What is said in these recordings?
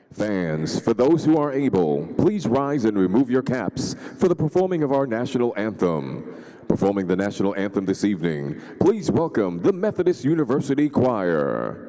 Fans, for those who are able, please rise and remove your caps for the performing of our national anthem. Performing the national anthem this evening, please welcome the Methodist University Choir.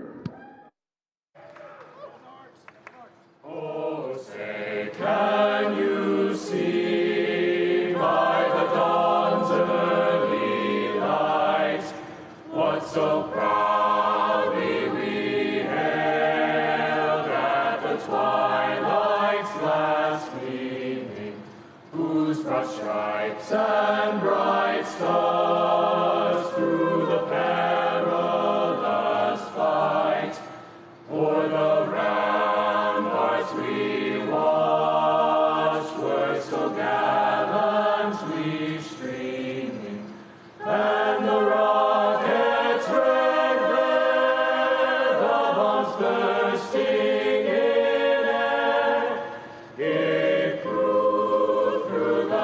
Oh, say, can you see by the dawn's early light what so proudly we hailed at the twilight's last gleaming, whose broad stripes and bright stars through the perilous fight o'er the ramparts we watched were so gallantly streaming, and the rockets' red glare, the bombs bursting in air, gave proof through the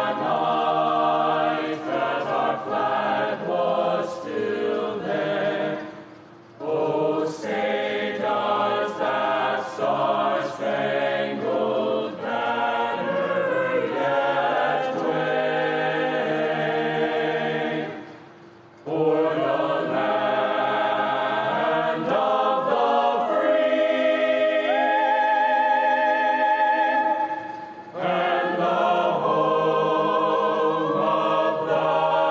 night that our flag was still there. Oh, say does that star-spangled banner yet wave o'er the land of the free and the home of the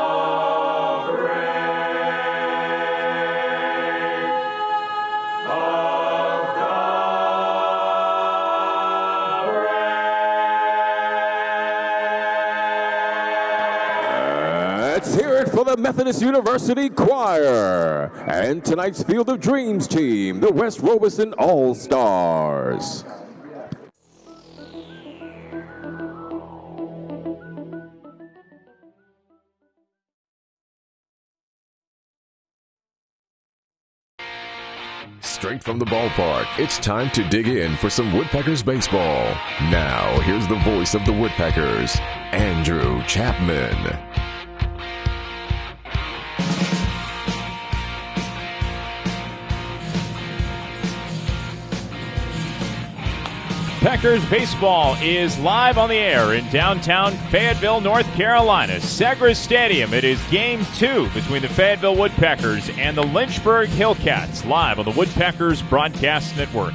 Let's hear it for the Methodist University Choir and tonight's Field of Dreams team, the West Robeson All-Stars. Straight from the ballpark, it's time to dig in for some Woodpeckers baseball. Now, here's the voice of the Woodpeckers, Andrew Chapman. Packers baseball is live on the air in downtown Fayetteville, North Carolina. Segra Stadium. It is Game 2 between the Fayetteville Woodpeckers and the Lynchburg Hillcats, live on the Woodpeckers Broadcast Network.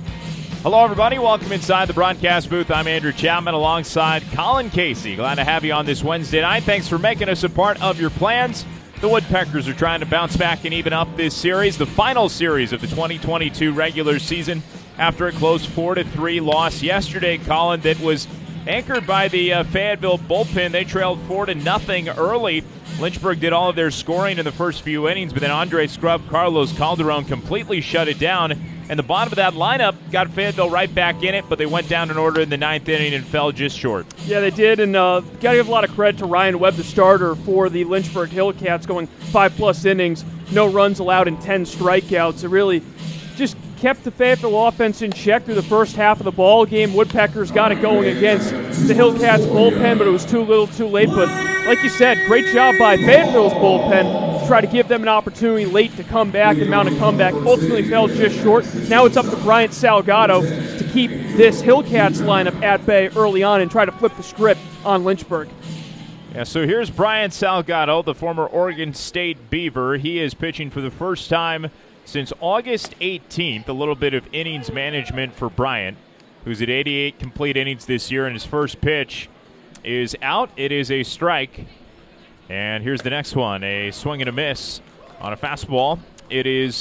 Hello, everybody. Welcome inside the broadcast booth. I'm Andrew Chapman alongside Colin Casey. Glad to have you on this Wednesday night. Thanks for making us a part of your plans. The Woodpeckers are trying to bounce back and even up this series, the final series of the 2022 regular season, after a close 4-3 loss yesterday, Colin, that was anchored by the Fayetteville bullpen. They trailed 4-0 early. Lynchburg did all of their scoring in the first few innings, but then Andre Scrub, Carlos Calderon completely shut it down. And the bottom of that lineup got Fayetteville right back in it, but they went down in order in the ninth inning and fell just short. Yeah, they did, and got to give a lot of credit to Ryan Webb, the starter for the Lynchburg Hillcats, going 5+ innings, no runs allowed and 10 strikeouts. It really just kept the Fayetteville offense in check through the first half of the ball game. Woodpeckers got it going against the Hillcats bullpen, but it was too little too late. But like you said, great job by Fayetteville's bullpen to try to give them an opportunity late to come back and mount a comeback. Ultimately fell just short. Now it's up to Bryant Salgado to keep this Hillcats lineup at bay early on and try to flip the script on Lynchburg. Yeah, so here's Bryant Salgado, the former Oregon State Beaver. He is pitching for the first time since August 18th, a little bit of innings management for Bryant, who's at 88 complete innings this year, and his first pitch is out. It is a strike. And here's the next one, a swing and a miss on a fastball. It is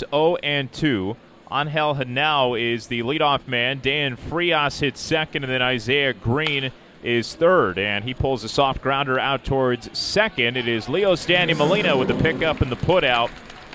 0-2. Angel Henao is the leadoff man. Dan Frias hits second, and then Isaiah Green is third, and he pulls a soft grounder out towards second. It is Leo Stanley Molina with the pickup and the putout.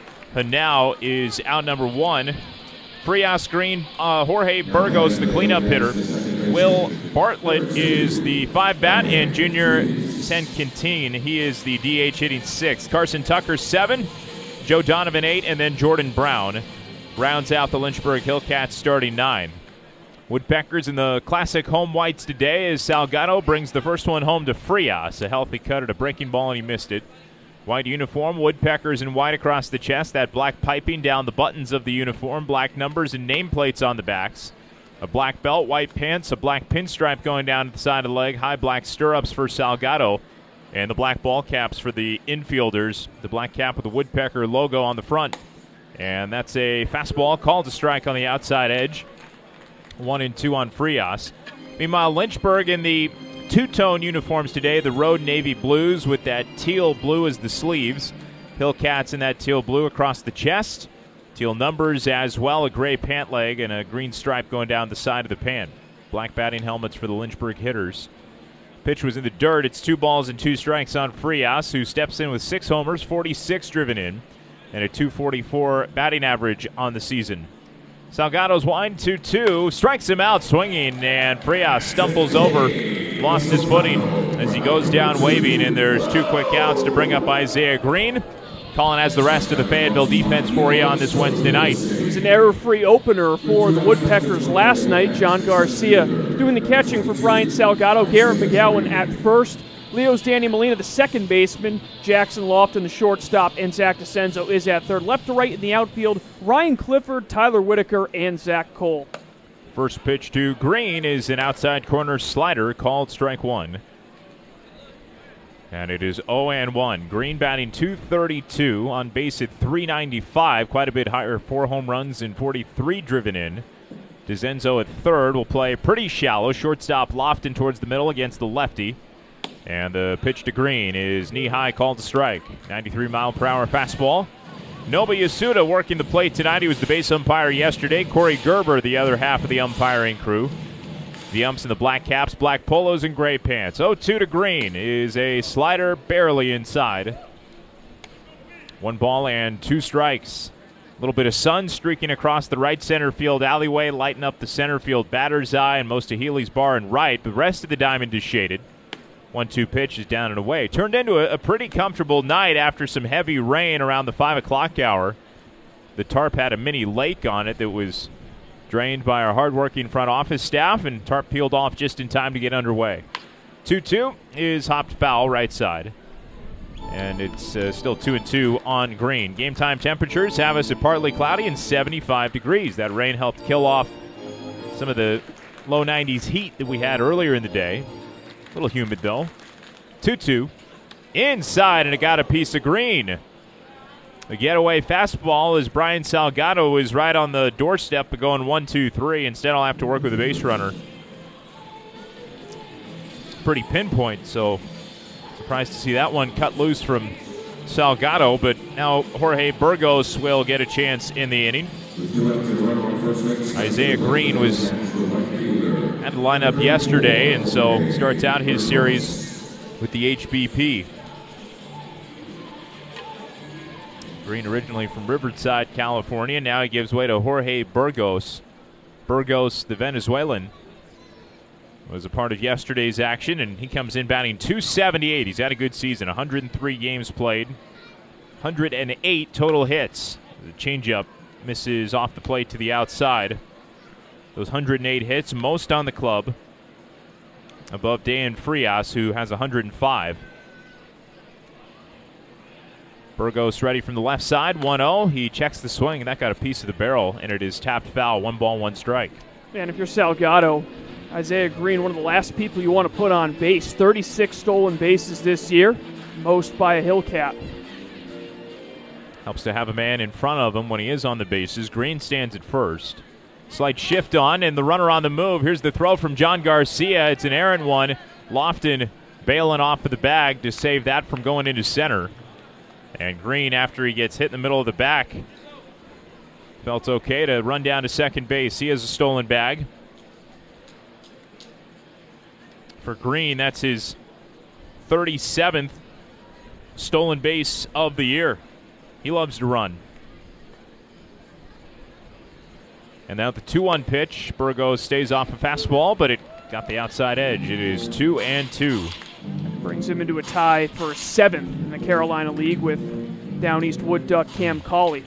Henao is out number one. Frias, Green, Jorge Burgos, the cleanup hitter. Will Bartlett is the 5-bat, and Junior Sanquintin, he is the DH hitting 6th. Carson Tucker, 7. Joe Donovan, 8, and then Jordan Brown rounds out the Lynchburg Hillcats starting 9. Woodpeckers in the classic home whites today as Salgado brings the first one home to Frias. A healthy cut at a breaking ball, and he missed it. White uniform, Woodpeckers in white across the chest, that black piping down the buttons of the uniform, black numbers and nameplates on the backs. A black belt, white pants, a black pinstripe going down to the side of the leg, high black stirrups for Salgado, and the black ball caps for the infielders. The black cap with the Woodpecker logo on the front. And that's a fastball called to strike on the outside edge. 1-2 on Frias. Meanwhile, Lynchburg in the two-tone uniforms today, the Road Navy Blues with that teal blue as the sleeves. Hillcats in that teal blue across the chest. Teal numbers as well, a gray pant leg and a green stripe going down the side of the pant. Black batting helmets for the Lynchburg hitters. Pitch was in the dirt. It's 2-2 strikes on Frias, who steps in with 6 homers, 46 driven in, and a .244 batting average on the season. Salgado's wind 2-2, strikes him out swinging, and Frias stumbles over, lost his footing as he goes down waving, and there's 2 quick outs to bring up Isaiah Green. Colin has the rest of the Fayetteville defense for you on this Wednesday night. It was an error-free opener for the Woodpeckers last night. John Garcia doing the catching for Brian Salgado. Garrett McGowan at first. Leo's Danny Molina, the second baseman. Jackson Lofton, the shortstop. And Zach DeCenzo is at third. Left to right in the outfield, Ryan Clifford, Tyler Whitaker, and Zach Cole. First pitch to Green is an outside corner slider called strike 1. And it is 0-1. Green batting .232, on base at .395, quite a bit higher, 4 home runs and 43 driven in. DeCenzo at third will play pretty shallow. Shortstop Lofton towards the middle against the lefty. And the pitch to Green is knee-high, called to strike. 93-mile-per-hour fastball. Noba Yasuda working the plate tonight. He was the base umpire yesterday. Corey Gerber, the other half of the umpiring crew. The umps in the black caps, black polos, and gray pants. 0-2 to Green is a slider barely inside. 1-2 strikes. A little bit of sun streaking across the right center field alleyway, lighting up the center field batter's eye and most of Healy's bar and right. The rest of the diamond is shaded. 1-2 pitch is down and away. Turned into a pretty comfortable night after some heavy rain around the 5 o'clock hour. The tarp had a mini lake on it that was drained by our hardworking front office staff, and tarp peeled off just in time to get underway. 2-2 is hopped foul right side. And it's still 2-2 on Green. Game time temperatures have us at partly cloudy and 75 degrees. That rain helped kill off some of the low 90s heat that we had earlier in the day. A little humid, though. 2-2. Inside, and it got a piece of Green. The getaway fastball as Brian Salgado is right on the doorstep of going 1-2-3. Instead, I'll have to work with a base runner. It's pretty pinpoint, so surprised to see that one cut loose from Salgado. But now Jorge Burgos will get a chance in the inning. Isaiah Green had to line up yesterday, and so starts out his series with the HBP. Green originally from Riverside, California. Now he gives way to Jorge Burgos. Burgos, the Venezuelan, was a part of yesterday's action, and he comes in batting .278. He's had a good season, 103 games played, 108 total hits. The changeup misses off the plate to the outside. Those 108 hits, most on the club, above Dan Frias, who has 105. Burgos ready from the left side, 1-0. He checks the swing, and that got a piece of the barrel, and it is tapped foul, 1-1 strike. And if you're Salgado, Isaiah Green, one of the last people you want to put on base. 36 stolen bases this year, most by a Hillcat. Helps to have a man in front of him when he is on the bases. Green stands at first. Slight shift on, and the runner on the move. Here's the throw from John Garcia. It's an errant one. Lofton bailing off of the bag to save that from going into center. And Green, after he gets hit in the middle of the back, felt okay to run down to second base. He has a stolen bag. For Green, that's his 37th stolen base of the year. He loves to run. And now the 2-1 pitch. Burgos stays off a fastball, but it got the outside edge. It is 2-2. Brings him into a tie for 7th in the Carolina League with Down East Wood Duck Cam Cauley.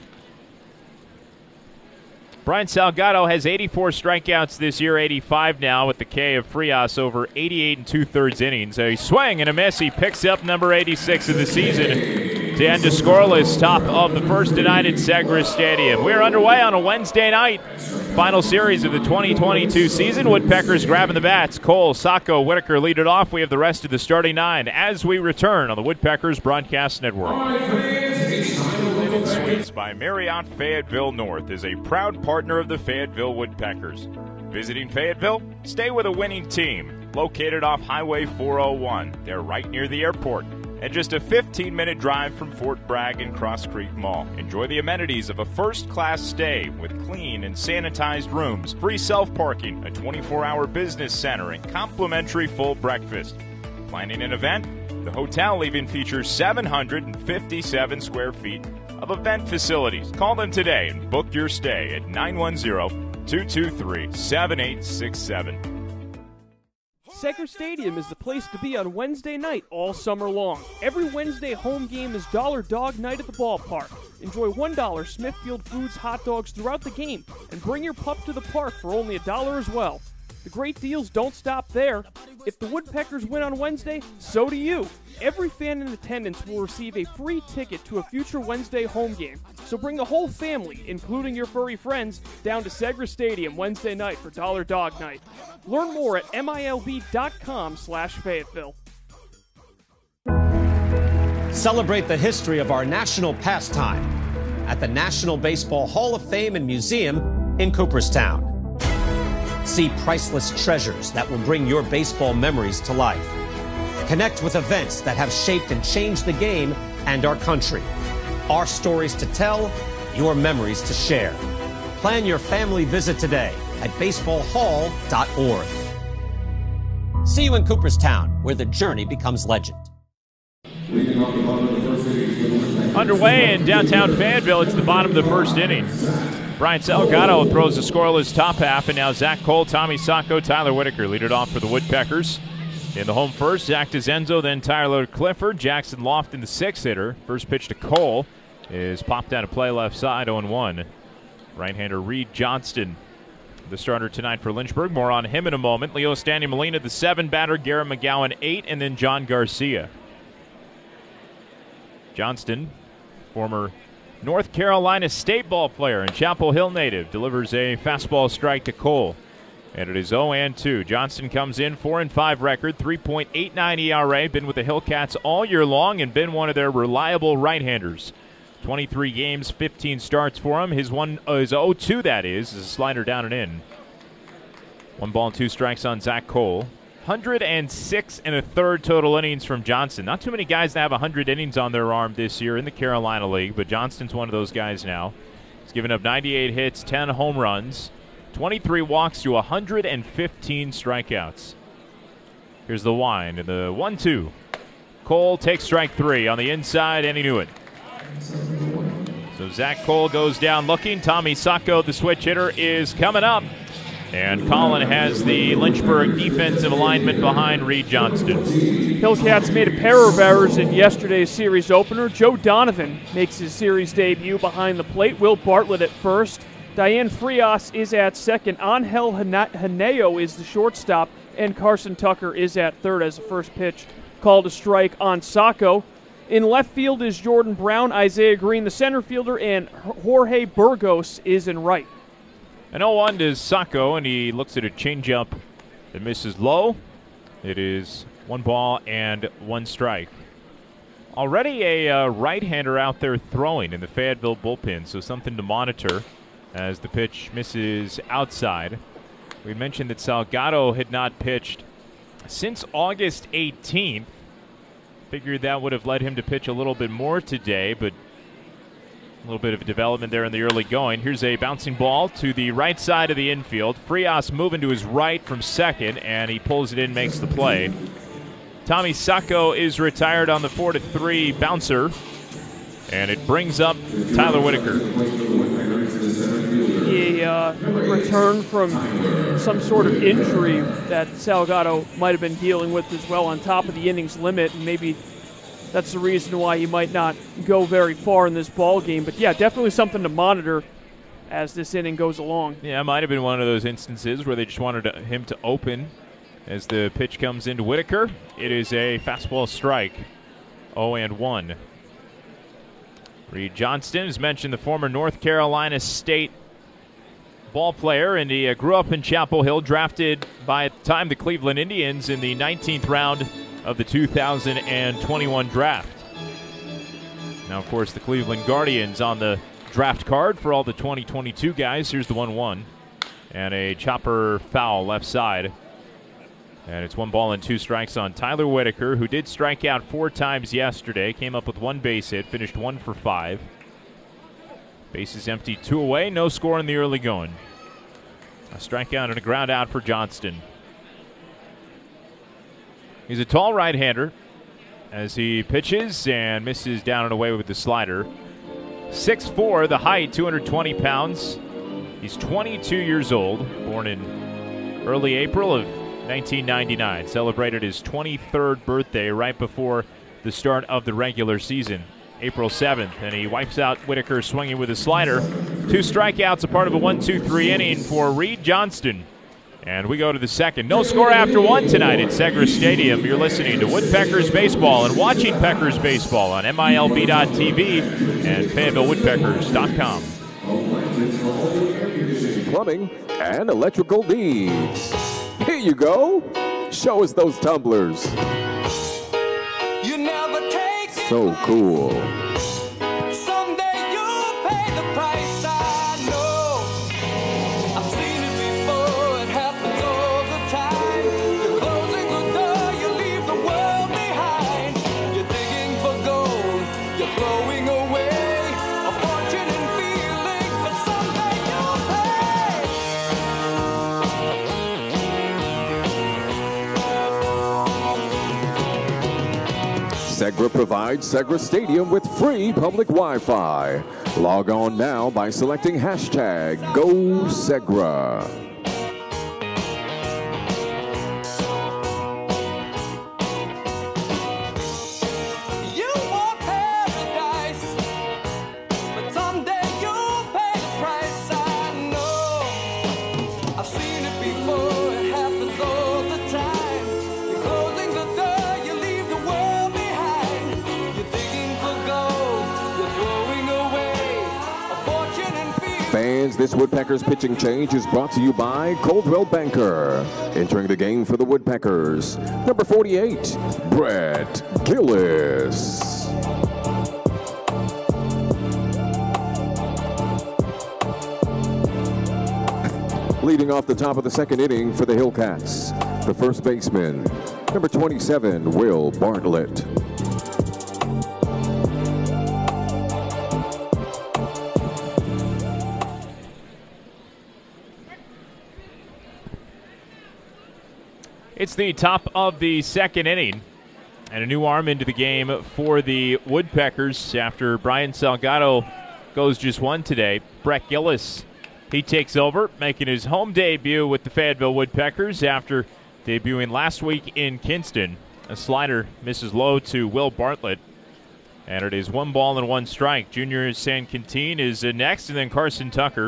Brian Salgado has 84 strikeouts this year, 85 now with the K of Frias over 88 2/3 innings. A swing and a miss. He picks up number 86 of the season to end a scoreless top of the first tonight at Segres Stadium. We're underway on a Wednesday night Final series of the 2022 season. Woodpeckers grabbing the bats. Cole, Sacco, Whitaker lead it off. We have the rest of the starting nine as we return on the Woodpeckers Broadcast Network. Linen Suites by Marriott Fayetteville North is a proud partner of the Fayetteville Woodpeckers. Visiting Fayetteville? Stay with a winning team. Located off Highway 401. They're right near the airport. And just a 15-minute drive from Fort Bragg and Cross Creek Mall. Enjoy the amenities of a first-class stay with clean and sanitized rooms, free self-parking, a 24-hour business center, and complimentary full breakfast. Planning an event? The hotel even features 757 square feet of event facilities. Call them today and book your stay at 910-223-7867. Segra Stadium is the place to be on Wednesday night all summer long. Every Wednesday home game is Dollar Dog Night at the ballpark. Enjoy $1 Smithfield Foods hot dogs throughout the game and bring your pup to the park for only $1 as well. The great deals don't stop there. If the Woodpeckers win on Wednesday, so do you. Every fan in attendance will receive a free ticket to a future Wednesday home game. So bring the whole family, including your furry friends, down to Segra Stadium Wednesday night for Dollar Dog Night. Learn more at milb.com/Fayetteville. Celebrate the history of our national pastime at the National Baseball Hall of Fame and Museum in Cooperstown. See priceless treasures that will bring your baseball memories to life. Connect with events that have shaped and changed the game and our country. Our stories to tell, your memories to share. Plan your family visit today at baseballhall.org. See you in Cooperstown, where the journey becomes legend. Underway in downtown Fayetteville, it's the bottom of the first inning. Brian Salgado throws the scoreless top half, and now Zach Cole, Tommy Sacco, Tyler Whitaker lead it off for the Woodpeckers. In the home first, Zach DeZenzo, then Tyler Clifford, Jackson Lofton, the sixth hitter. First pitch to Cole is popped out of play left side, 0-1. Right-hander Reed Johnston, the starter tonight for Lynchburg. More on him in a moment. Leo Standing Molina, the 7 batter, Garrett McGowan, 8, and then John Garcia. Johnston, former North Carolina State ball player and Chapel Hill native, delivers a fastball strike to Cole. And it is 0-2. Johnston comes in 4-5 record, 3.89 ERA, been with the Hillcats all year long and been one of their reliable right-handers. 23 games, 15 starts for him. His 0-2, that is a slider down and in. 1 ball and 2 strikes on Zach Cole. 106 1/3 total innings from Johnston. Not too many guys that have 100 innings on their arm this year in the Carolina League, but Johnston's one of those guys now. He's given up 98 hits, 10 home runs, 23 walks to 115 strikeouts. Here's the wind and the 1-2. Cole takes strike 3 on the inside, and he knew it. So Zach Cole goes down looking. Tommy Sacco, the switch hitter, is coming up. And Colin has the Lynchburg defensive alignment behind Reed Johnston. Hillcats made a pair of errors in yesterday's series opener. Joe Donovan makes his series debut behind the plate. Will Bartlett at first. Diane Frias is at second. Angel Haneo is the shortstop. And Carson Tucker is at third as the first pitch called a strike on Sacco. In left field is Jordan Brown, Isaiah Green, the center fielder, and Jorge Burgos is in right. An 0-1 to Sacco, and he looks at a changeup that misses low. It is 1 ball and 1 strike. Already a right-hander out there throwing in the Fayetteville bullpen, so something to monitor as the pitch misses outside. We mentioned that Salgado had not pitched since August 18th. Figured that would have led him to pitch a little bit more today, but a little bit of development there in the early going. Here's a bouncing ball to the right side of the infield. Frias moving to his right from second, and he pulls it in, makes the play. Tommy Sacco is retired on the 4-3 bouncer, and it brings up Tyler Whitaker. He returned from some sort of injury that Salgado might have been dealing with as well on top of the innings limit, and maybe that's the reason why he might not go very far in this ball game. But yeah, definitely something to monitor as this inning goes along. Yeah, it might have been one of those instances where they just wanted him to open as the pitch comes into Whitaker. It is a fastball strike, 0-1. Reed Johnston, as mentioned, the former North Carolina State ball player, and he grew up in Chapel Hill, drafted by, at the time, the Cleveland Indians in the 19th round of the 2021 draft. Now, of course, the Cleveland Guardians on the draft card for all the 2022 guys. Here's the 1-1. And a chopper foul left side. And it's 1 ball and 2 strikes on Tyler Whitaker, who did strike out 4 times yesterday. Came up with 1 base hit, finished 1 for 5. Bases empty, 2 away, no score in the early going. A strikeout and a ground out for Johnston. He's a tall right-hander as he pitches and misses down and away with the slider. 6'4", the height, 220 pounds. He's 22 years old, born in early April of 1999. Celebrated his 23rd birthday right before the start of the regular season, April 7th. And he wipes out Whitaker swinging with a slider. 2 strikeouts, a part of a 1-2-3 inning for Reed Johnston. And we go to the second. No score after 1 tonight at Segra Stadium. You're listening to Woodpeckers Baseball and watching Peckers Baseball on MILB.TV and FanvilleWoodpeckers.com. Plumbing and electrical needs. Here you go. Show us those tumblers. You never take it. So cool. Someday you'll pay the price. I know. I've seen it before. It happens all the time. You're closing the door. You leave the world behind. You're digging for gold. You're throwing away a fortune and feelings, but someday you'll pay. Segra provides Segra Stadium with free public Wi-Fi. Log on now by selecting hashtag GoSegra. You want paradise, but someday you'll pay the price. I know. I've seen it before. It happens all the time. You're closing the door. You leave the world behind. You're digging for gold. You're throwing away a fortune and fear. Fans, this Woodpeckers pitching change is brought to you by Coldwell Banker. Entering the game for the Woodpeckers, number 48, Brett Gillis. Leading off the top of the second inning for the Hillcats, the first baseman, number 27, Will Bartlett. It's the top of the second inning, and a new arm into the game for the Woodpeckers after Brian Salgado goes just 1 today. Brett Gillis, he takes over, making his home debut with the Fayetteville Woodpeckers after debuting last week in Kinston. A slider misses low to Will Bartlett, and it is 1 ball and 1 strike. Junior San Quintin is next, and then Carson Tucker.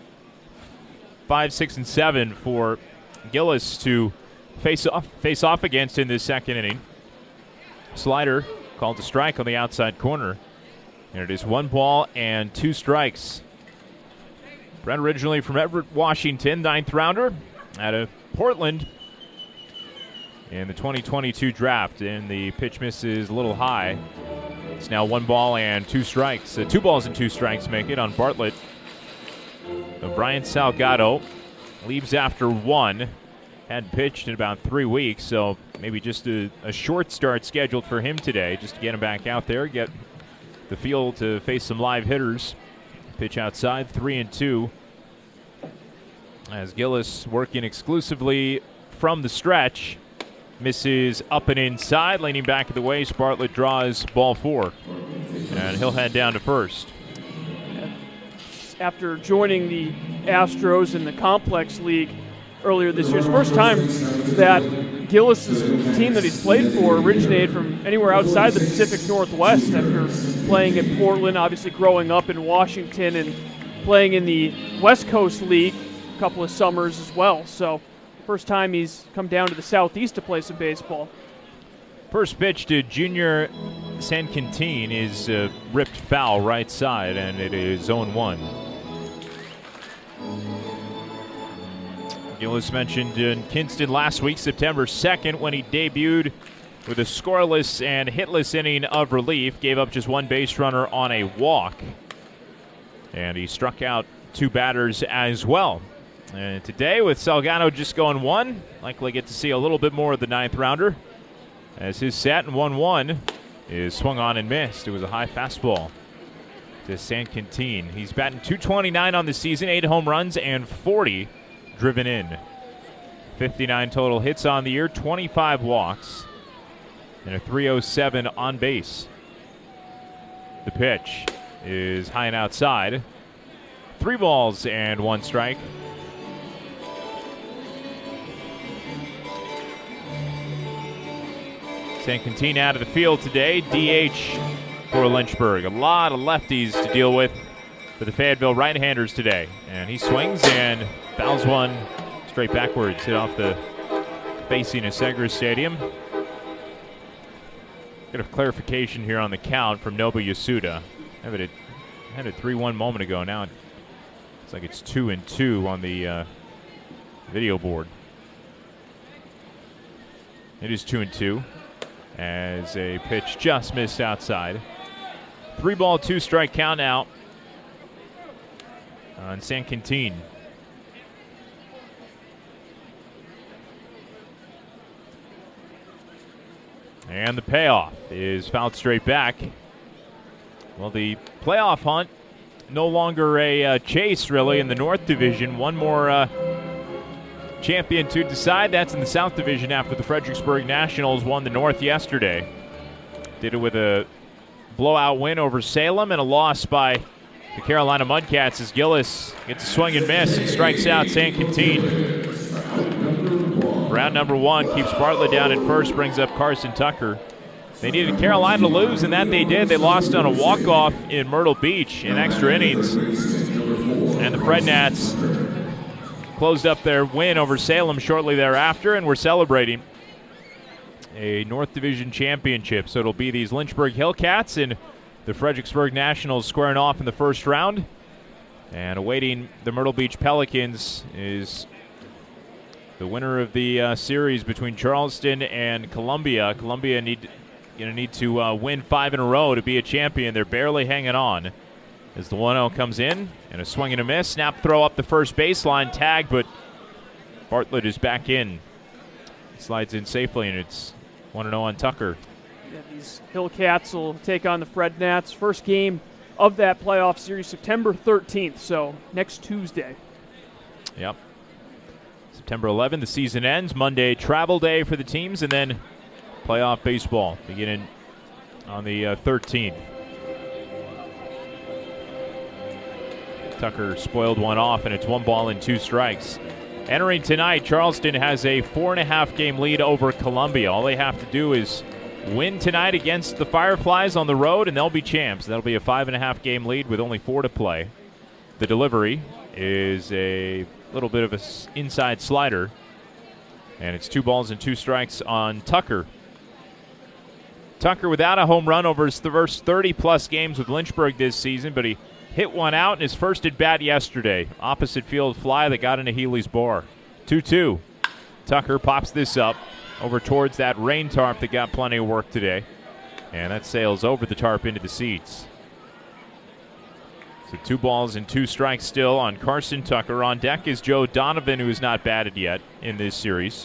5, 6, and 7 for Gillis to face off against in this second inning. Slider called a strike on the outside corner, and it is 1 ball and 2 strikes. Brett originally from Everett, Washington, 9th rounder out of Portland in the 2022 draft, and the pitch misses a little high. It's now 1 ball and 2 strikes. 2 balls and 2 strikes make it on Bartlett. Brian Salgado leaves after 1. Hadn't pitched in about 3 weeks, so maybe just a short start scheduled for him today, just to get him back out there, get the field to face some live hitters. Pitch outside, 3-2. As Gillis working exclusively from the stretch, misses up and inside, leaning back at the waist. Bartlett draws ball 4, and he'll head down to first. After joining the Astros in the Complex League earlier this year, it's the first time that Gillis' team that he's played for originated from anywhere outside the Pacific Northwest, after playing in Portland, obviously growing up in Washington, and playing in the West Coast League a couple of summers as well. So first time he's come down to the Southeast to play some baseball. First pitch to Junior San Quintin is ripped foul right side, and it is 0-1. Gillis mentioned in Kinston last week, September 2nd, when he debuted with a scoreless and hitless inning of relief, gave up just one base runner on a walk. And he struck out 2 batters as well. And today, with Salgado just going 1, likely get to see a little bit more of the 9th rounder, as his set and 1-1 is swung on and missed. It was a high fastball to San Quintin. He's batting .229 on the season, 8 home runs and 40 driven in. 59 total hits on the year, 25 walks, and a .307 on base. The pitch is high and outside. 3 balls and 1 strike. San Quintin out of the field today. DH for Lynchburg. A lot of lefties to deal with for the Fayetteville right-handers today. And he swings and fouls one straight backwards. Hit off the facing of Segres Stadium. Got a clarification here on the count from Nobu Yasuda. Had it 3-1 moment ago. Now it's like it's 2-2 on the video board. It is 2-2 as a pitch just missed outside. 3 ball, 2 strike count now on San Quintin. And the payoff is fouled straight back. Well, the playoff hunt no longer a chase, really, in the North Division. One more champion to decide. That's in the South Division after the Fredericksburg Nationals won the North yesterday. Did it with a blowout win over Salem and a loss by the Carolina Mudcats as Gillis gets a swing and miss and strikes out San Quintin. Round number 1 keeps Bartlett down at first, brings up Carson Tucker. They needed Carolina to lose, and that they did. They lost on a walk-off in Myrtle Beach in extra innings. And the Fred Nats closed up their win over Salem shortly thereafter, and we're celebrating a North Division championship. So it'll be these Lynchburg Hillcats and the Fredericksburg Nationals squaring off in the first round. And awaiting the Myrtle Beach Pelicans is the winner of the series between Charleston and Columbia. Columbia going to need to win 5 in a row to be a champion. They're barely hanging on as the 1-0 comes in and a swing and a miss. Snap throw up the first baseline, tag, but Bartlett is back in. Slides in safely, and it's 1-0 on Tucker. Yeah, these Hillcats will take on the Fred Nats. First game of that playoff series, September 13th, so next Tuesday. Yep. September 11th, the season ends. Monday, travel day for the teams, and then playoff baseball beginning on the 13th. Tucker spoiled one off, and it's 1 ball and 2 strikes. Entering tonight, Charleston has a 4.5 game lead over Columbia. All they have to do is win tonight against the Fireflies on the road, and they'll be champs. That'll be a 5.5 game lead with only 4 to play. The delivery is a little bit of an inside slider, and it's 2 balls and 2 strikes on Tucker. Tucker without a home run over his first 30-plus games with Lynchburg this season, but he hit one out in his first at-bat yesterday. Opposite field fly that got into Healy's bar. 2-2. Tucker pops this up over towards that rain tarp that got plenty of work today. And that sails over the tarp into the seats. So 2 balls and 2 strikes still on Carson Tucker. On deck is Joe Donovan, who has not batted yet in this series.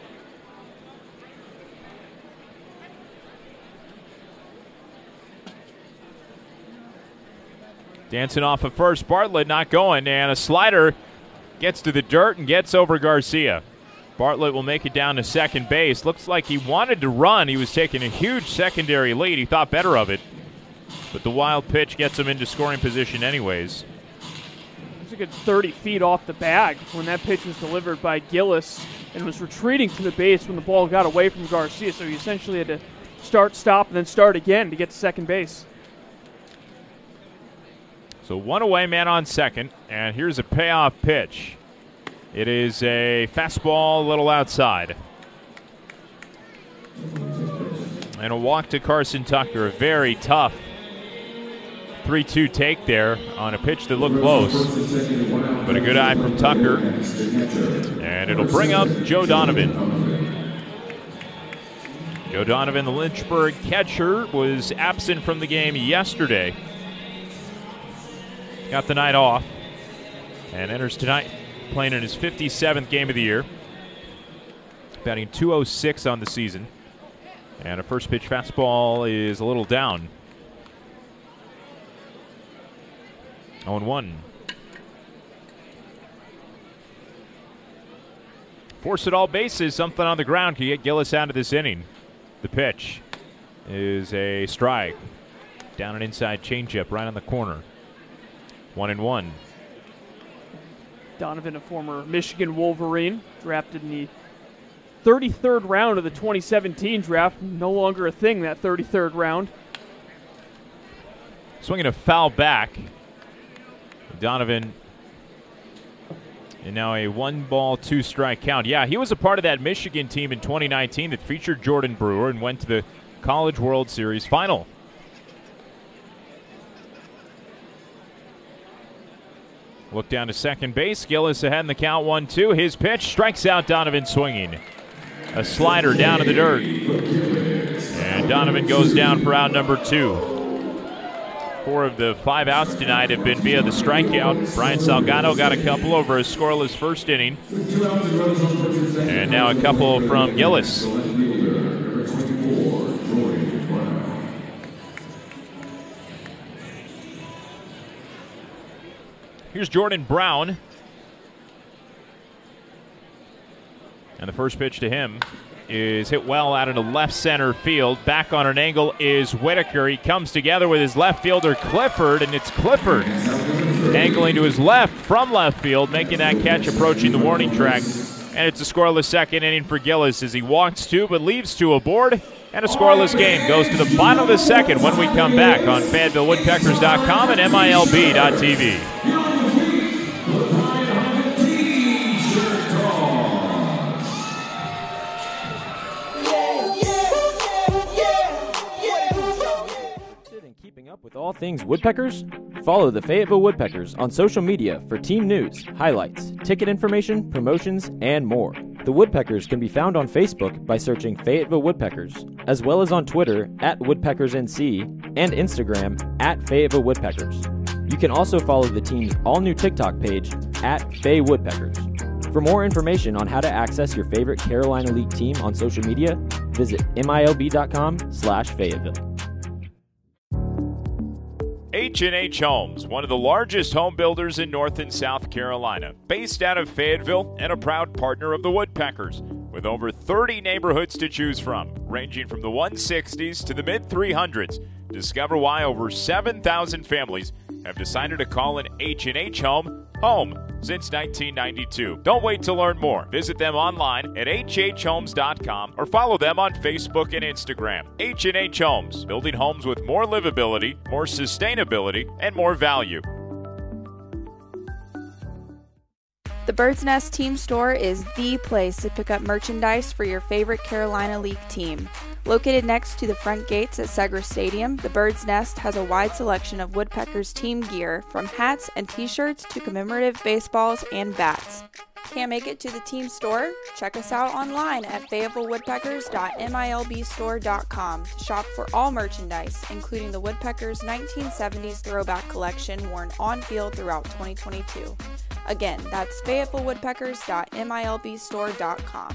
Dancing off of first, Bartlett not going, and a slider gets to the dirt and gets over Garcia. Bartlett will make it down to second base. Looks like he wanted to run. He was taking a huge secondary lead. He thought better of it, but the wild pitch gets him into scoring position anyways. It was a good 30 feet off the bag when that pitch was delivered by Gillis and was retreating to the base when the ball got away from Garcia, so he essentially had to start, stop, and then start again to get to second base. So 1 away, man on second, and here's a payoff pitch. It is a fastball a little outside. And a walk to Carson Tucker, a very tough 3-2 take there on a pitch that looked close. But a good eye from Tucker. And it'll bring up Joe Donovan. Joe Donovan, the Lynchburg catcher, was absent from the game yesterday. Got the night off and enters tonight playing in his 57th game of the year. Batting .206 on the season. And a first pitch fastball is a little down. 0-1. Force it all bases, something on the ground can get Gillis out of this inning. The pitch is a strike. Down and inside changeup right on the corner. 1-1. Donovan, a former Michigan Wolverine, drafted in the 33rd round of the 2017 draft. No longer a thing, that 33rd round. Swinging a foul back. Donovan, and now a 1-ball, 2-strike count. Yeah, he was a part of that Michigan team in 2019 that featured Jordan Brewer and went to the College World Series final. Look down to second base. Gillis ahead in the count, 1-2. His pitch strikes out Donovan swinging. A slider down in the dirt. And Donovan goes down for out number 2. 4 of the 5 outs tonight have been via the strikeout. Brian Salgado got a couple over a scoreless first inning. And now a couple from Gillis. Here's Jordan Brown. And the first pitch to him is hit well out into left center field. Back on an angle is Whitaker. He comes together with his left fielder Clifford, and it's Clifford angling to his left from left field, making that catch approaching the warning track. And it's a scoreless second inning for Gillis as he walks 2 but leaves 2 aboard. And a scoreless game goes to the bottom of the second when we come back on FayettevilleWoodpeckers.com and MILB.TV. Up with all things Woodpeckers? Follow the Fayetteville Woodpeckers on social media for team news, highlights, ticket information, promotions, and more. The Woodpeckers can be found on Facebook by searching Fayetteville Woodpeckers, as well as on Twitter @WoodpeckersNC and Instagram @Fayetteville Woodpeckers. You can also follow the team's all-new TikTok page @FayWoodpeckers. For more information on how to access your favorite Carolina League team on social media, visit MILB.com/Fayetteville. H&H Homes, one of the largest home builders in North and South Carolina, based out of Fayetteville and a proud partner of the Woodpeckers, with over 30 neighborhoods to choose from, ranging from the 160s to the mid-300s. Discover why over 7,000 families have decided to call an H&H home home since 1992. Don't wait to learn more. Visit them online at hhhomes.com or follow them on Facebook and Instagram. H&H Homes, building homes with more livability, more sustainability, and more value. The Bird's Nest Team Store is the place to pick up merchandise for your favorite Carolina League team. Located next to the front gates at Segra Stadium, the Bird's Nest has a wide selection of Woodpeckers team gear, from hats and t-shirts to commemorative baseballs and bats. Can't make it to the team store? Check us out online at FayettevilleWoodpeckers.milbstore.com to shop for all merchandise, including the Woodpeckers 1970s throwback collection worn on-field throughout 2022. Again, that's FayettevilleWoodpeckers.milbstore.com.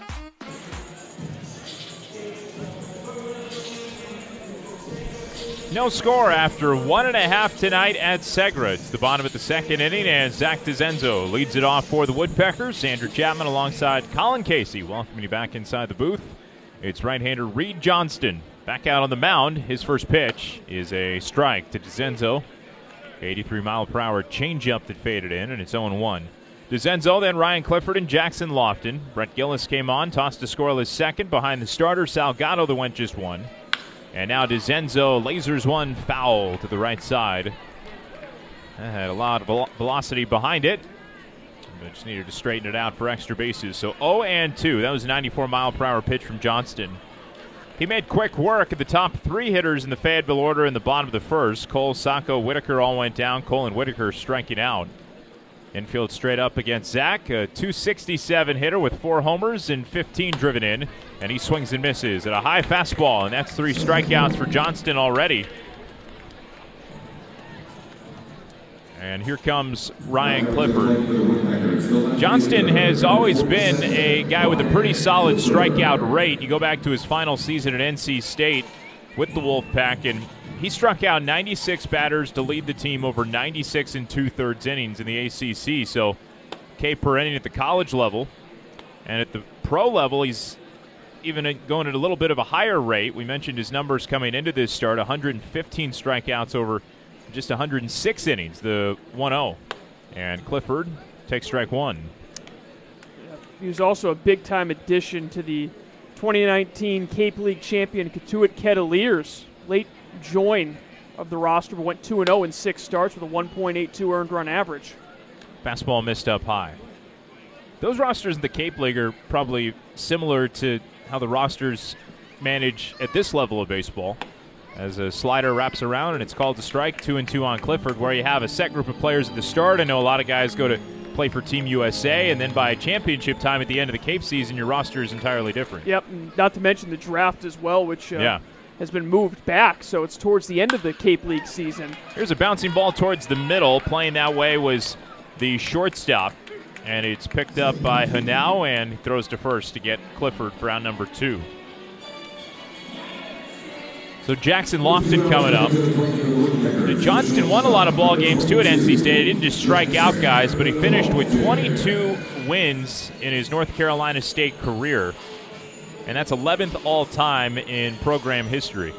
No score after 1.5 tonight at Segra. It's the bottom of the second inning, and Zach DeZenzo leads it off for the Woodpeckers. Andrew Chapman alongside Colin Casey welcoming you back inside the booth. It's right-hander Reed Johnston back out on the mound. His first pitch is a strike to DeZenzo. 83-mile-per-hour changeup that faded in, and it's 0-1. DeZenzo, then Ryan Clifford and Jackson Lofton. Brett Gillis came on, tossed a scoreless second behind the starter Salgado that went just 1. And now DeZenzo lasers one foul to the right side. That had a lot of velocity behind it, but just needed to straighten it out for extra bases. So 0-2. That was a 94-mile-per-hour pitch from Johnston. He made quick work of the top 3 hitters in the Fayetteville order in the bottom of the first. Cole, Sacco, Whitaker all went down. Cole and Whitaker striking out. Infield straight up against Zach, a 267 hitter with 4 homers and 15 driven in, and he swings and misses at a high fastball, and that's 3 strikeouts for Johnston already. And here comes Ryan Clifford. Johnston has always been a guy with a pretty solid strikeout rate. You go back to his final season at NC State with the Wolfpack, and he struck out 96 batters to lead the team over 96 2/3 innings in the ACC. So K per inning at the college level. And at the pro level, he's even going at a little bit of a higher rate. We mentioned his numbers coming into this start, 115 strikeouts over just 106 innings, the 1-0. And Clifford takes strike 1. He was also a big-time addition to the 2019 Cape League champion Katuitt Kettleers. Late join of the roster, but went 2-0 in 6 starts with a 1.82 earned run average. Fastball missed up high. Those rosters in the Cape League are probably similar to how the rosters manage at this level of baseball. As a slider wraps around and it's called a strike, 2-2 on Clifford, where you have a set group of players at the start. I know a lot of guys go to play for Team USA, and then by championship time at the end of the Cape season, your roster is entirely different. Yep, and not to mention the draft as well, which has been moved back, so it's towards the end of the Cape League season. Here's a bouncing ball towards the middle. Playing that way was the shortstop, and it's picked up by Hanau, and he throws to first to get Clifford for out number 2. So Jackson Lofton coming up. Johnston won a lot of ball games too at NC State. He didn't just strike out guys, but he finished with 22 wins in his North Carolina State career. And that's 11th all-time in program history.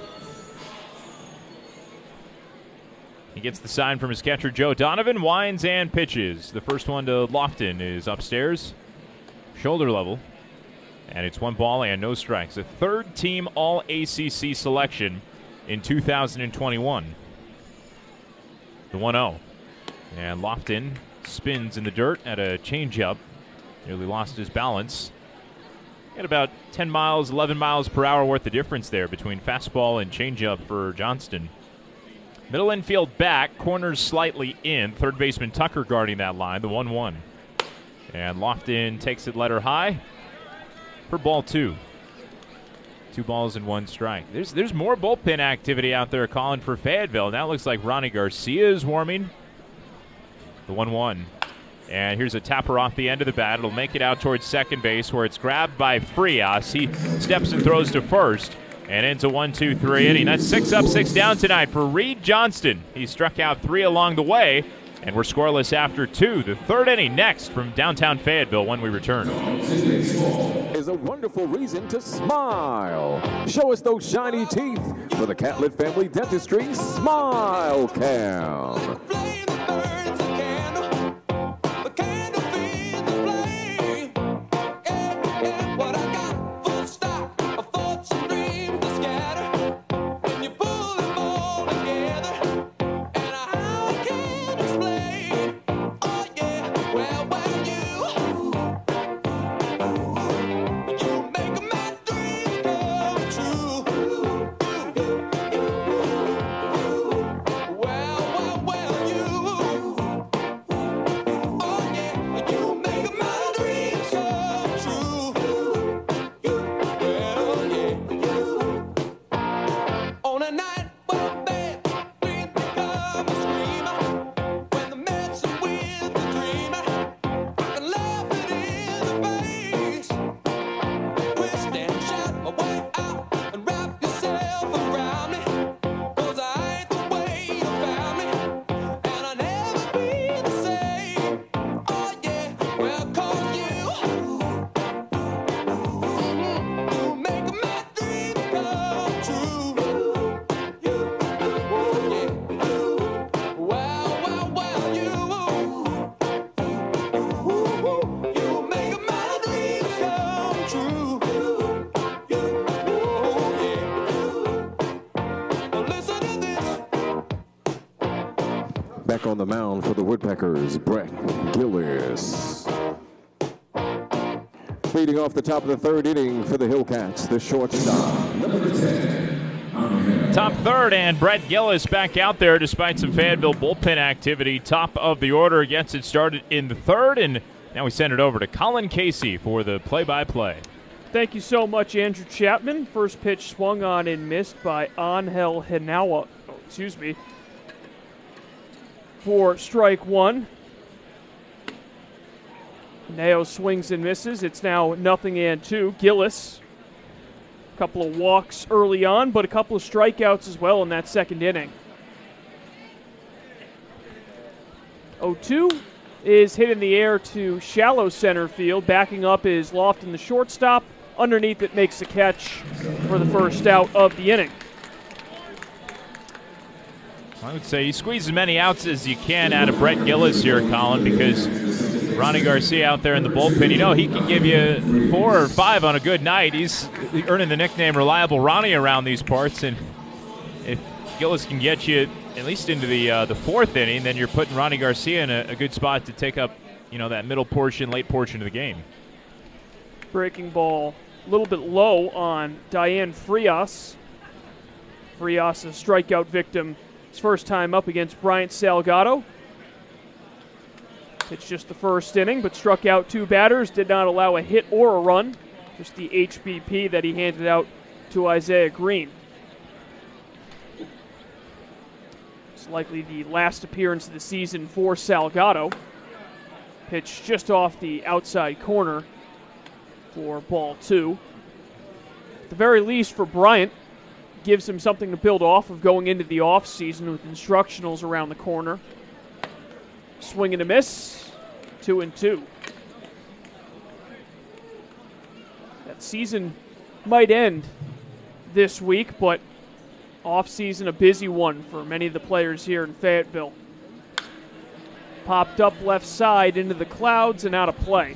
He gets the sign from his catcher, Joe Donovan, winds and pitches. The first one to Lofton is upstairs, shoulder level. And it's 1 ball and no strikes. A 3rd-team All-ACC selection in 2021. The 1-0. And Lofton spins in the dirt at a changeup. Nearly lost his balance. At about 10 miles, 11 miles per hour worth of difference there between fastball and changeup for Johnston. Middle infield back, corners slightly in. Third baseman Tucker guarding that line, the 1-1. And Lofton takes it letter high for ball 2. 2 balls and 1 strike. There's more bullpen activity out there calling for Fayetteville. Now it looks like Ronnie Garcia is warming. The 1-1. And here's a tapper off the end of the bat. It'll make it out towards second base where it's grabbed by Frias. He steps and throws to first and ends a 1-2-3 inning. That's 6 up, 6 down tonight for Reed Johnston. He struck out 3 along the way, and we're scoreless after 2. The 3rd inning next from downtown Fayetteville when we return. Is a wonderful reason to smile. Show us those shiny teeth for the Catlett Family Dentistry Smile Cam. Back on the mound for the Woodpeckers, Brett Gillis. Leading off the top of the third inning for the Hillcats, the shortstop, number 10. Top third, and Brett Gillis back out there despite some Fayetteville bullpen activity. Top of the order gets it started in the third, and now we send it over to Colin Casey for the play-by-play. Thank you so much, Andrew Chapman. First pitch swung on and missed by Angel Hinawa. For strike one. Nao swings and misses. It's now 0-2. Gillis, a couple of walks early on, but a couple of strikeouts as well in that second inning. 0-2 is hit in the air to shallow center field. Backing up is Lofton, the shortstop. Underneath it makes the catch for the first out of the inning. I would say you squeeze as many outs as you can out of Brett Gillis here, Colin, because Ronnie Garcia out there in the bullpen, he can give you 4 or 5 on a good night. He's earning the nickname Reliable Ronnie around these parts, and if Gillis can get you at least into the fourth inning, then you're putting Ronnie Garcia in a good spot to take up, that middle portion, late portion of the game. Breaking ball a little bit low on Diane Frias. Frias, a strikeout victim, his first time up against Bryant Salgado. It's just the first inning, but struck out 2 batters, did not allow a hit or a run. Just the HBP that he handed out to Isaiah Green. It's likely the last appearance of the season for Salgado. Pitch just off the outside corner for ball 2. At the very least for Bryant, gives him something to build off of going into the offseason with instructionals around the corner. Swing and a miss, 2-2. That season might end this week, but off-season a busy one for many of the players here in Fayetteville. Popped up left side into the clouds and out of play.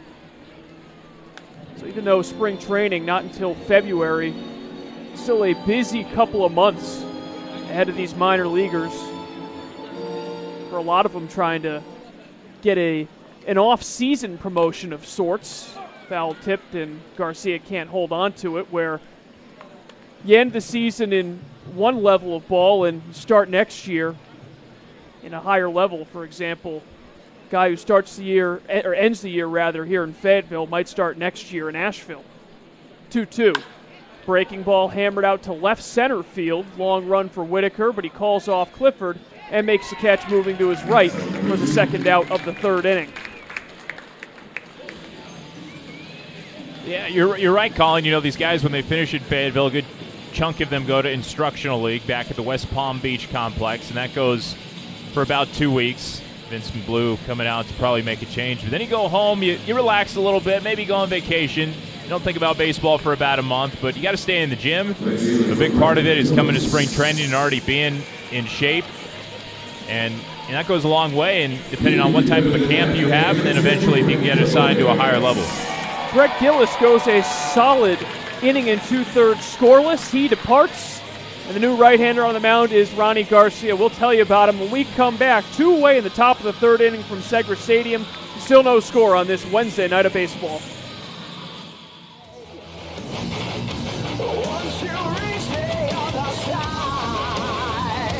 So even though spring training not until February, still a busy couple of months ahead of these minor leaguers. For a lot of them trying to get an off-season promotion of sorts. Foul tipped and Garcia can't hold on to it, where you end the season in one level of ball and start next year in a higher level. For example, guy who starts the year, or ends the year rather, here in Fayetteville might start next year in Asheville. 2-2. Breaking ball hammered out to left center field. Long run for Whitaker, but he calls off Clifford and makes the catch moving to his right for the second out of the third inning. Yeah, you're right, Colin. These guys, when they finish in Fayetteville, a good chunk of them go to instructional league back at the West Palm Beach complex, and that goes for about 2 weeks. Vincent Blue coming out to probably make a change. But then you go home, you relax a little bit, maybe go on vacation. You don't think about baseball for about a month, but you got to stay in the gym. A big part of it is coming to spring training and already being in shape. And that goes a long way, and depending on what type of a camp you have, and then eventually if you can get assigned to a higher level. Brett Gillis goes a solid inning and 2/3 scoreless. He departs, and the new right-hander on the mound is Ronnie Garcia. We'll tell you about him when we come back. 2 away in the top of the third inning from Segra Stadium. Still no score on this Wednesday night of baseball. Once you reach the other side,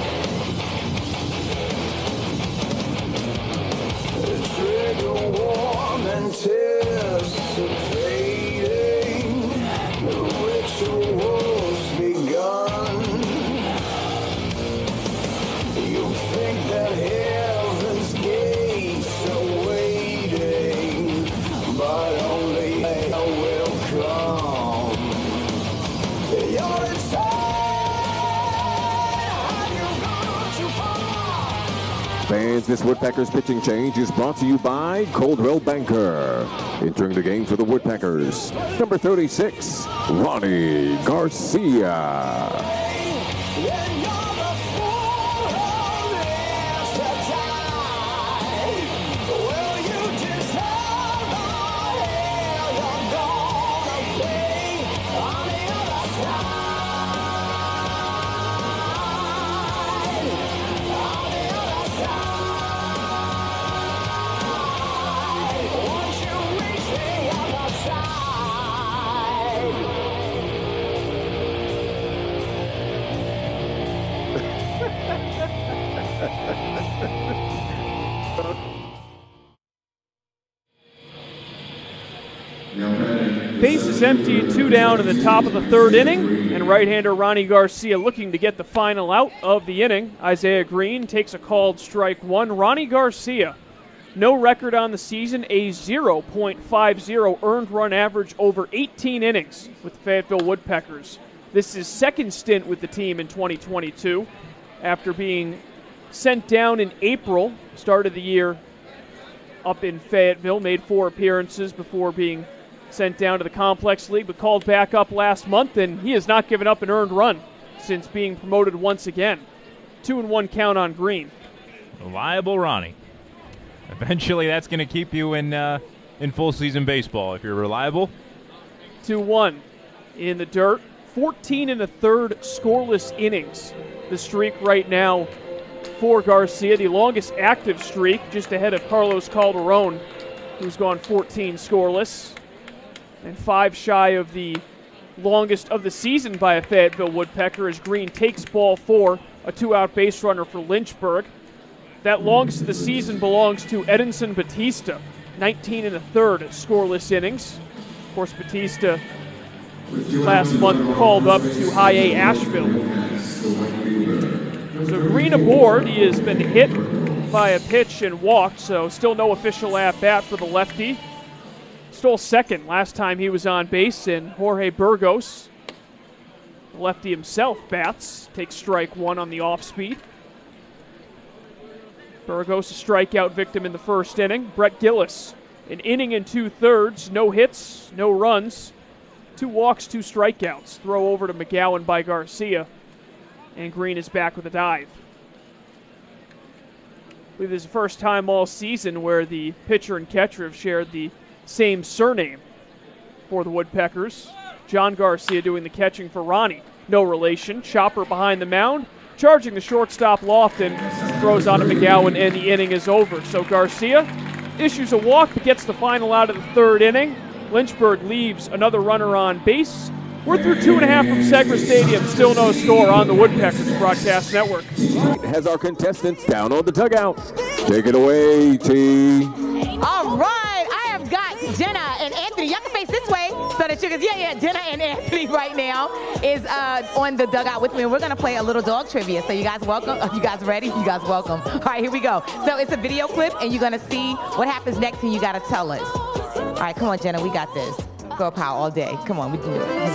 trigger warm anticipating, the ritual's begun. You think that heaven's gates are waiting, but only hell will come. You're inside, you've gone too far. Fans, this Woodpeckers pitching change is brought to you by Coldwell Banker. Entering the game for the Woodpeckers, number 36, Ronnie Garcia. Base is empty, 2 down in the top of the third inning, and right-hander Ronnie Garcia looking to get the final out of the inning. Isaiah Green takes a called strike one. Ronnie Garcia, no record on the season, a 0.50 earned run average over 18 innings with the Fayetteville Woodpeckers. This is second stint with the team in 2022 after being sent down in April, started the year up in Fayetteville, made 4 appearances before being sent down to the Complex League, but called back up last month, and he has not given up an earned run since being promoted once again. 2-1 count on Green. Reliable Ronnie. Eventually that's going to keep you in full season baseball if you're reliable. 2-1 in the dirt. 14 and a third scoreless innings. The streak right now for Garcia, the longest active streak, just ahead of Carlos Calderon, who's gone 14 scoreless. And 5 shy of the longest of the season by a Fayetteville Woodpecker as Green takes ball 4, a 2-out base runner for Lynchburg. That longest of the season belongs to Edinson Batista, 19 and a third scoreless innings. Of course, Batista last month called up to High A Asheville. So Green aboard. He has been hit by a pitch and walked, so still no official at-bat for the lefty. Stole second last time he was on base, and Jorge Burgos, the lefty himself, bats, takes strike one on the off-speed. Burgos a strikeout victim in the first inning. Brett Gillis, an inning and 2/3, no hits, no runs, 2 walks, 2 strikeouts. Throw over to McGowan by Garcia, and Green is back with a dive. I believe this is the first time all season where the pitcher and catcher have shared the same surname for the Woodpeckers. John Garcia doing the catching for Ronnie. No relation. Chopper behind the mound, charging the shortstop Lofton, throws on to McGowan, and the inning is over. So Garcia issues a walk, but gets the final out of the third inning. Lynchburg leaves another runner on base. We're through 2.5 from Segra Stadium. Still no score on the Woodpeckers Broadcast Network. Has our contestants down on the dugout. Take it away, T. All right, I have got Jenna and Anthony. Y'all can face this way so that you can, Jenna and Anthony right now is on the dugout with me. And we're going to play a little dog trivia. So you guys welcome. You guys ready? You guys welcome. All right, here we go. So it's a video clip, and you're going to see what happens next, and you got to tell us. All right, come on, Jenna, we got this. Girl power all day. Come on, we can do it.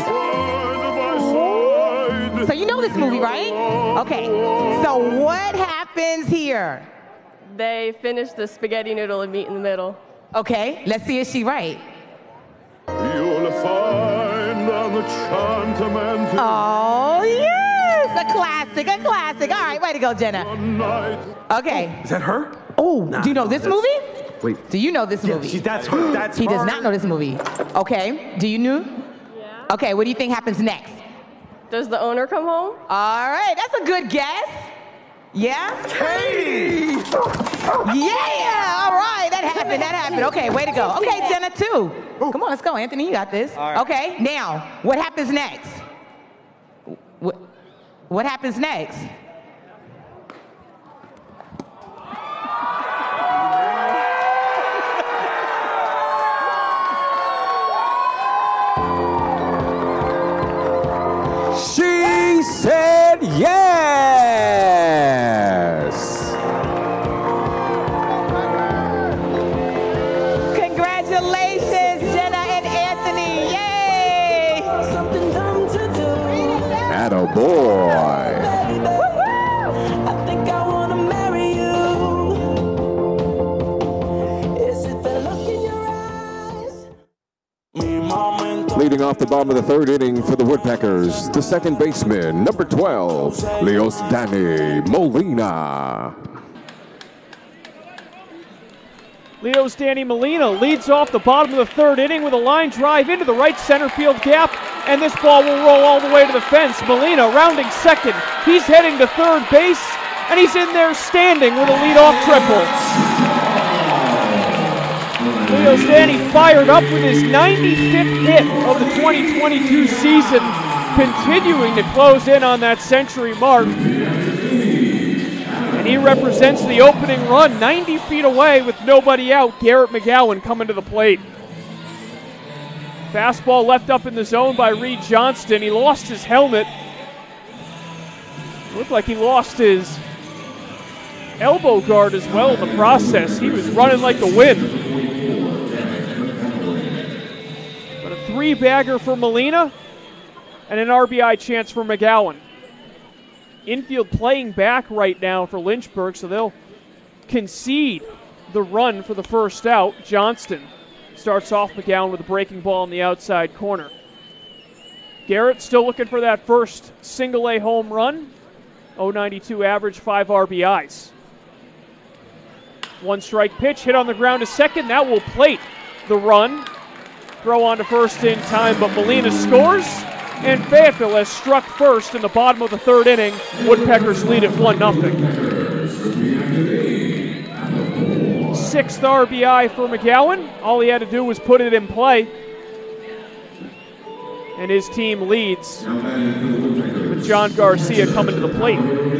So you know this movie, right? Okay, so what happens here? They finish the spaghetti noodle and meat in the middle. Okay, let's see if she right. You'll find the chantament. Oh, yes, a classic, a classic. All right, way to go, Jenna. Okay. Is that her? Oh, do you know this movie? Wait. Do you know this movie? That's her. That's He her. does not know this movie. Okay, do you know? Yeah. Okay, what do you think happens next? Does the owner come home? All right, that's a good guess. Yeah? Katie! Yeah! All right, that happened. Okay, way to go. Okay, Jenna, 2. Come on, let's go, Anthony, you got this. All right. Okay, now, what happens next? What happens next? She said yes. Congratulations, Jenna and Anthony. Yay! Attaboy. I think I wanna marry you. Is it the look in your eyes? Leading off the bottom of the third inning for the Woodpeckers, the second baseman, number 12, Leos Danny Molina. Leo's Danny Molina leads off the bottom of the third inning with a line drive into the right center field gap, and this ball will roll all the way to the fence. Molina rounding second. He's heading to third base, and he's in there standing with a leadoff triple. Leo's Danny fired up with his 95th hit of the 2022 season, continuing to close in on that century mark. And And he represents the opening run 90 feet away with nobody out. Garrett McGowan coming to the plate. Fastball left up in the zone by Reed Johnston. He lost his helmet. Looked like he lost his elbow guard as well in the process. He was running like the wind. But a three-bagger for Molina and an RBI chance for McGowan. Infield playing back right now for Lynchburg, so they'll concede the run for the first out. Johnston starts off McGowan with a breaking ball in the outside corner. Garrett still looking for that first single-A home run. 0.92 average, 5 RBIs. One strike pitch, hit on the ground to second. That will plate the run. Throw on to first in time, but Molina scores. And Fayetteville has struck first in the bottom of the third inning. Woodpeckers lead at 1-0. Sixth RBI for McGowan. All he had to do was put it in play. And his team leads with John Garcia coming to the plate.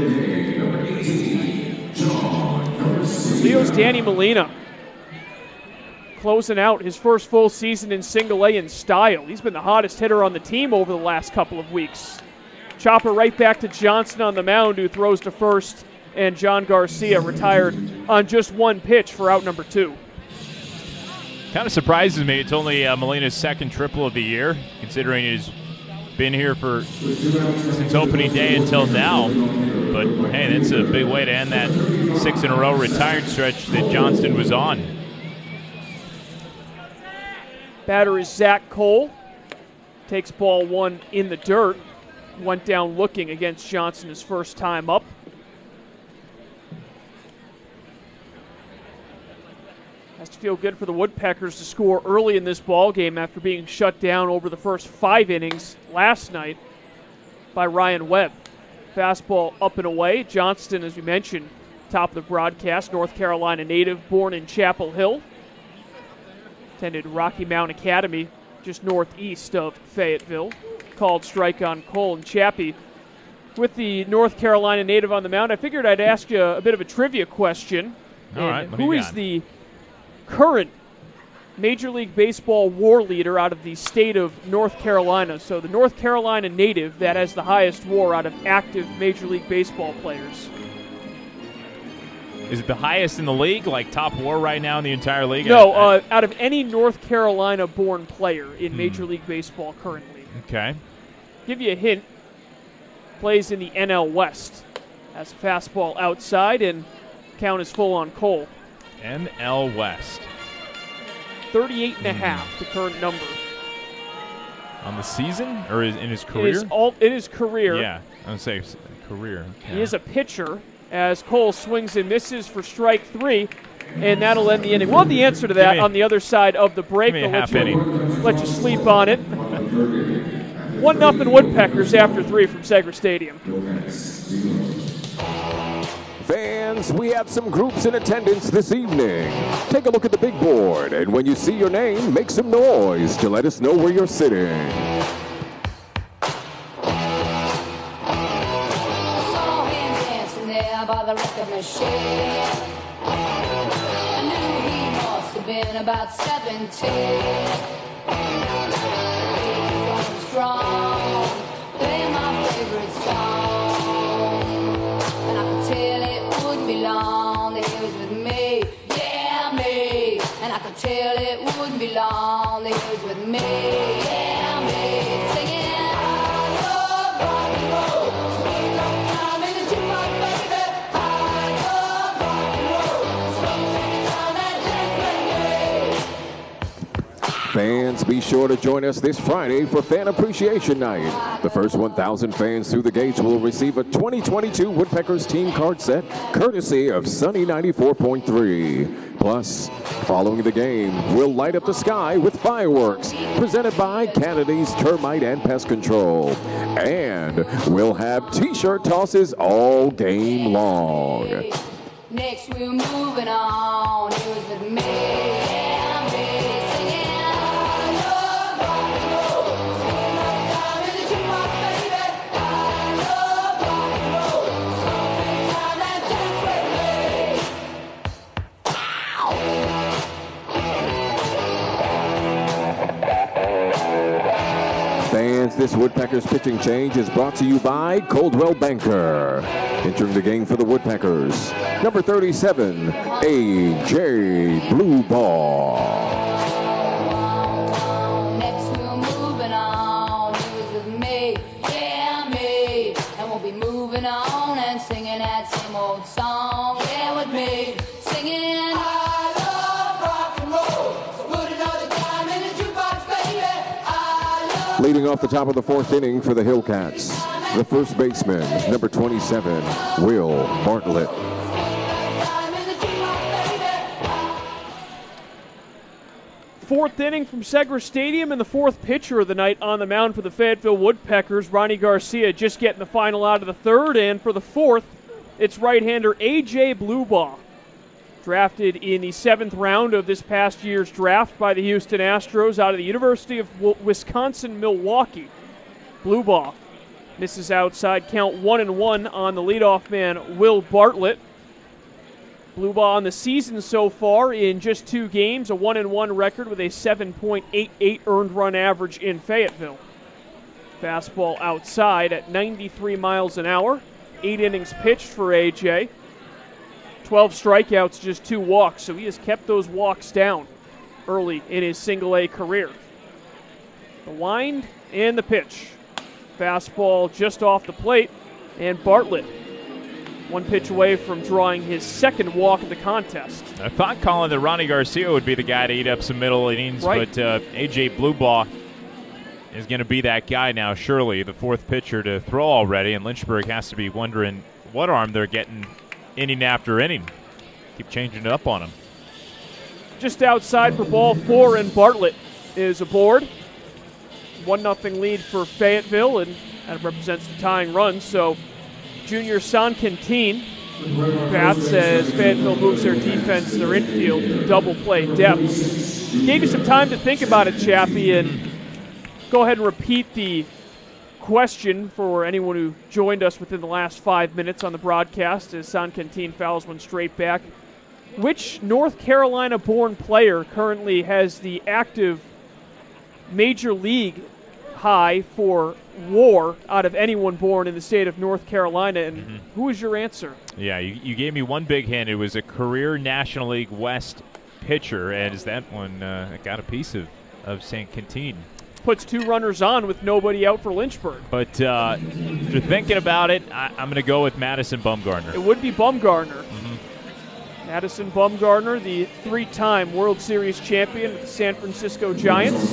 Leo's Danny Molina closing out his first full season in single-A in style. He's been the hottest hitter on the team over the last couple of weeks. Chopper right back to Johnson on the mound, who throws to first, and John Garcia retired on just one pitch for out number 2. Kind of surprises me. It's only Molina's second triple of the year, considering he's been here since opening day until now. But, hey, that's a big way to end that 6-in-a-row retired stretch that Johnston was on. Batter is Zach Cole. Takes ball one in the dirt. Went down looking against Johnson his first time up. Has to feel good for the Woodpeckers to score early in this ball game after being shut down over the first 5 innings last night by Ryan Webb. Fastball up and away. Johnston, as we mentioned, top of the broadcast, North Carolina native, born in Chapel Hill. Attended Rocky Mount Academy just northeast of Fayetteville. Called strike on Cole and Chappie. With the North Carolina native on the mound, I figured I'd ask you a bit of a trivia question. All right, who is the current Major League Baseball WAR leader out of the state of North Carolina? So the North Carolina native that has the highest WAR out of active Major League Baseball players. Is it the highest in the league, like top WAR right now in the entire league? No, out of any North Carolina-born player in Major League Baseball currently. Okay. Give you a hint. Plays in the NL West. Has a fastball outside, and count is full on Cole. NL West. 38.5, the current number. On the season, or in his career? In his career. Yeah, I would say career. Okay. He is a pitcher, as Cole swings and misses for strike 3, and that'll end the inning. We'll have the answer to that on the other side of the break. Give me a half inning. Let you sleep on it. 1-0 Woodpeckers after 3 from Segra Stadium. Fans, we have some groups in attendance this evening. Take a look at the big board, and when you see your name, make some noise to let us know where you're sitting. By the record machine, I knew he must have been about 17. He was strong, playing my favorite song, and I could tell it wouldn't be long that he was with me, yeah me. And I could tell it wouldn't be long that he was with me, yeah me. Singing. Fans, be sure to join us this Friday for Fan Appreciation Night. The first 1,000 fans through the gates will receive a 2022 Woodpeckers team card set, courtesy of Sunny 94.3. Plus, following the game, we'll light up the sky with fireworks, presented by Kennedy's Termite and Pest Control. And we'll have T-shirt tosses all game long. Next we're moving on. He was with me, yeah, me, singing. This Woodpeckers pitching change is brought to you by Coldwell Banker. Entering the game for the Woodpeckers, number 37, A.J. Blueball. Next we're moving on. Who's with me? Yeah, me. And we'll be moving on and singing that same old song. Yeah, with me. Singing. I love rock and roll. So put another dime in the jukebox, baby. I love. Leading off the top of the 4th inning for the Hillcats, the first baseman, number 27, Will Bartlett. Fourth inning from Segra Stadium, and the fourth pitcher of the night on the mound for the Fayetteville Woodpeckers, Ronnie Garcia, just getting the final out of the third. And for the fourth, it's right-hander A.J. Blueball, drafted in the 7th round of this past year's draft by the Houston Astros out of the University of Wisconsin-Milwaukee. Blueball misses outside, count 1-1 on the leadoff man, Will Bartlett. Blueball on the season so far in just 2 games, a 1-1 record with a 7.88 earned run average in Fayetteville. Fastball outside at 93 miles an hour. 8 innings pitched for AJ. 12 strikeouts, just 2 walks, so he has kept those walks down early in his single-A career. The wind and the pitch. Fastball just off the plate, and Bartlett 1 pitch away from drawing his 2nd walk of the contest. I thought, Colin, that Ronnie Garcia would be the guy to eat up some middle innings, right. But A.J. Blueball is going to be that guy now, surely, the 4th pitcher to throw already, and Lynchburg has to be wondering what arm they're getting inning after inning. Keep changing it up on him. Just outside for ball 4, and Bartlett is aboard. 1-0 lead for Fayetteville, and that represents the tying run, so junior San Quintin bats as Fayetteville moves their defense, their infield, to double play depth. Gave you some time to think about it, Chappie, and go ahead and repeat the question for anyone who joined us within the last 5 minutes on the broadcast as San Quintin fouls one straight back. Which North Carolina-born player currently has the active Major League high for WAR out of anyone born in the state of North Carolina, and who is your answer? Yeah, you gave me one big hint. It was a career National League West pitcher, and is that one got a piece of St. Quintin. Puts 2 runners on with nobody out for Lynchburg. But if you're thinking about it, I'm going to go with Madison Bumgarner. It would be Bumgarner. Madison Bumgarner, the 3-time World Series champion with the San Francisco Giants.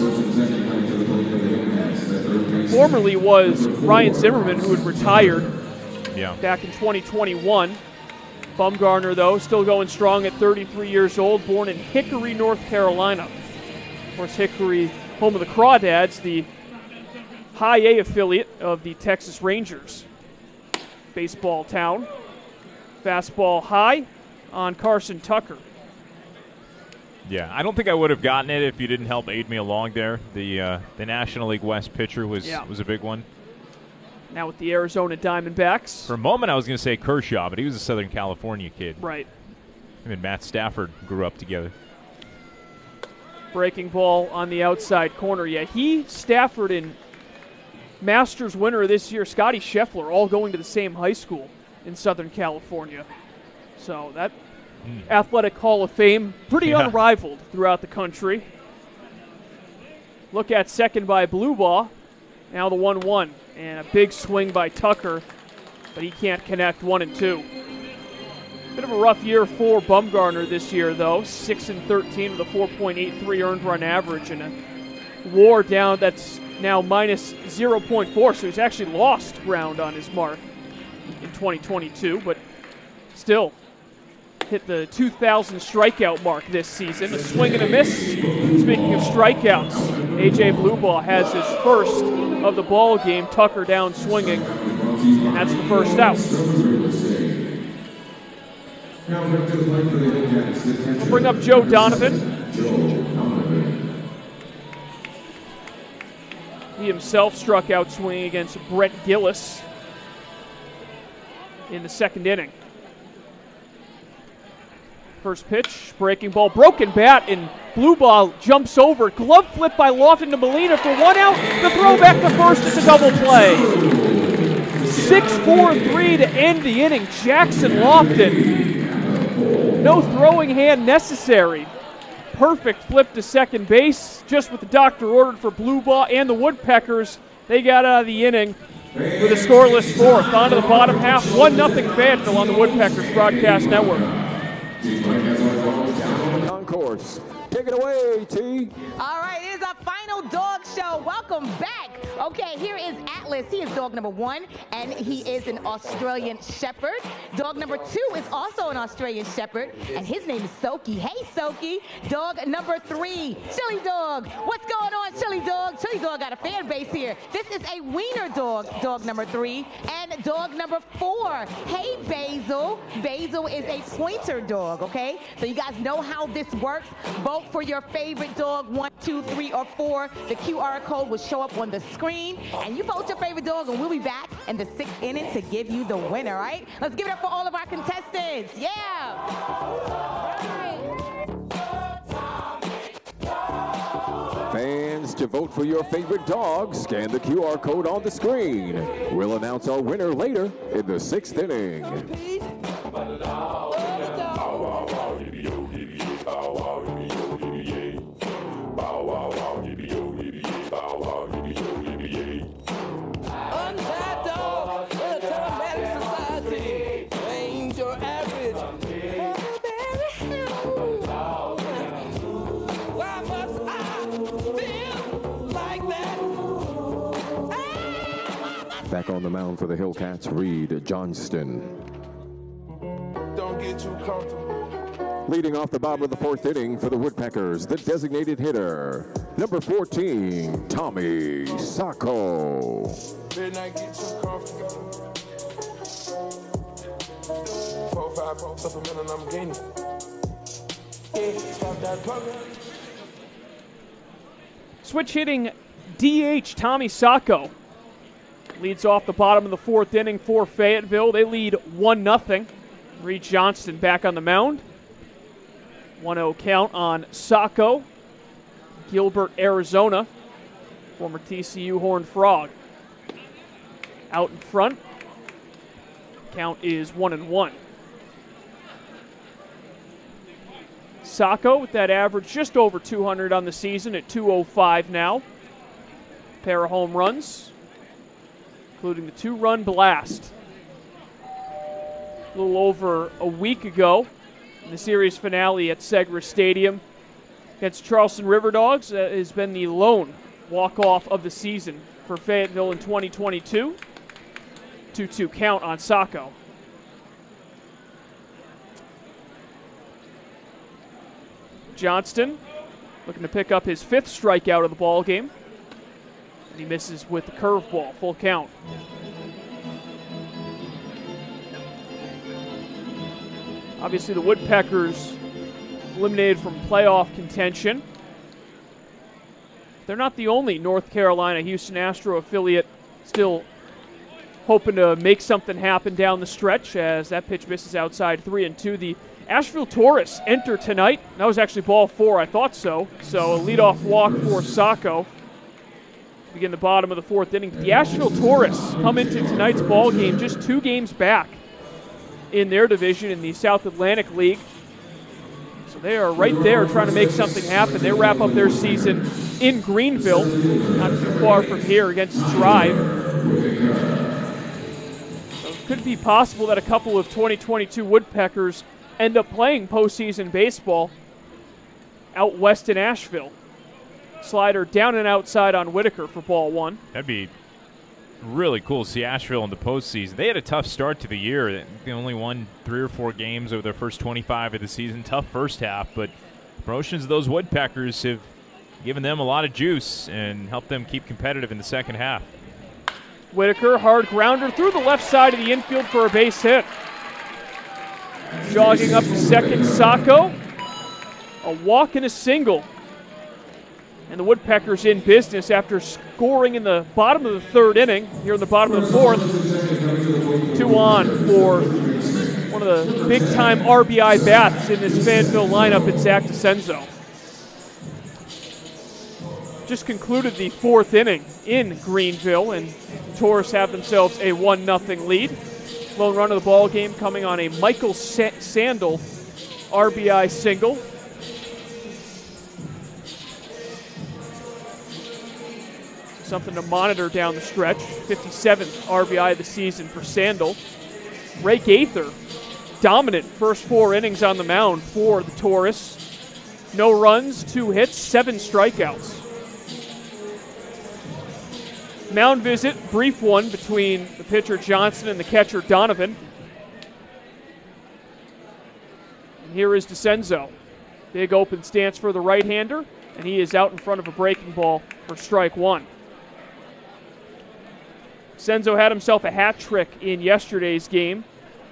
Formerly was Ryan Zimmerman, who had retired back in 2021. Bumgarner, though, still going strong at 33 years old, born in Hickory, North Carolina. Of course, Hickory, home of the Crawdads, the High A affiliate of the Texas Rangers. Baseball town. Fastball high on Carson Tucker. Yeah, I don't think I would have gotten it if you didn't help aid me along there. The National League West pitcher was a big one. Now with the Arizona Diamondbacks. For a moment, I was going to say Kershaw, but he was a Southern California kid. Right. Him and Matt Stafford grew up together. Breaking ball on the outside corner. Yeah, Stafford, and Masters winner this year, Scotty Scheffler, all going to the same high school in Southern California. So that Athletic Hall of Fame, pretty unrivaled throughout the country. Look at second by Blueball. Now the 1-1. And a big swing by Tucker, but he can't connect 1-2. Bit of a rough year for Bumgarner this year, though. 6-13 with a 4.83 earned run average and a WAR down that's now minus 0.4. So he's actually lost ground on his mark in 2022, but still hit the 2,000 strikeout mark this season. A swing and a miss. Speaking of strikeouts, A.J. Blueball has his first of the ball game. Tucker down swinging, and that's the first out. We'll bring up Joe Donovan. He himself struck out swinging against Brett Gillis in the 2nd inning. First pitch, breaking ball, broken bat, and blue ball jumps over. Glove flip by Lofton to Molina for 1 out. The throw back to first. It's a double play. 6-4-3 to end the inning. Jackson Lofton. No throwing hand necessary. Perfect flip to second base, just what the doctor ordered for blue ball and the Woodpeckers. They got out of the inning with a scoreless fourth. On to the bottom half, 1-0 Fayetteville on the Woodpeckers Broadcast Network. Concourse. Take it away, T. All right, it is our final dog show. Welcome back. Okay, here is Atlas. He is dog number 1, and he is an Australian Shepherd. Dog number 2 is also an Australian Shepherd, and his name is Soki. Hey, Soki. Dog number 3, Chili Dog. What's going on, Chili Dog? Chili Dog got a fan base here. This is a wiener dog, dog number 3, and dog number 4. Hey, Basil. Basil is a pointer dog, okay? So you guys know how this works. Vote for your favorite dog, 1, 2, 3, or 4. The QR code will show up on the screen, and you vote your favorite dog, and we'll be back in the 6th inning to give you the winner, all right? Let's give it up for all of our contestants. Yeah. Fans, to vote for your favorite dog, scan the QR code on the screen. We'll announce our winner later in the 6th inning. Untied dog, Military Society. Ain't your average. Why must I feel like that? Back on the mound for the Hillcats, Reed Johnston. Don't get too comfortable. Leading off the bottom of the 4th inning for the Woodpeckers, the designated hitter, number 14, Tommy Sacco. Better not get too comfortable. 4-5 supplemental, I'm gaining. Yeah, stop that program. Switch hitting DH Tommy Sacco leads off the bottom of the 4th inning for Fayetteville. They lead 1-0. Reed Johnston back on the mound. 1-0 count on Sacco. Gilbert, Arizona, former TCU Horned Frog. Out in front. Count is 1-1. Sacco with that average just over 200 on the season at 205 now. Pair of home runs, including the 2-run blast a little over a week ago in the series finale at Segra Stadium against Charleston River Dogs. Has been the lone walk-off of the season for Fayetteville in 2022. 2-2 count on Sacco. Johnston looking to pick up his 5th strikeout of the ball game. And he misses with the curveball, full count. Obviously, the Woodpeckers eliminated from playoff contention. They're not the only North Carolina Houston Astro affiliate still hoping to make something happen down the stretch, as that pitch misses outside 3-2. The Asheville Taurus enter tonight. That was actually ball 4, I thought so. So a leadoff walk for Sacco. Begin the bottom of the 4th inning. The Asheville Taurus come into tonight's ball game just 2 games back in their division in the South Atlantic League. So they are right there trying to make something happen. They wrap up their season in Greenville, not too far from here against Drive. So it could be possible that a couple of 2022 Woodpeckers end up playing postseason baseball out west in Asheville. Slider down and outside on Whitaker for ball 1. That'd be really cool to see Asheville in the postseason. They had a tough start to the year. They only won 3 or 4 games over their first 25 of the season. Tough first half, but promotions of those Woodpeckers have given them a lot of juice and helped them keep competitive in the second half. Whitaker, hard grounder through the left side of the infield for a base hit. Jogging up to second, Sacco. A walk and a single. And the Woodpeckers in business after scoring in the bottom of the 3rd inning. Here in the bottom of the 4th. 2 on for one of the big-time RBI bats in this Fayetteville lineup in Zach DeCenzo. Just concluded the 4th inning in Greenville, and the Taurus have themselves a 1-0 lead. Lone run of the ball game coming on a Michael Sandel RBI single. Something to monitor down the stretch. 57th RBI of the season for Sandel. Ray Gaither, dominant first 4 innings on the mound for the Taurus. No runs, 2 hits, 7 strikeouts. Mound visit, brief one between the pitcher Johnson and the catcher Donovan. And here is DeCenzo. Big open stance for the right-hander, and he is out in front of a breaking ball for strike 1. DeCenzo had himself a hat trick in yesterday's game.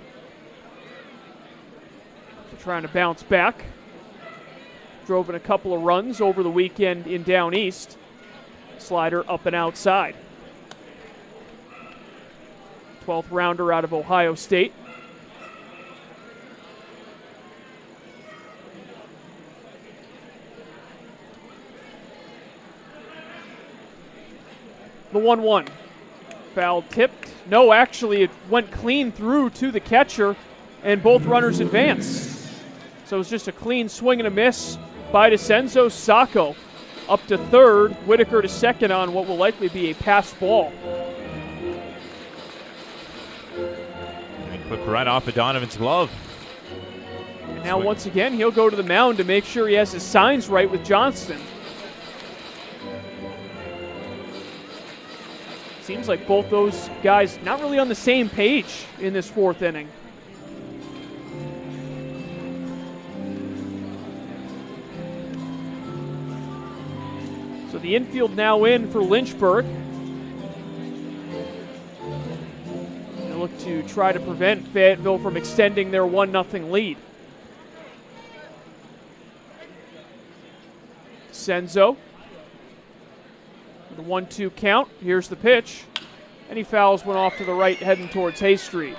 So trying to bounce back. Drove in a couple of runs over the weekend in Down East. Slider up and outside. 12th rounder out of Ohio State. The 1-1. Foul tipped. No, actually, it went clean through to the catcher, and both runners advance. So it was just a clean swing and a miss by DeCenzo. Sacco up to third. Whitaker to second on what will likely be a pass ball. Clipped right off of Donovan's glove. And now once again, he'll go to the mound to make sure he has his signs right with Johnston. Seems like both those guys not really on the same page in this 4th inning. So the infield now in for Lynchburg. They look to try to prevent Fayetteville from extending their 1-0 lead. Senzo. The 1-2 count. Here's the pitch. And he fouls one off to the right, heading towards Hay Street.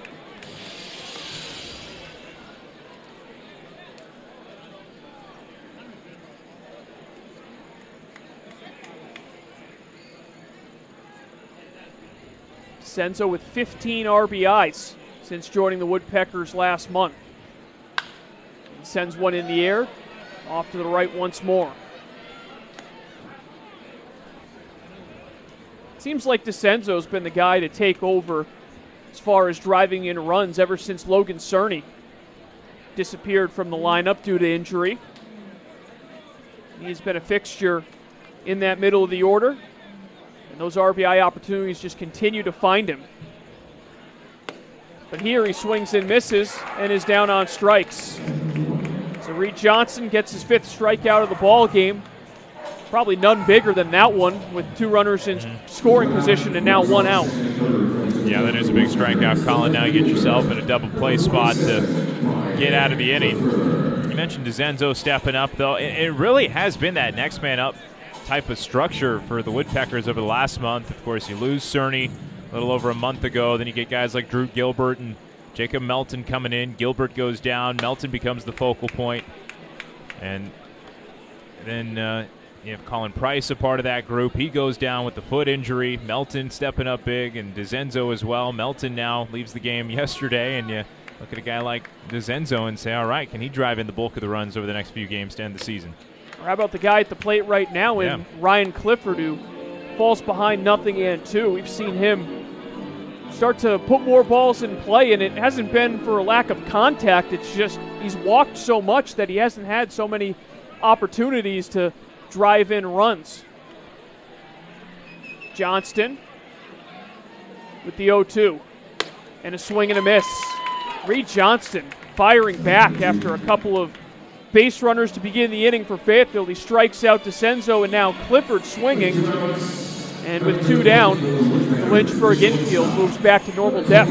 Senzo with 15 RBIs since joining the Woodpeckers last month. He sends one in the air, off to the right once more. Seems like DeCenzo's been the guy to take over as far as driving in runs ever since Logan Cerny disappeared from the lineup due to injury. He's been a fixture in that middle of the order, and those RBI opportunities just continue to find him. But here he swings and misses and is down on strikes. So Reed Johnson gets his 5th strikeout of the ball game. Probably none bigger than that one, with 2 runners in scoring position and now 1 out. Yeah, that is a big strikeout, Colin. Now you get yourself in a double play spot to get out of the inning. You mentioned DeCenzo stepping up, though. It really has been that next man up type of structure for the Woodpeckers over the last month. Of course, you lose Cerny a little over a month ago. Then you get guys like Drew Gilbert and Jacob Melton coming in. Gilbert goes down. Melton becomes the focal point. And then you have Colin Price, a part of that group. He goes down with the foot injury. Melton stepping up big, and DeCenzo as well. Melton now leaves the game yesterday, and you look at a guy like DeCenzo and say, all right, can he drive in the bulk of the runs over the next few games to end the season? Or how about the guy at the plate right now in Ryan Clifford, who falls behind 0-2. We've seen him start to put more balls in play, and it hasn't been for a lack of contact. It's just he's walked so much that he hasn't had so many opportunities to drive in runs. Johnston with the 0-2 and a swing and a miss. Reed Johnston firing back after a couple of base runners to begin the inning for Fayetteville. He strikes out DeCenzo, and now Clifford swinging. And with 2 down, the Lynchburg infield moves back to normal depth.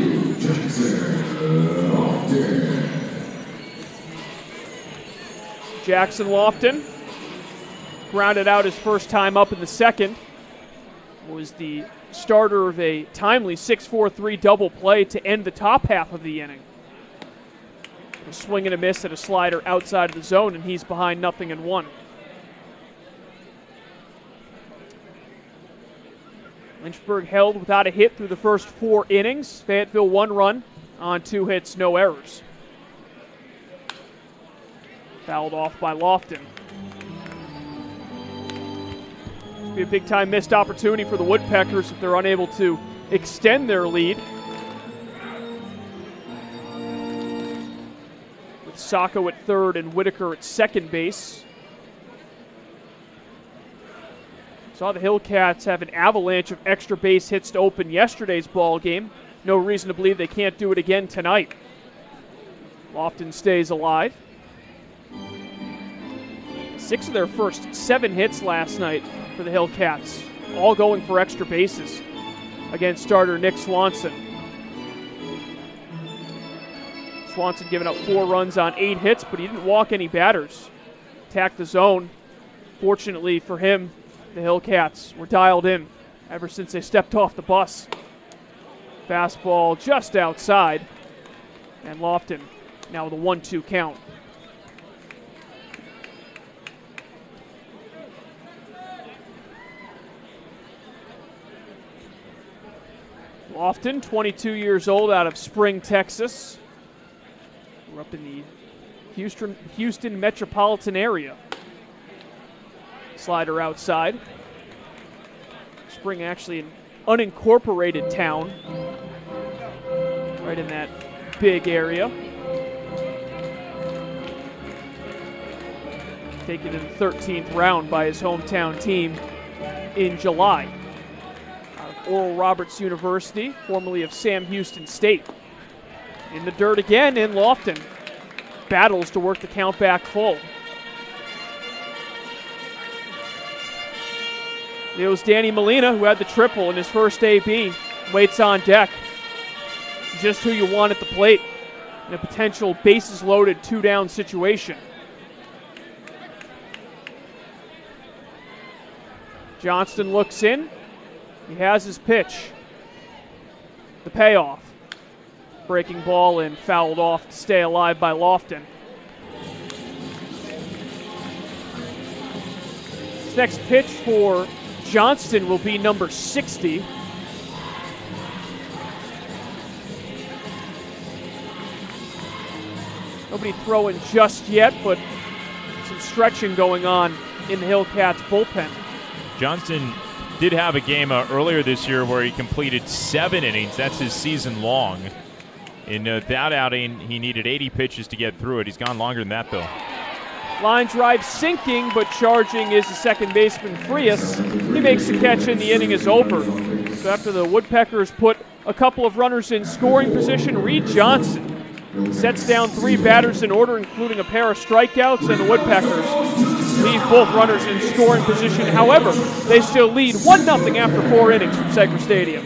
Jackson Lofton grounded out his first time up in the 2nd. Was the starter of a timely 6-4-3 double play to end the top half of the inning. A swing and a miss at a slider outside of the zone, and he's behind 0-1. Lynchburg held without a hit through the first 4 innings. Fayetteville 1 run on 2 hits, no errors. Fouled off by Lofton. This be a big-time missed opportunity for the Woodpeckers if they're unable to extend their lead. With Sacco at third and Whitaker at second base. Saw the Hillcats have an avalanche of extra base hits to open yesterday's ball game. No reason to believe they can't do it again tonight. Lofton stays alive. 6 of their first 7 hits last night for the Hillcats, all going for extra bases against starter Nick Swanson. Swanson giving up 4 runs on 8 hits, but he didn't walk any batters. Attacked the zone. Fortunately for him, the Hillcats were dialed in ever since they stepped off the bus. Fastball just outside, and Lofton now with a 1-2 count. Lofton, 22 years old, out of Spring, Texas. We're up in the Houston metropolitan area. Slider outside. Spring actually an unincorporated town. Right in that big area. Taken in the 13th round by his hometown team in July. Oral Roberts University, formerly of Sam Houston State. In the dirt again in Lofton. Battles to work the count back full. It was Danny Molina who had the triple in his first AB. Waits on deck. Just who you want at the plate in a potential bases loaded 2-down situation. Johnston looks in. He has his pitch. The payoff. Breaking ball and fouled off to stay alive by Lofton. This next pitch for Johnston will be number 60. Nobody throwing just yet, but some stretching going on in the Hillcats bullpen. Johnston did have a game earlier this year where he completed 7 innings. That's his season long. In that outing, he needed 80 pitches to get through it. He's gone longer than that, though. Line drive sinking, but charging is the second baseman Frias. He makes the catch and the inning is over. So after the Woodpeckers put a couple of runners in scoring position, Reed Johnson sets down 3 batters in order, including a pair of strikeouts, and the Woodpeckers leave both runners in scoring position. However, they still lead 1-0 after 4 innings from Segra Stadium.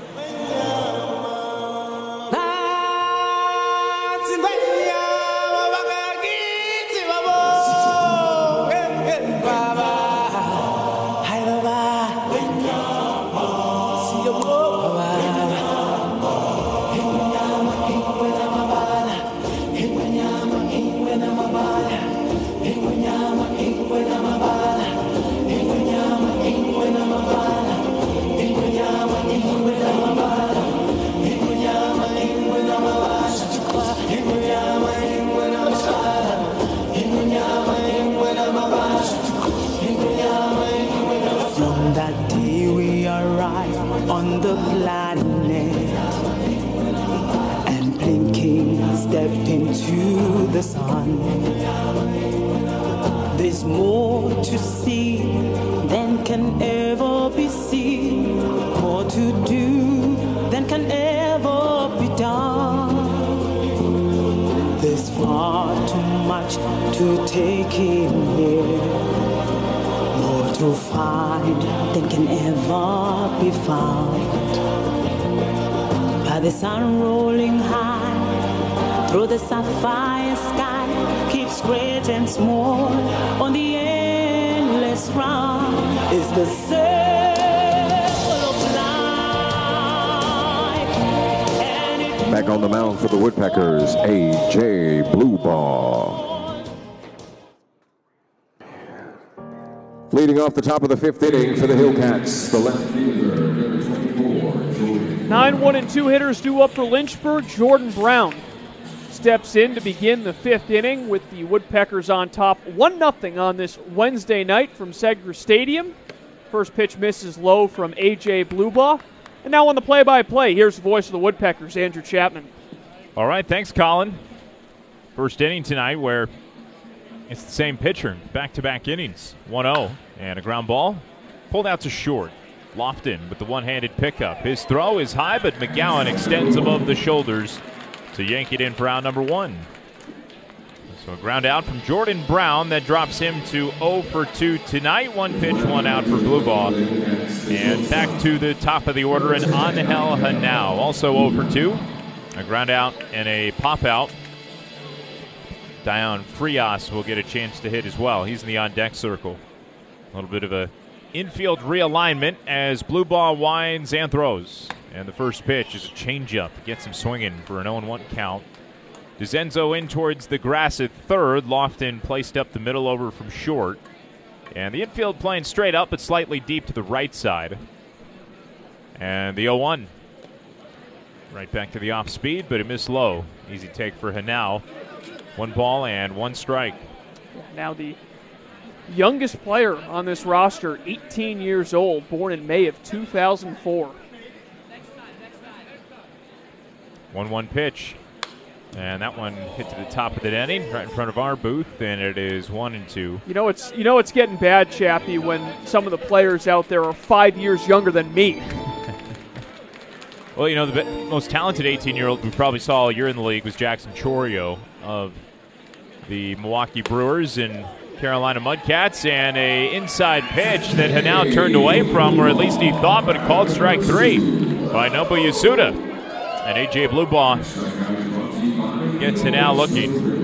On the planet and blinking, step into the sun. There's more to see than can ever be seen, more to do than can ever be done. There's far too much to take in here, to find than can ever be found. By the sun rolling high through the sapphire sky, keeps great and small on the endless round. Is the circle of life, and it Back on the mound for the Woodpeckers, A.J. Bluebaugh. Leading off the top of the 5th inning for the Hillcats, the left fielder, number 24, Jordan. 9-1 and 2 hitters due up for Lynchburg. Jordan Brown steps in to begin the 5th inning with the Woodpeckers on top 1-0 on this Wednesday night from Segra Stadium. First pitch misses low from A.J. Bluebaugh. And now on the play-by-play, here's the voice of the Woodpeckers, Andrew Chapman. All right, thanks, Colin. First inning tonight where it's the same pitcher, back-to-back innings, 1-0, and a ground ball pulled out to short. Lofton with the one-handed pickup. His throw is high, but McGowan extends above the shoulders to yank it in for out number 1. So a ground out from Jordan Brown that drops him to 0 for 2 tonight. 1 pitch, 1 out for Bluebaugh. And back to the top of the order, and Angel Henao, also 0 for 2. A ground out and a pop out. Dion Frias will get a chance to hit as well. He's in the on-deck circle. A little bit of a infield realignment as Bluebaugh winds and throws. And the first pitch is a changeup. Gets him swinging for an 0-1 count. DeZenzo in towards the grass at third. Lofton placed up the middle over from short. And the infield playing straight up but slightly deep to the right side. And the 0-1. Right back to the off speed, but it missed low. Easy take for Henao. 1 ball and 1 strike. Now the youngest player on this roster, 18 years old, born in May of 2004. 1-1 pitch. And that one hit to the top of the inning, right in front of our booth, and it is 1-2. You know it's getting bad, Chappie, when some of the players out there are 5 years younger than me. Well, you know, the most talented 18-year-old we probably saw all year in the league was Jackson Chorio of the Milwaukee Brewers and Carolina Mudcats, and a inside pitch that Henao turned away from, or at least he thought, but it called strike 3 by Nobu Yasuda. And A.J. Bluebaugh gets Henao looking.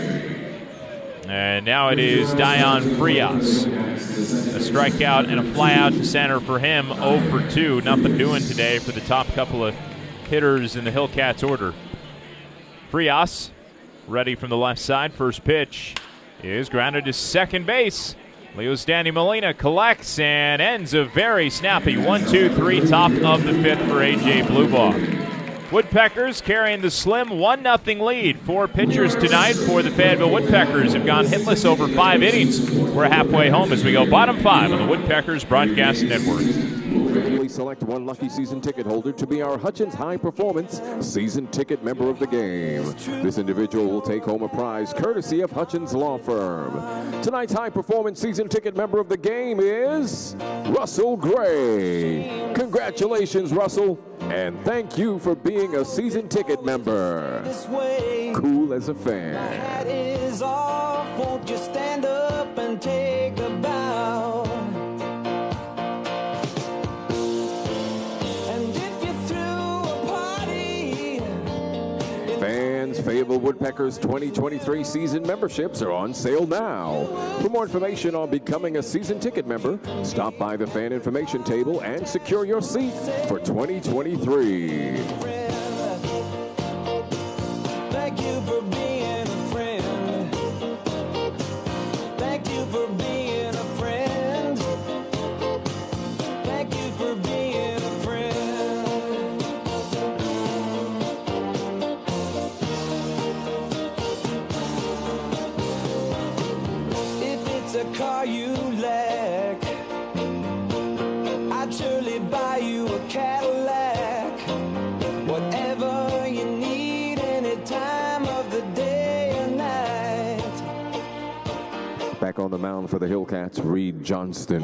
And now it is Dion Frias. A strikeout and a fly out to center for him. 0 for 2. Nothing doing today for the top couple of hitters in the Hillcats order. Frias ready from the left side. First pitch is grounded to second base. Leo's Danny Molina collects and ends a very snappy 1-2-3 top of the 5th for A.J. Bluebaugh. Woodpeckers carrying the slim 1-0 lead. 4 pitchers tonight for the Fayetteville Woodpeckers have gone hitless over 5 innings. We're halfway home as we go bottom 5 on the Woodpeckers Broadcast Network. Please select one lucky season ticket holder to be our Hutchins High Performance season ticket member of the game. This individual will take home a prize courtesy of Hutchins Law Firm. Tonight's High Performance season ticket member of the game is Russell Gray. Congratulations, Russell, and thank you for being a season ticket member. Cool as a fan. That is all. Won't you stand up and take a bow? Fans, Fayetteville Woodpeckers 2023 season memberships are on sale now. For more information on becoming a season ticket member, stop by the fan information table and secure your seat for 2023. Thank you for being a friend. Thank you for being a friend. Thank you for being a friend. If it's a car you lack, I'd surely buy you a Cadillac. Whatever you need, any time of the day or night. Back on the mound for the Hillcats, Reed Johnston.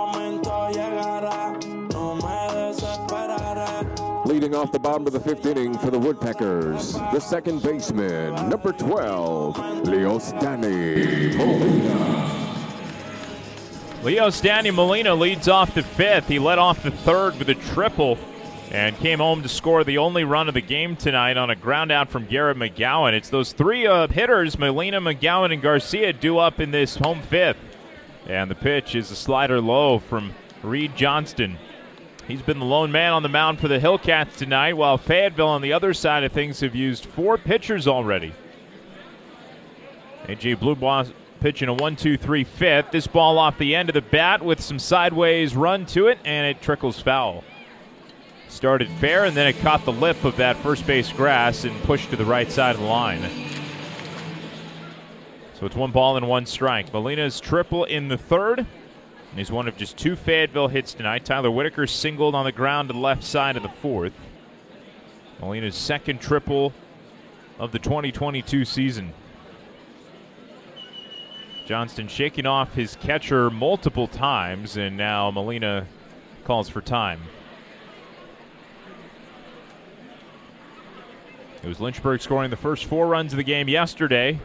Leading off the bottom of the 5th inning for the Woodpeckers, the second baseman, number 12, Leos Danny Molina. Leo's Danny Molina leads off the 5th. He led off the 3rd with a triple and came home to score the only run of the game tonight on a ground out from Garrett McGowan. It's those 3 hitters, Molina, McGowan, and Garcia, due up in this home 5th. And the pitch is a slider low from Reed Johnston. He's been the lone man on the mound for the Hillcats tonight, while Fayetteville on the other side of things have used 4 pitchers already. A.J. Bluebois pitching a 1-2-3 fifth. This ball off the end of the bat with some sideways run to it, and it trickles foul. Started fair, and then it caught the lip of that first base grass and pushed to the right side of the line. So it's 1 ball and 1 strike. Molina's triple in the third. He's one of just 2 Fayetteville hits tonight. Tyler Whitaker singled on the ground to the left side of the fourth. Molina's second triple of the 2022 season. Johnston shaking off his catcher multiple times, and now Molina calls for time. It was Lynchburg scoring the first 4 runs of the game yesterday.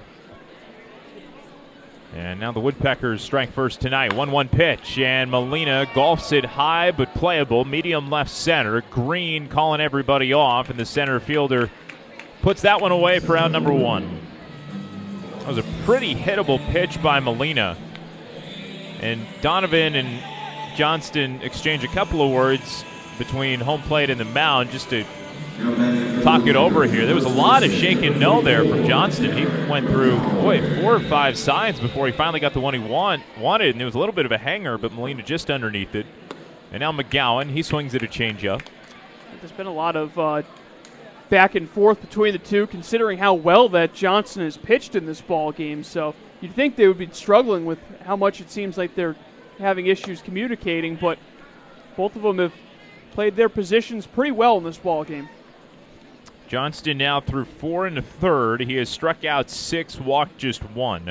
And now the Woodpeckers strike first tonight. 1-1 pitch, and Molina golfs it high but playable. Medium left center. Green calling everybody off, and the center fielder puts that one away for out number 1. That was a pretty hittable pitch by Molina. And Donovan and Johnston exchange a couple of words between home plate and the mound just to talk it over here. There was a lot of shake and no there from Johnston. He went through, 4 or 5 signs before he finally got the one he wanted, and it was a little bit of a hanger, but Molina just underneath it. And now McGowan, he swings at a changeup. There's been a lot of back and forth between the two, considering how well that Johnston has pitched in this ball game. So you'd think they would be struggling with how much it seems like they're having issues communicating, but both of them have played their positions pretty well in this ball game. Johnston now through 4 1/3. He has struck out 6, walked just 1.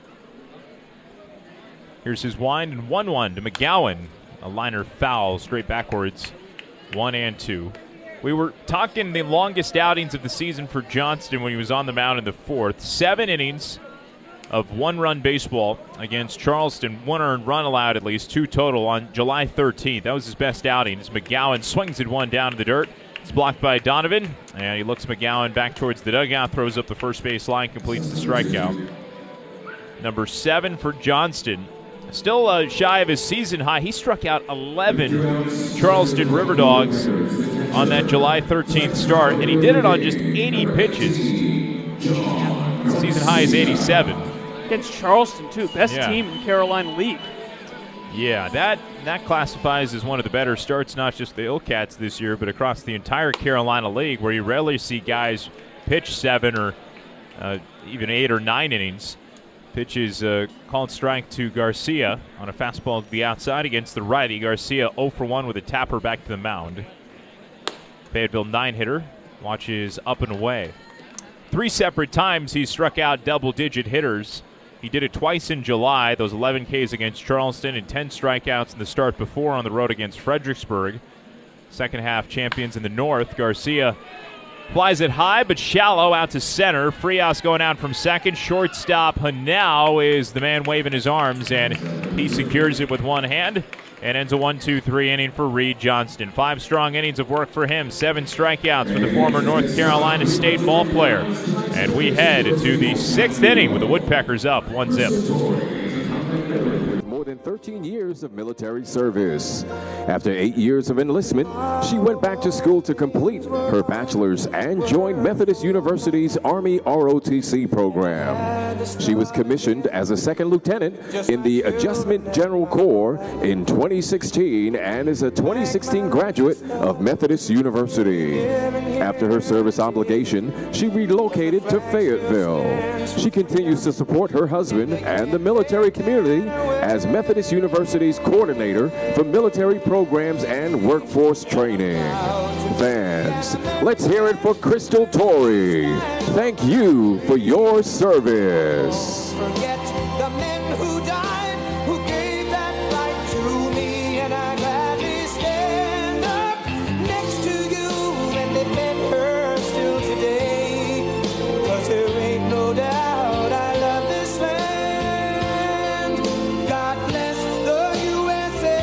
Here's his wind, and 1-1 to McGowan. A liner foul straight backwards, 1 and 2. We were talking the longest outings of the season for Johnston when he was on the mound in the 4th. 7 innings of 1-run baseball against Charleston. 1 earned run allowed, at least 2 total on July 13th. That was his best outing as McGowan swings at one down to the dirt. It's blocked by Donovan, and he looks McGowan back towards the dugout, throws up the first base line, completes the strikeout. Number 7 for Johnston. Still shy of his season high. He struck out 11 Charleston River Dogs on that July 13th start, and he did it on just 80 pitches. Season high is 87. Against Charleston, too. Best team in Carolina League. Yeah, that classifies as one of the better starts, not just the Hillcats this year, but across the entire Carolina League, where you rarely see guys pitch 7 or even 8 or 9 innings. Pitch is called strike to Garcia on a fastball to the outside against the righty. Garcia 0 for 1 with a tapper back to the mound. Fayetteville 9-hitter watches up and away. 3 separate times he struck out double-digit hitters. He did it twice in July, those 11 Ks against Charleston, and 10 strikeouts in the start before on the road against Fredericksburg. Second half champions in the North. Garcia flies it high but shallow out to center. Frias going out from second. Shortstop Hanau is the man waving his arms, and he secures it with one hand and ends a 1-2-3 inning for Reed Johnston. 5 strong innings of work for him. 7 strikeouts for the former North Carolina State ball player. And we head to the 6th inning with the Woodpeckers up 1-0. More than 13 years of military service. After 8 years of enlistment, she went back to school to complete her bachelor's and joined Methodist University's Army ROTC program. She was commissioned as a second lieutenant in the Adjustment General Corps in 2016 and is a 2016 graduate of Methodist University. After her service obligation, she relocated to Fayetteville. She continues to support her husband and the military community as Methodist University's coordinator for military programs and workforce training. Fans, let's hear it for Crystal Torrey. Thank you for your service. Forget the men who died, who gave that right to me, and I gladly stand up next to you and defend her still today. 'Cause there ain't no doubt I love this land. God bless the USA.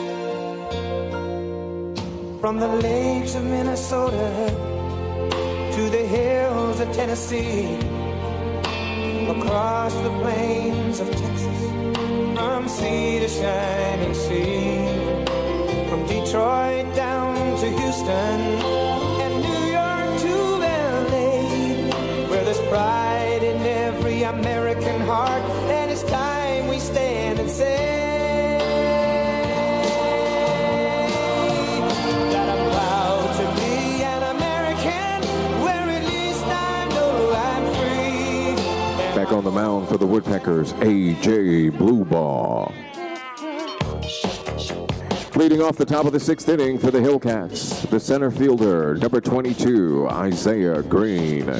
From the lakes of Minnesota to to the hills of Tennessee, across the plains of Texas, from sea to shining sea, from Detroit down to Houston, and New York to LA, where there's pride in every American heart, and it's time we stand and say that I'm proud to be an American, where at least I know I'm free. Back on the mound for the Woodpeckers, A.J. Bluebaugh. Leading off the top of the 6th inning for the Hillcats, the center fielder, number 22, Isaiah Green.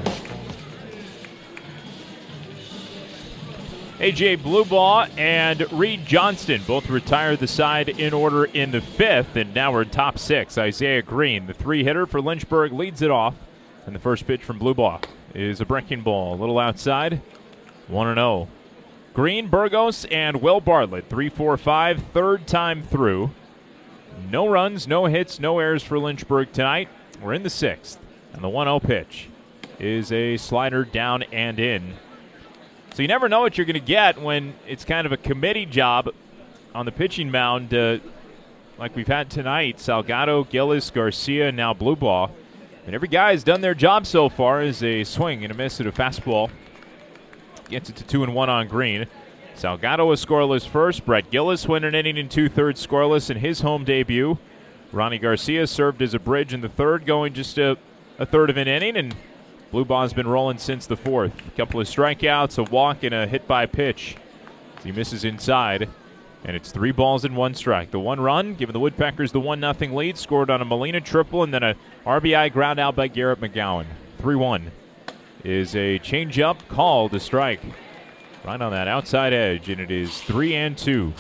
A.J. Bluebaugh and Reed Johnston both retired the side in order in the 5th, and now we're in top 6. Isaiah Green, the 3-hitter for Lynchburg, leads it off, and the first pitch from Bluebaugh is a breaking ball, a little outside, 1-0. Green, Burgos, and Will Bartlett, 3-4-5, third time through. No runs, no hits, no errors for Lynchburg tonight. We're in the 6th, and the 1-0 pitch is a slider down and in. So you never know what you're going to get when it's kind of a committee job on the pitching mound like we've had tonight. Salgado, Gillis, Garcia, and now Bluebaugh. And every guy has done their job so far as a swing and a miss at a fastball. Gets it to 2-1 on Green. Salgado was scoreless first. Brett Gillis went an inning and 2/3 scoreless in his home debut. Ronnie Garcia served as a bridge in the 3rd, going just a third of an inning, and Bluebaugh's been rolling since the 4th. A couple of strikeouts, a walk, and a hit by pitch. He misses inside, and it's 3 balls and 1 strike. The 1 run, giving the Woodpeckers the 1-0 lead, scored on a Molina triple, and then a RBI ground out by Garrett McGowan. 3-1 is a changeup called a strike. Right on that outside edge, and it is 3-2.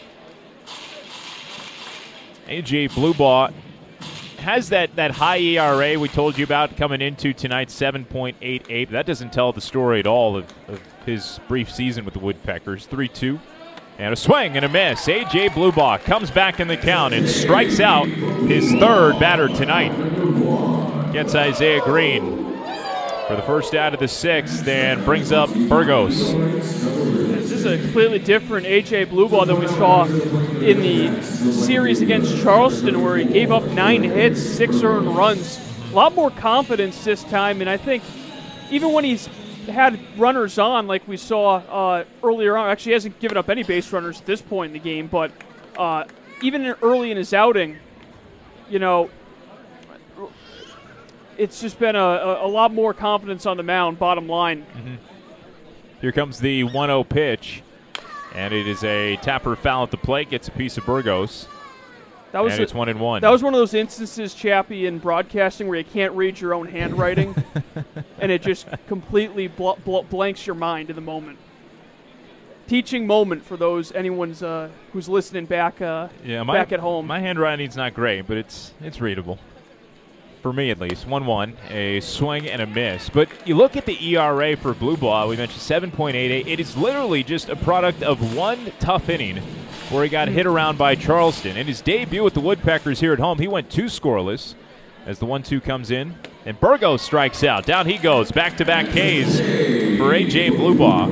A.J. Bluebaugh has that high ERA we told you about coming into tonight, 7.88. That doesn't tell the story at all of his brief season with the Woodpeckers. 3-2, and a swing and a miss. A.J. Bluebaugh comes back in the count and strikes out his 3rd batter tonight. Gets Isaiah Green for the first out of the 6th and brings up Burgos. This is a completely different A.J. Bluebaugh than we saw in the series against Charleston, where he gave up 9 hits, 6 earned runs. A lot more confidence this time, and I think even when he's had runners on, like we saw earlier on, actually he hasn't given up any base runners at this point in the game, but even early in his outing, you know, it's just been a lot more confidence on the mound, bottom line. Mm-hmm. Here comes the 1-0 pitch, and it is a tapper foul at the plate, gets a piece of Burgos, and it's 1-1. That was one of those instances, Chappie, in broadcasting where you can't read your own handwriting, and it just completely blanks your mind in the moment. Teaching moment for anyone's who's listening back back at home. My handwriting's not great, but it's readable. For me, at least. 1-1, a swing and a miss. But you look at the ERA for Bluebaugh, we mentioned 7.88. It is literally just a product of one tough inning where he got hit around by Charleston. In his debut with the Woodpeckers here at home, he went 2 scoreless as the 1-2 comes in. And Burgos strikes out. Down he goes. Back-to-back Ks for A.J. Bluebaugh.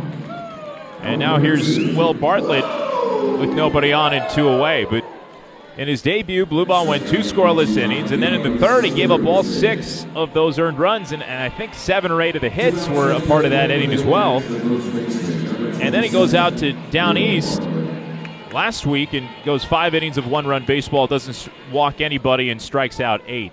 And now here's Will Bartlett with nobody on and 2 away. But in his debut, Bluebaugh went 2 scoreless innings, and then in the 3rd, he gave up all 6 of those earned runs, and I think 7 or 8 of the hits were a part of that inning as well. And then he goes out to Down East last week and goes 5 innings of 1-run baseball, doesn't walk anybody, and strikes out 8.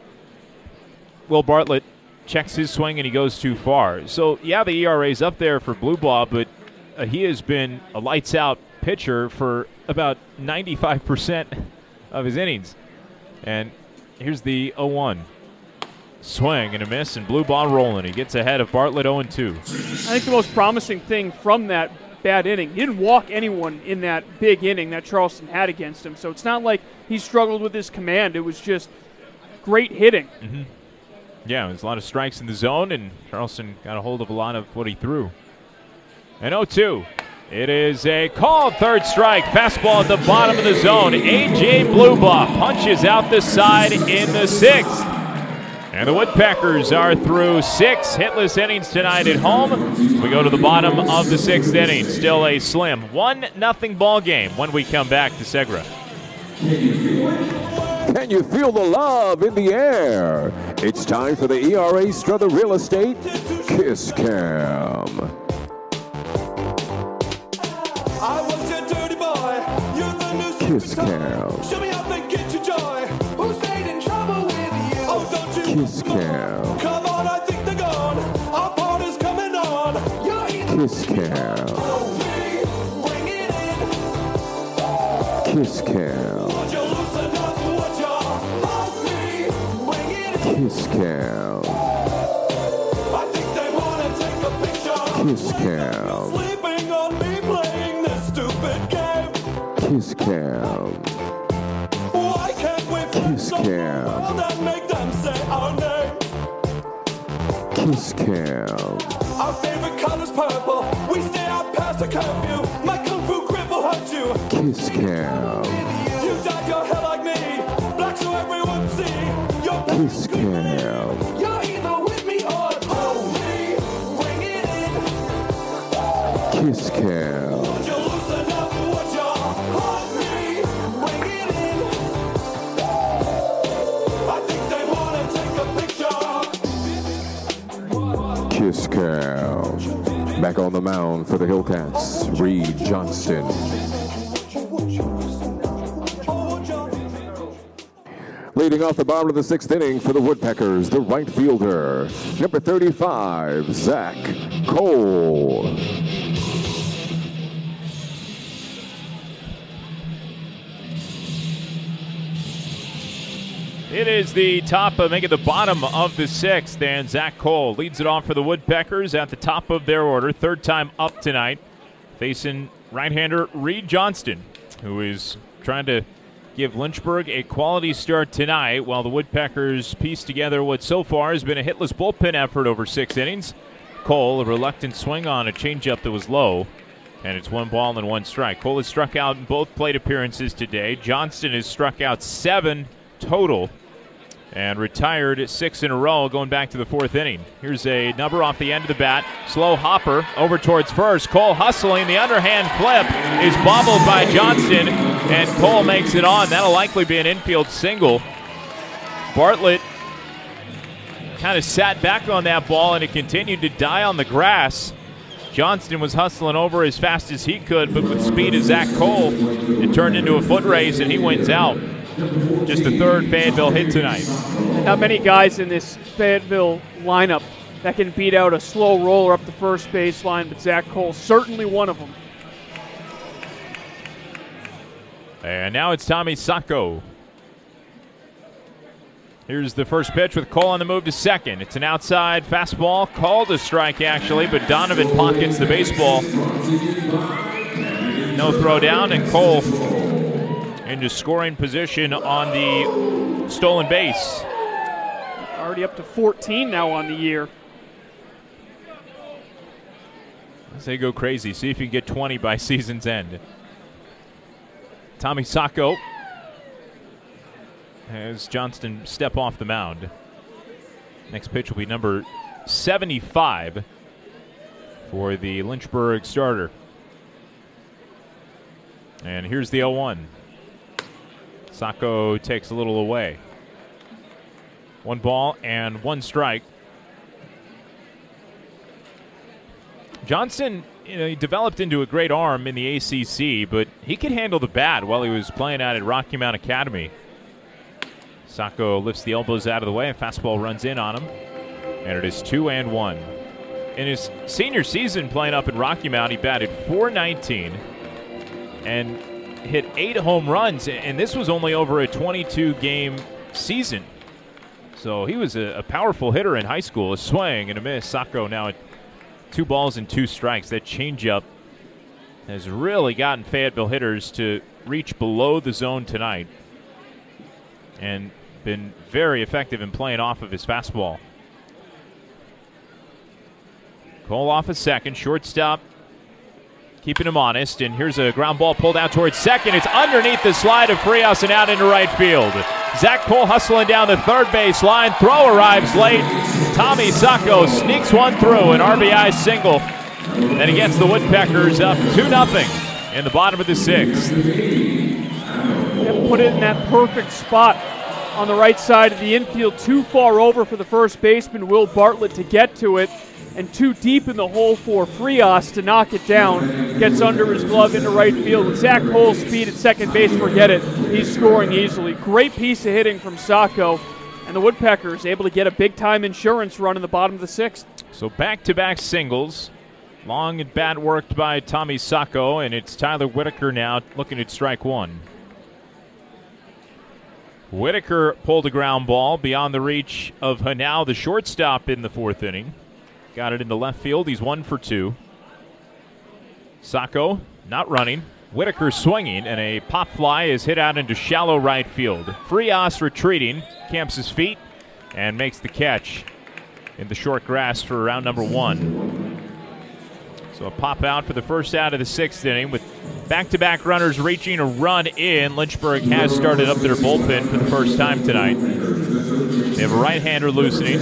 Will Bartlett checks his swing, and he goes too far. So, yeah, the ERA's up there for Bluebaugh, but he has been a lights-out pitcher for about 95% of his innings. And here's the 0-1. Swing and a miss, and Bluebaugh rolling. He gets ahead of Bartlett 0-2. I think the most promising thing from that bad inning, he didn't walk anyone in that big inning that Charleston had against him. So it's not like he struggled with his command. It was just great hitting. Mm-hmm. Yeah, there's a lot of strikes in the zone, and Charleston got a hold of a lot of what he threw. And 0-2. It is a called 3rd strike. Fastball at the bottom of the zone. A.J. Bluebaugh punches out the side in the 6th. And the Woodpeckers are through 6 hitless innings tonight at home. We go to the bottom of the 6th inning. Still a slim 1-0 ball game when we come back to Segra. Can you feel the love in the air? It's time for the ERA Strother Real Estate Kiss Cam. I was your dirty boy. You're the new Kiss Cam. Show me how they get your joy. Who stayed in trouble with you? Oh, don't you? Kiss Cam. Come on, I think they're gone. Our party's coming on. You're either Kiss Cam. bring it in. Kiss Cam. Would you loosen up? Would you hold me? Bring it in. Kiss Cam. I think they wanna take a picture. Kiss Cam. Sleeping on me playing this stupid game. Kiss Cam. Why can't we fix Kiss the Cam. world and make them say our name? Kiss Cam. Our favorite color's purple. We stay out past the curfew. My kung fu grip will hurt you. Kiss Cam. You dyed your hair like me, black so everyone see. You're Kiss Cam. You're either with me or hold me. Bring it in. Kiss Cam. Would you loosen up? Would you hold me? Bring it in. I think they wanna take a picture. Kiss Cam. Back on the mound for the Hillcats, Reed Johnston. Leading off the bottom of the 6th inning for the Woodpeckers, the right fielder, number 35, Zach Cole. It is the top of, make it the bottom of the 6th, and Zach Cole leads it off for the Woodpeckers at the top of their order. 3rd time up tonight, facing right-hander Reed Johnston, who is trying to give Lynchburg a quality start tonight while the Woodpeckers piece together what so far has been a hitless bullpen effort over 6 innings. Cole, a reluctant swing on a changeup that was low, and it's 1 ball and 1 strike. Cole has struck out in both plate appearances today. Johnston has struck out 7 total and retired 6 in a row going back to the 4th inning. Here's a number off the end of the bat. Slow hopper over towards first. Cole hustling. The underhand flip is bobbled by Johnston, and Cole makes it on. That'll likely be an infield single. Bartlett kind of sat back on that ball, and it continued to die on the grass. Johnston was hustling over as fast as he could, but with speed of Zach Cole, it turned into a foot race, and he wins out. Just the 3rd Fayetteville hit tonight. Not many guys in this Fayetteville lineup that can beat out a slow roller up the first baseline, but Zach Cole certainly one of them. And now it's Tommy Sacco. Here's the first pitch with Cole on the move to second. It's an outside fastball, called a strike actually, but Donovan pockets the baseball. No throw down, and Cole into scoring position on the stolen base. Already up to 14 now on the year. I say go crazy. See if you can get 20 by season's end. Tommy Sacco has Johnston step off the mound. Next pitch will be number 75 for the Lynchburg starter. And here's the 0-1. Sacco takes a little away. 1 ball and 1 strike. Johnston, he developed into a great arm in the ACC, but he could handle the bat while he was playing out at Rocky Mount Academy. Sacco lifts the elbows out of the way, and fastball runs in on him, and it is 2-1. In his senior season playing up at Rocky Mount, he batted .419 and hit 8 home runs, and this was only over a 22-game season. So he was a powerful hitter in high school, a swing and a miss. Sacco now at 2 balls and 2 strikes. That changeup has really gotten Fayetteville hitters to reach below the zone tonight and been very effective in playing off of his fastball. Cole off a second, shortstop keeping him honest, and here's a ground ball pulled out towards second. It's underneath the slide of Frias and out into right field. Zach Cole hustling down the third base line. Throw arrives late. Tommy Sacco sneaks one through, an RBI single. And he gets the Woodpeckers up 2-0 in the bottom of the sixth. And put it in that perfect spot on the right side of the infield, too far over for the first baseman, Will Bartlett, to get to it, and too deep in the hole for Frias to knock it down. Gets under his glove into right field. With Zach Cole's speed at second base, forget it. He's scoring easily. Great piece of hitting from Sacco, and the Woodpeckers able to get a big-time insurance run in the bottom of the sixth. So back-to-back singles. Long and bat worked by Tommy Sacco, and it's Tyler Whitaker now looking at strike one. Whitaker pulled a ground ball beyond the reach of Hanau, the shortstop, in the fourth inning. Got it into left field. He's 1 for 2. Sacco not running. Whitaker swinging, and a pop fly is hit out into shallow right field. Frias retreating, camps his feet, and makes the catch in the short grass for round number 1. So a pop out for the first out of the sixth inning with back-to-back runners reaching a run in. Lynchburg has started up their bullpen for the first time tonight. They have a right-hander loosening.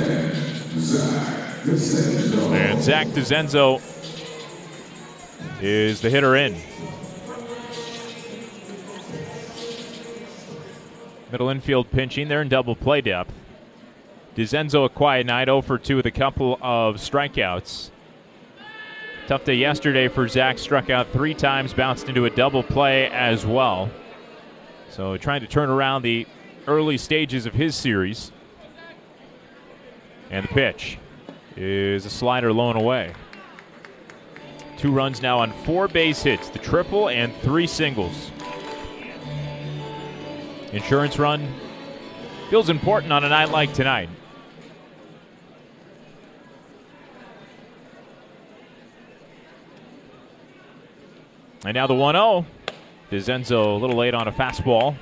And Zach DeZenzo is the hitter in. Middle infield pinching. They're in double play depth. DeZenzo a quiet night, 0 for 2 with a couple of strikeouts. Tough day yesterday for Zach. Struck out 3 times, bounced into a double play as well. So trying to turn around the early stages of his series. And the pitch is a slider low and away. 2 runs now on 4 base hits, the triple and 3 singles. Insurance run feels important on a night like tonight. And now the 1-0. DeZenzo a little late on a fastball.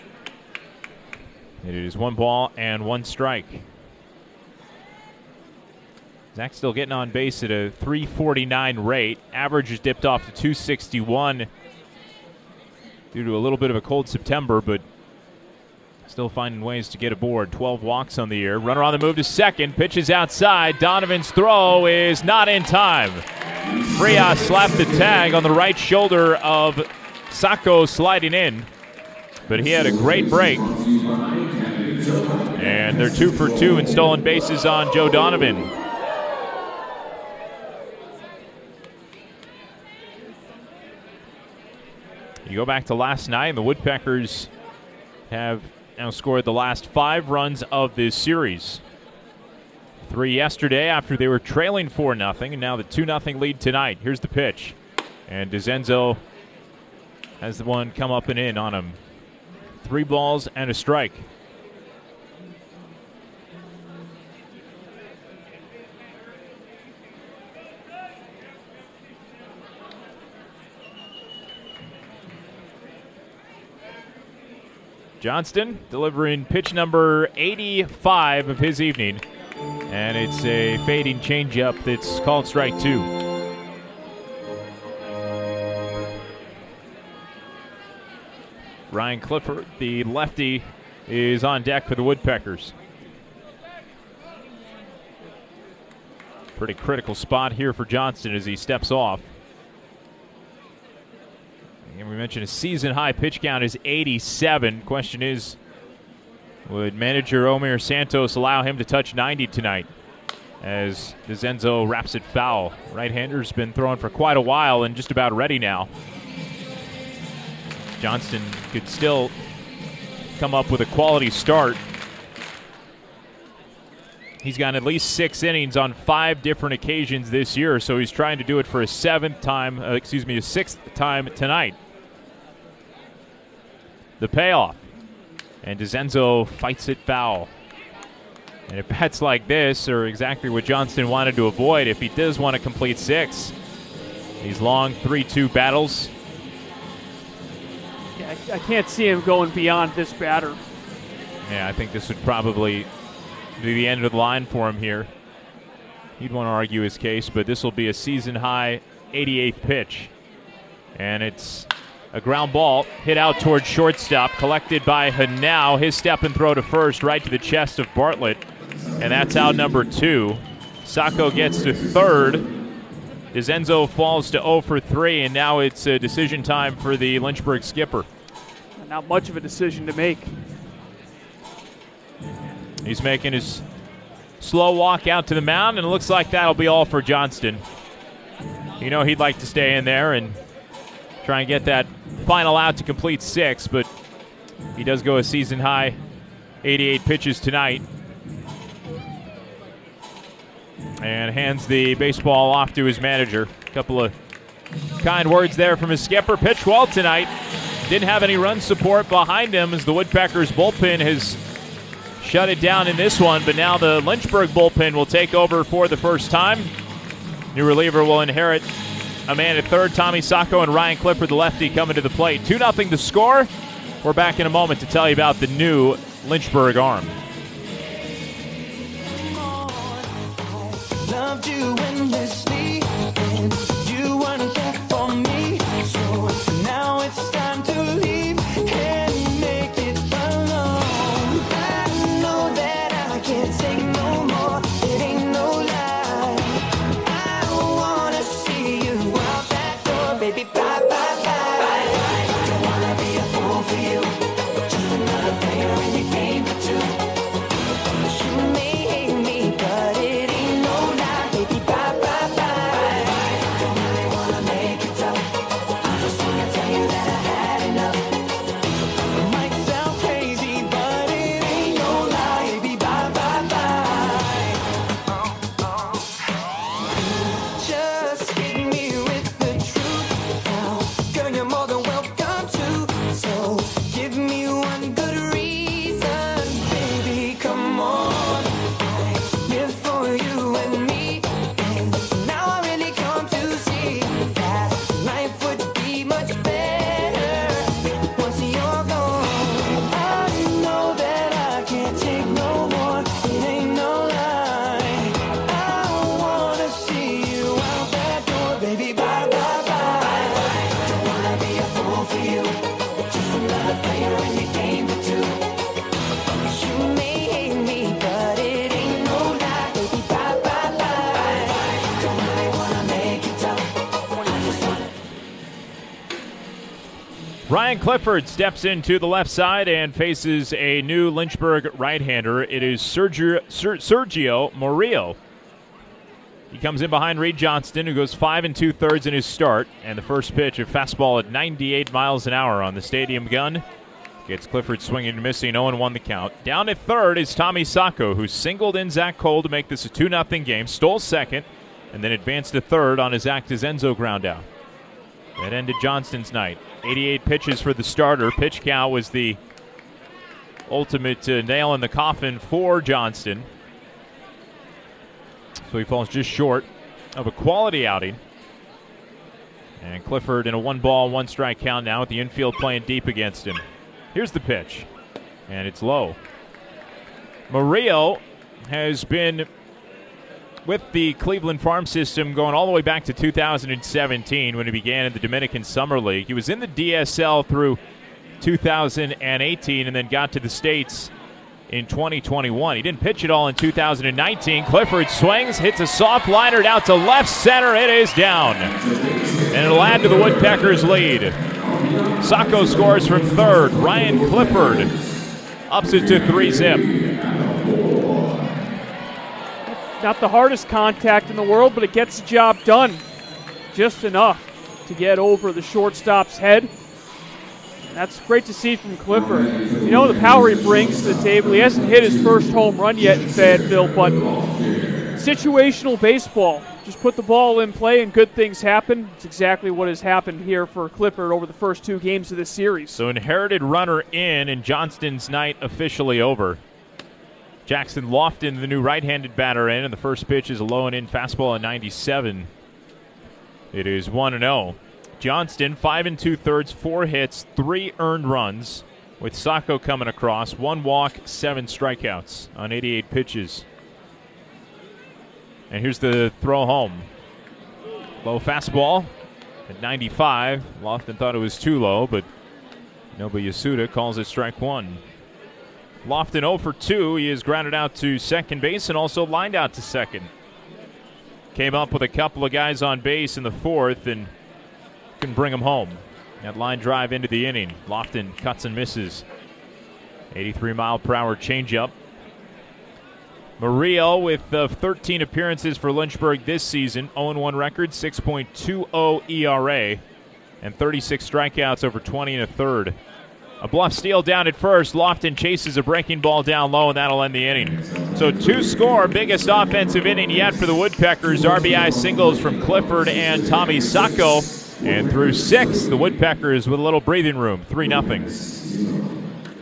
It is 1 ball and 1 strike. Zach still getting on base at a .349 rate. Average is dipped off to .261 due to a little bit of a cold September, but still finding ways to get aboard. 12 walks on the year. Runner on the move to second. Pitches outside. Donovan's throw is not in time. Frias slapped the tag on the right shoulder of Sacco sliding in, but he had a great break. And they're 2 for 2 in stolen bases on Joe Donovan. You go back to last night, and the Woodpeckers have now scored the last 5 runs of this series. 3 yesterday after they were trailing 4-0, and now the 2-0 lead tonight. Here's the pitch. And DeZenzo has the one come up and in on him. 3 balls and a strike. Johnston delivering pitch number 85 of his evening. And it's a fading changeup that's called strike 2. Ryan Clifford, the lefty, is on deck for the Woodpeckers. Pretty critical spot here for Johnston as he steps off. And we mentioned a season-high pitch count is 87. Question is, would manager Omer Santos allow him to touch 90 tonight as DeZenzo wraps it foul? Right-hander's been throwing for quite a while and just about ready now. Johnston could still come up with a quality start. He's gone at least 6 innings on 5 different occasions this year, so he's trying to do it for a 6th time tonight. The payoff. And DeZenzo fights it foul. And if bats like this are exactly what Johnston wanted to avoid, if he does want to complete 6, these long 3-2 battles. Yeah, I can't see him going beyond this batter. Yeah, I think this would probably be the end of the line for him here. He'd want to argue his case, but this will be a season-high 88th pitch. And it's A ground ball hit out towards shortstop, collected by Hanau. His step and throw to first, right to the chest of Bartlett. And that's out number 2. Sacco gets to third. DeZenzo falls to 0 for 3, and now it's decision time for the Lynchburg skipper. Not much of a decision to make. He's making his slow walk out to the mound, and it looks like that'll be all for Johnston. You know he'd like to stay in there and try and get that final out to complete 6, but he does go a season-high 88 pitches tonight. And hands the baseball off to his manager. A couple of kind words there from his skipper. Pitched well tonight. Didn't have any run support behind him as the Woodpeckers bullpen has shut it down in this one, but now the Lynchburg bullpen will take over for the first time. New reliever will inherit a man at third. Tommy Sacco and Ryan Clifford, the lefty, coming to the plate. 2-0 the score. We're back in a moment to tell you about the new Lynchburg arm. Loved you endlessly, and you weren't there for me. So now it's time to leave and make it alone. I know that I can't take no more. It ain't no lie. I don't wanna see you out that door, baby. Bye, bye, bye. Don't wanna be a fool for you. Just another player in your game for 2. You may hate me, but it ain't no lie, baby. Bye, bye, bye. Don't really wanna make it tough. I just wanna tell you that I had enough. It might sound crazy, but it ain't no lie, baby. Bye, bye, bye. Just hit me with the truth now. Girl, you're more than welcome to. So give me one good reason, baby. Come on. I live for you and me, and now I really come to see that life would be much better once you're gone. I know that I can't take no more. It ain't no lie. I wanna see you out that door, baby. Bye, bye, bye. Don't wanna be a fool for you. Just another player in your game for 2. You may hate me, but it ain't no lie, baby. Bye, bye, bye. Don't really wanna make it tough. I just wanna. Ryan Clifford steps into the left side and faces a new Lynchburg right-hander. It is Sergio Murillo. He comes in behind Reed Johnston, who goes 5 2/3 in his start. And the first pitch, a fastball at 98 miles an hour on the stadium gun. Gets Clifford swinging and missing, 0-1 the count. Down at third is Tommy Sacco, who singled in Zach Cole to make this a 2-0 game, stole second, and then advanced to third on his Zach DeZenzo ground out. That ended Johnston's night. 88 pitches for the starter. Pitch count was the ultimate nail in the coffin for Johnston. So he falls just short of a quality outing. And Clifford in a 1-ball, 1-strike count now with the infield playing deep against him. Here's the pitch, and it's low. Murillo has been with the Cleveland farm system going all the way back to 2017 when he began in the Dominican Summer League. He was in the DSL through 2018 and then got to the States in 2021. He didn't pitch at all in 2019. Clifford swings, hits a soft liner out to left center. It is down, and it'll add to the Woodpeckers' lead. Sacco scores from third. Ryan Clifford ups it to 3-zip. Not the hardest contact in the world, but it gets the job done. Just enough to get over the shortstop's head. And that's great to see from Clifford. You know the power he brings to the table. He hasn't hit his first home run yet in Fayetteville, but situational baseball. Just put the ball in play and good things happen. It's exactly what has happened here for Clifford over the first 2 games of this series. So inherited runner in, and Johnston's night officially over. Jackson Lofton, the new right-handed batter, in, and the first pitch is a low and in fastball at 97. It is 1-0. Johnston, 5 2/3, 4 hits, 3 earned runs, with Sacco coming across, 1 walk, 7 strikeouts on 88 pitches. And here's the throw home. Low fastball At 95, Lofton thought it was too low, but Nobu Yasuda calls it strike one. Lofton 0 for 2. He is grounded out to second base and also lined out to second. Came up with a couple of guys on base in the fourth and can bring them home. That line drive into the inning. Lofton cuts and misses. 83-mile-per-hour changeup. Murillo with 13 appearances for Lynchburg this season. 0-1 record, 6.20 ERA, and 36 strikeouts over 20 and a third. A bluff steal down at first. Lofton chases a breaking ball down low, and that'll end the inning. So 2-score, biggest offensive inning yet for the Woodpeckers. RBI singles from Clifford and Tommy Sacco. And through 6, the Woodpeckers with a little breathing room, 3-0.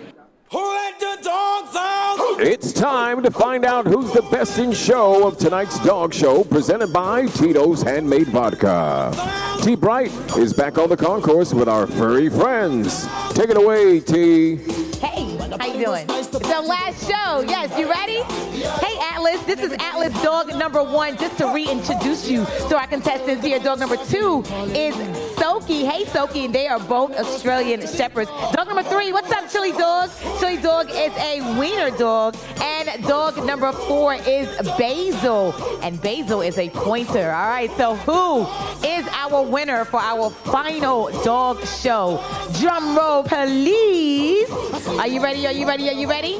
It's time to find out who's the best in show of tonight's dog show, presented by Tito's Handmade Vodka. T. Bright is back on the concourse with our furry friends. Take it away, T. Hey, how you doing? It's our last show. Yes, you ready? Hey, Atlas. This is Atlas dog number 1. Just to reintroduce you to our contestants here. Dog number 2 is Soki. Hey, Soki. And they are both Australian Shepherds. Dog number 3, what's up, Chili Dog? Chili Dog is a wiener dog. And dog number 4 is Basil. And Basil is a pointer. All right, so who is our winner for our final dog show? Drum roll, please. Are you ready? Are you ready? Are you ready?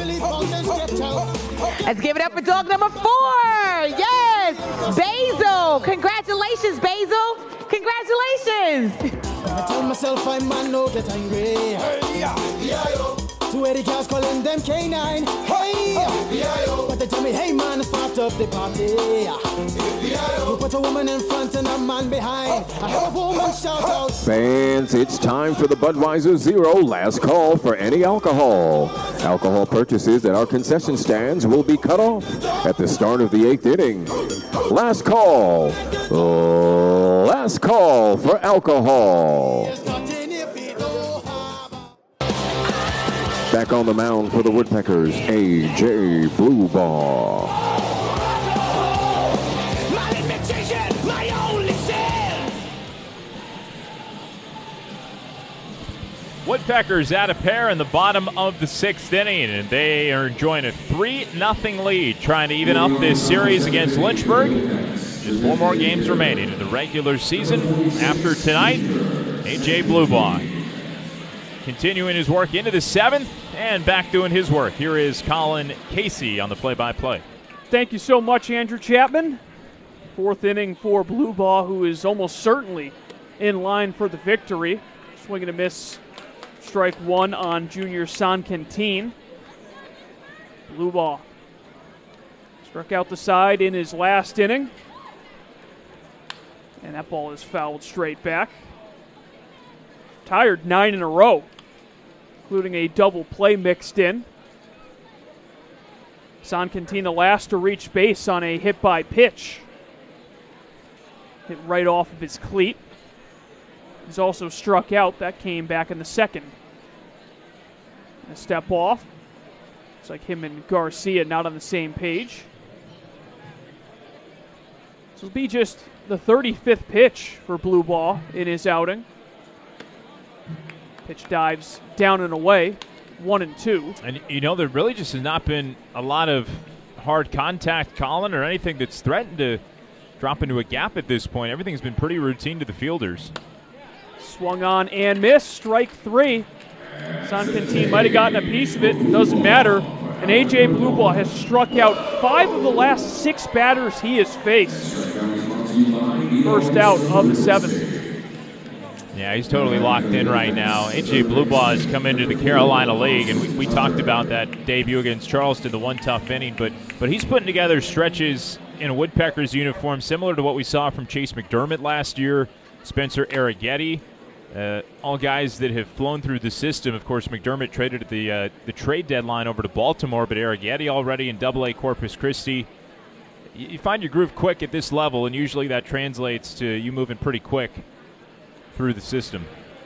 Let's give it up for dog number 4. Yes, Basil. Congratulations, Basil. Congratulations. I tell myself I man no get angry. Two Eddie cats calling them K9. Hey, but they tell me, hey man, it's part of the party. You put a woman in front and a man behind. I have a woman shout out. Fans, it's time for the Budweiser Zero last call for any alcohol. Alcohol purchases at our concession stands will be cut off at the start of the 8th inning. Last call. Last call for alcohol. Back on the mound for the Woodpeckers, A.J. Bluebaugh. Woodpeckers at a pair in the bottom of the 6th inning, and they are enjoying a 3-0 lead, trying to even up this series against Lynchburg. Just 4 more games remaining in the regular season. After tonight, A.J. Bluebaugh continuing his work into the 7th and back doing his work. Here is Colin Casey on the play-by-play. Thank you so much, Andrew Chapman. 4th inning for Bluebaugh, who is almost certainly in line for the victory. Swing and a miss, strike 1 on junior San Quintin. Bluebaugh struck out the side in his last inning, and that ball is fouled straight back. Tired 9 in a row, including a double play mixed in. San Quintin the last to reach base on a hit by pitch. Hit right off of his cleat. He's also struck out. That came back in the 2nd. A step off. It's like him and Garcia not on the same page. This will be just the 35th pitch for Bluebaugh in his outing. Pitch dives down and away, 1-2. And, you know, there really just has not been a lot of hard contact, Colin, or anything that's threatened to drop into a gap at this point. Everything's been pretty routine to the fielders. Swung on and missed, strike 3. San Quintin might have gotten a piece of it, doesn't matter. And A.J. Bluebaugh has struck out 5 of the last 6 batters he has faced. First out of the 7th. Yeah, he's totally locked in right now. A.J. Bluebaugh has come into the Carolina League, and we talked about that debut against Charleston, the one tough inning, but he's putting together stretches in a Woodpeckers uniform similar to what we saw from Chase McDermott last year, Spencer Arrighetti, all guys that have flown through the system. Of course, McDermott traded at the trade deadline over to Baltimore, but Arrighetti already in AA Corpus Christi. You find your groove quick at this level, and usually that translates to you moving pretty quick through the system.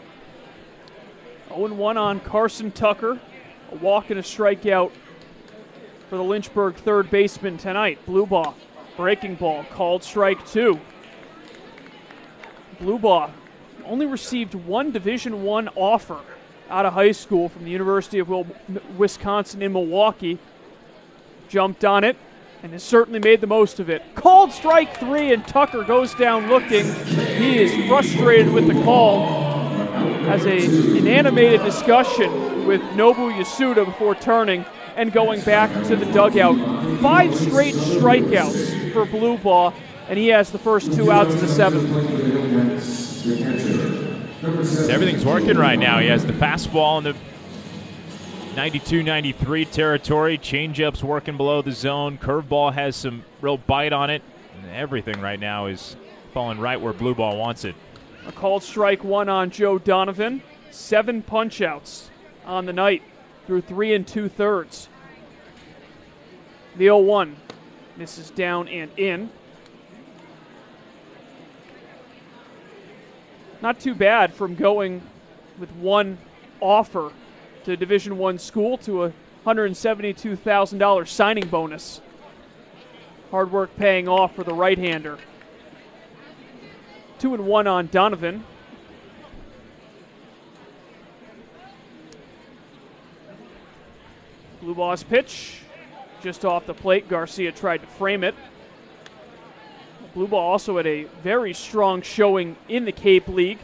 0-1 on Carson Tucker. A walk and a strikeout for the Lynchburg third baseman tonight. Bluebaugh, breaking ball, called strike 2. Blue Ball only received one Division I offer out of high school from the University of Wisconsin in Milwaukee. Jumped on it and has certainly made the most of it. Called strike 3, and Tucker goes down looking. He is frustrated with the call. Has an animated discussion with Nobu Yasuda before turning and going back to the dugout. 5 straight strikeouts for Blue Ball, and he has the first 2 outs of the 7th. Everything's working right now. He has the fastball in the 92-93 territory. Changeup's working below the zone. Curveball has some real bite on it. And everything right now is falling right where Blue Ball wants it. A called strike 1 on Joe Donovan. 7 punch-outs on the night through 3 2/3. The 0-1 misses down and in. Not too bad from going with one offer to Division I school to a $172,000 signing bonus. Hard work paying off for the right-hander. 2-1 on Donovan. Blue Ball's pitch just off the plate. Garcia tried to frame it. Blue Ball also had a very strong showing in the Cape League.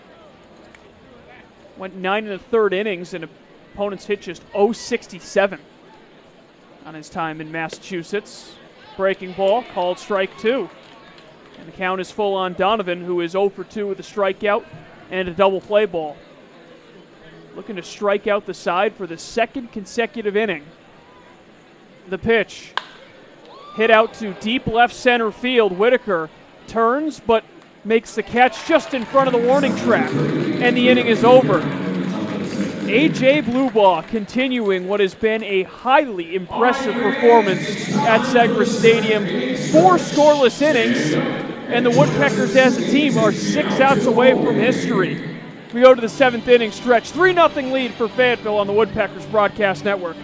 Went 9 1/3 innings, and opponents hit just 0.67 on his time in Massachusetts. Breaking ball, called strike 2. And the count is full on Donovan, who is 0 for 2 with a strikeout and a double play ball. Looking to strike out the side for the 2nd consecutive inning. The pitch. Hit out to deep left center field. Whitaker turns, but makes the catch just in front of the warning track. And the inning is over. A.J. Blue Ball continuing what has been a highly impressive performance at Segra Stadium. 4 scoreless innings, and the Woodpeckers as a team are 6 outs away from history. We go to the 7th inning stretch. 3-0 lead for Fayetteville on the Woodpeckers Broadcast Network.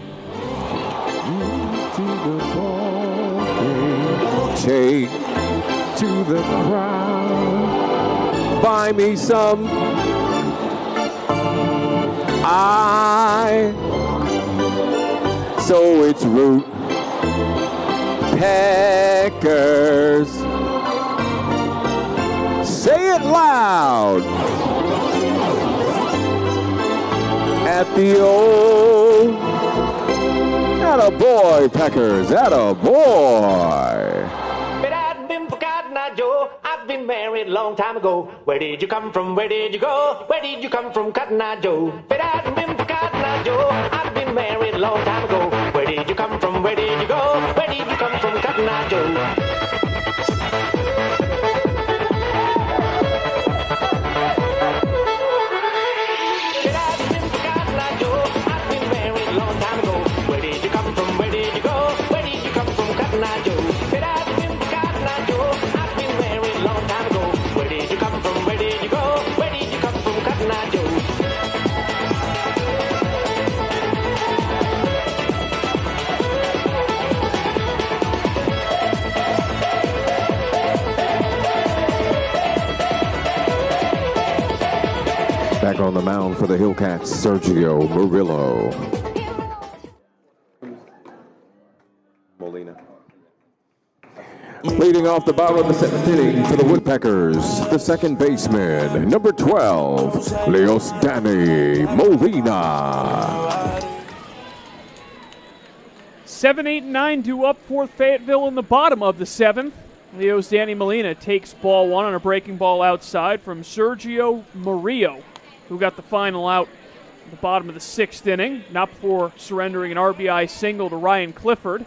Take to the crowd, buy me some. So it's Root Peckers. Say it loud. At the old, attaboy, Peckers, attaboy. But I've been forgotten, Joe. I've been married a long time ago. Where did you come from? Where did you go? Where did you come from, Cotton Eye Joe? But I've been forgotten, Joe. I've been married a long time ago. Where did you come from? Where did you go? Where did you come from, Cotton Eye Joe? Back on the mound for the Hillcats, Sergio Murillo. Molina. Leading off the bottom of the 7th inning for the Woodpeckers, the second baseman, number 12, Leos Danny Molina. 7, 8, and 9 due up for Fayetteville in the bottom of the 7th. Leos Danny Molina takes ball 1 on a breaking ball outside from Sergio Murillo, who got the final out at the bottom of the 6th inning, not before surrendering an RBI single to Ryan Clifford.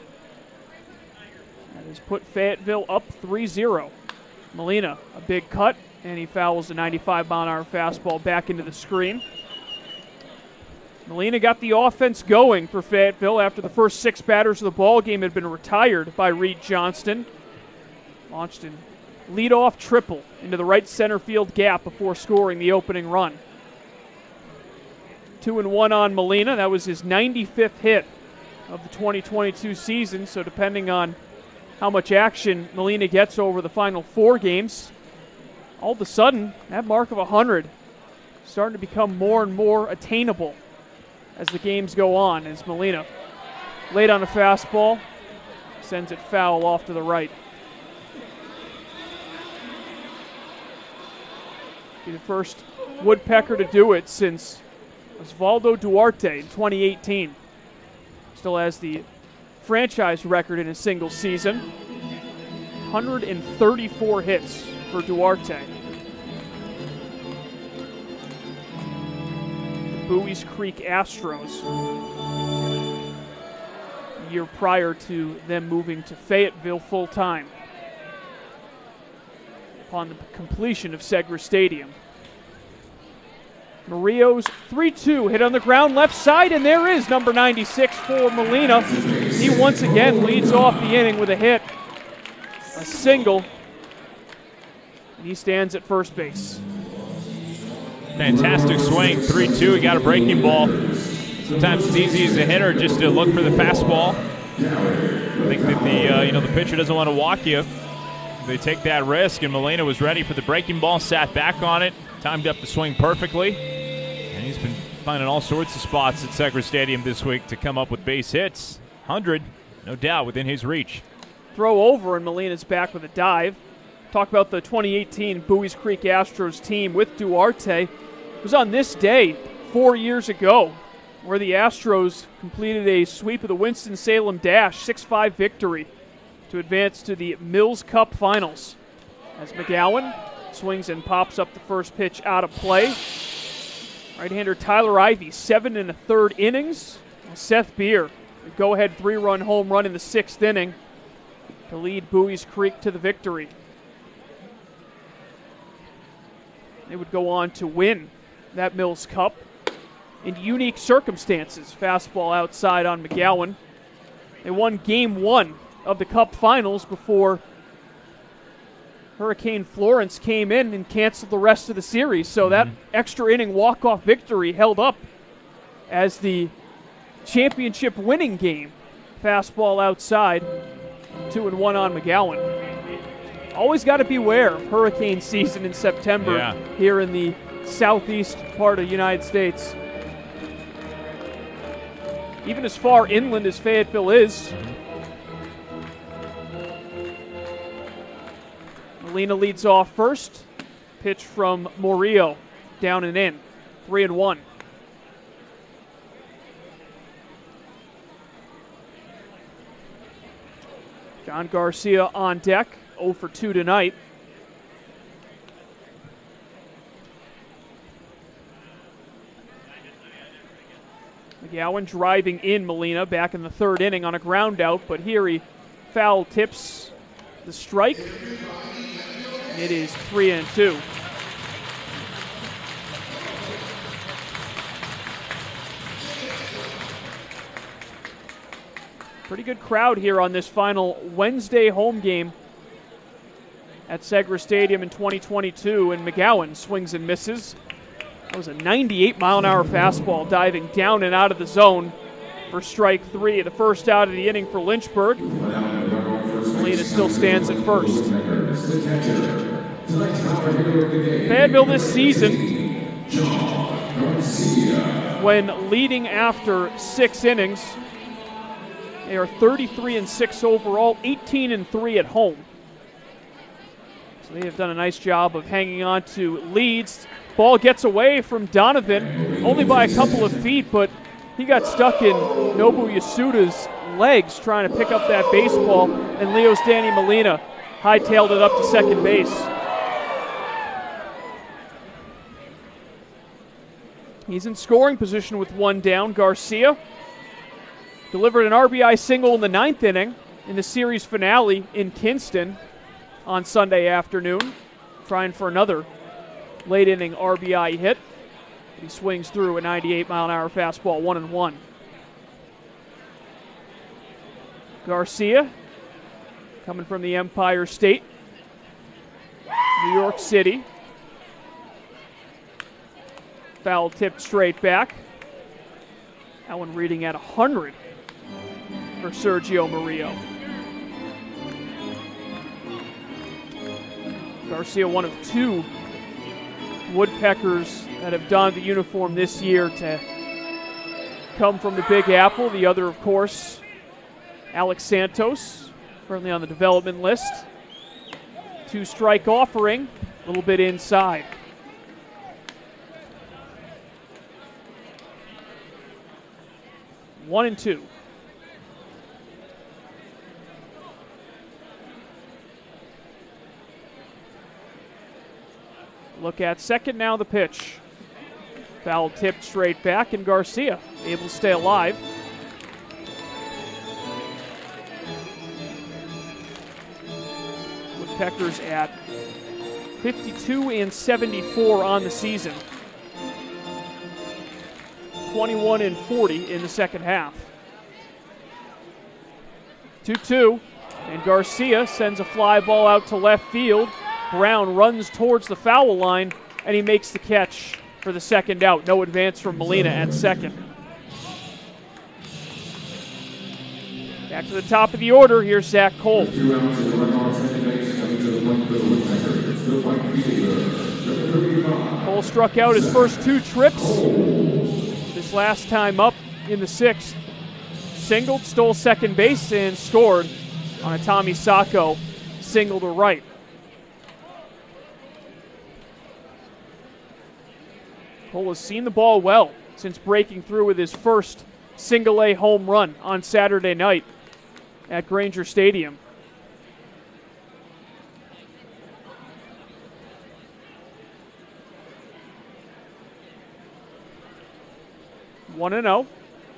That has put Fayetteville up 3-0. Molina, a big cut, and he fouls a 95-mile-an-hour fastball back into the screen. Molina got the offense going for Fayetteville after the first 6 batters of the ballgame had been retired by Reed Johnston. Launched in leadoff triple into the right center field gap before scoring the opening run. 2-1 on Molina. That was his 95th hit of the 2022 season, so depending on how much action Molina gets over the final 4 games, all of a sudden, that mark of 100 starting to become more and more attainable as the games go on, as Molina late on a fastball, sends it foul off to the right. Be the first Woodpecker to do it since Osvaldo Duarte in 2018. Still has the franchise record in a single season. 134 hits for Duarte. The Buies Creek Astros, a year prior to them moving to Fayetteville full-time upon the completion of Segra Stadium. Murillo's 3-2 hit on the ground left side, and there is number 96 for Molina. He once again leads off the inning with a hit, a single, and he stands at first base. Fantastic swing, 3-2. He got a breaking ball. Sometimes it's easy as a hitter just to look for the fastball. I think that the pitcher doesn't want to walk you. They take that risk, and Molina was ready for the breaking ball, sat back on it, timed up the swing perfectly, and he's been finding all sorts of spots at Segra Stadium this week to come up with base hits. 100, no doubt, within his reach. Throw over, and Molina's back with a dive. Talk about the 2018 Buies Creek Astros team with Duarte. It was on this day 4 years ago where the Astros completed a sweep of the Winston-Salem Dash 6-5 victory to advance to the Mills Cup Finals. As McGowan swings and pops up the first pitch out of play. Right-hander Tyler Ivey, 7 1/3 innings. And Seth Beer, a go-ahead 3-run home run in the 6th inning to lead Buies Creek to the victory. They would go on to win that Mills Cup in unique circumstances. Fastball outside on McGowan. They won Game 1 of the Cup Finals before Hurricane Florence came in and canceled the rest of the series. So that extra inning walk-off victory held up as the championship winning game. Fastball outside, 2-1 on McGowan. Always got to beware of hurricane season in September here in the southeast part of the United States. Even as far inland as Fayetteville is. Molina leads off first. Pitch from Murillo, down and in, 3-1. John Garcia on deck, 0 for 2 tonight. McGowan driving in Molina back in the 3rd inning on a ground out, but here he foul tips the strike. It is 3-2. Pretty good crowd here on this final Wednesday home game at Segra Stadium in 2022, and McGowan swings and misses. That was a 98-mile-an-hour fastball diving down and out of the zone for strike 3. The first out of the inning for Lynchburg. Molina still stands at first. Fayetteville this season, when leading after 6 innings, they are 33-6 overall, 18-3 at home. So they have done a nice job of hanging on to leads. Ball gets away from Donovan, only by a couple of feet, but he got stuck in Nobu Yasuda's legs trying to pick up that baseball, and Leo's Danny Molina hightailed it up to second base. He's in scoring position with 1 down. Garcia delivered an RBI single in the 9th inning in the series finale in Kinston on Sunday afternoon, trying for another late inning RBI hit. He swings through a 98-mile-an-hour fastball, 1-1. Garcia, coming from the Empire State, New York City. Foul tipped straight back. That one reading at 100 for Sergio Murillo. Garcia, one of 2 Woodpeckers that have donned the uniform this year to come from the Big Apple. The other, of course, Alex Santos, currently on the development list. 2-strike offering, a little bit inside. One and 2. Look at second now, the pitch. Foul tipped straight back, and Garcia able to stay alive. Woodpeckers at 52 and 74 on the season. 21 and 40 in the second half. 2-2, and Garcia sends a fly ball out to left field. Brown runs towards the foul line, and he makes the catch for the second out. No advance from Molina at second. Back to the top of the order. Here's Zach Cole. Cole struck out his first 2 trips. This last time up in the 6th. Singled, stole second base, and scored on a Tommy Sacco single to right. Cole has seen the ball well since breaking through with his first single-A home run on Saturday night at Granger Stadium. One and 0.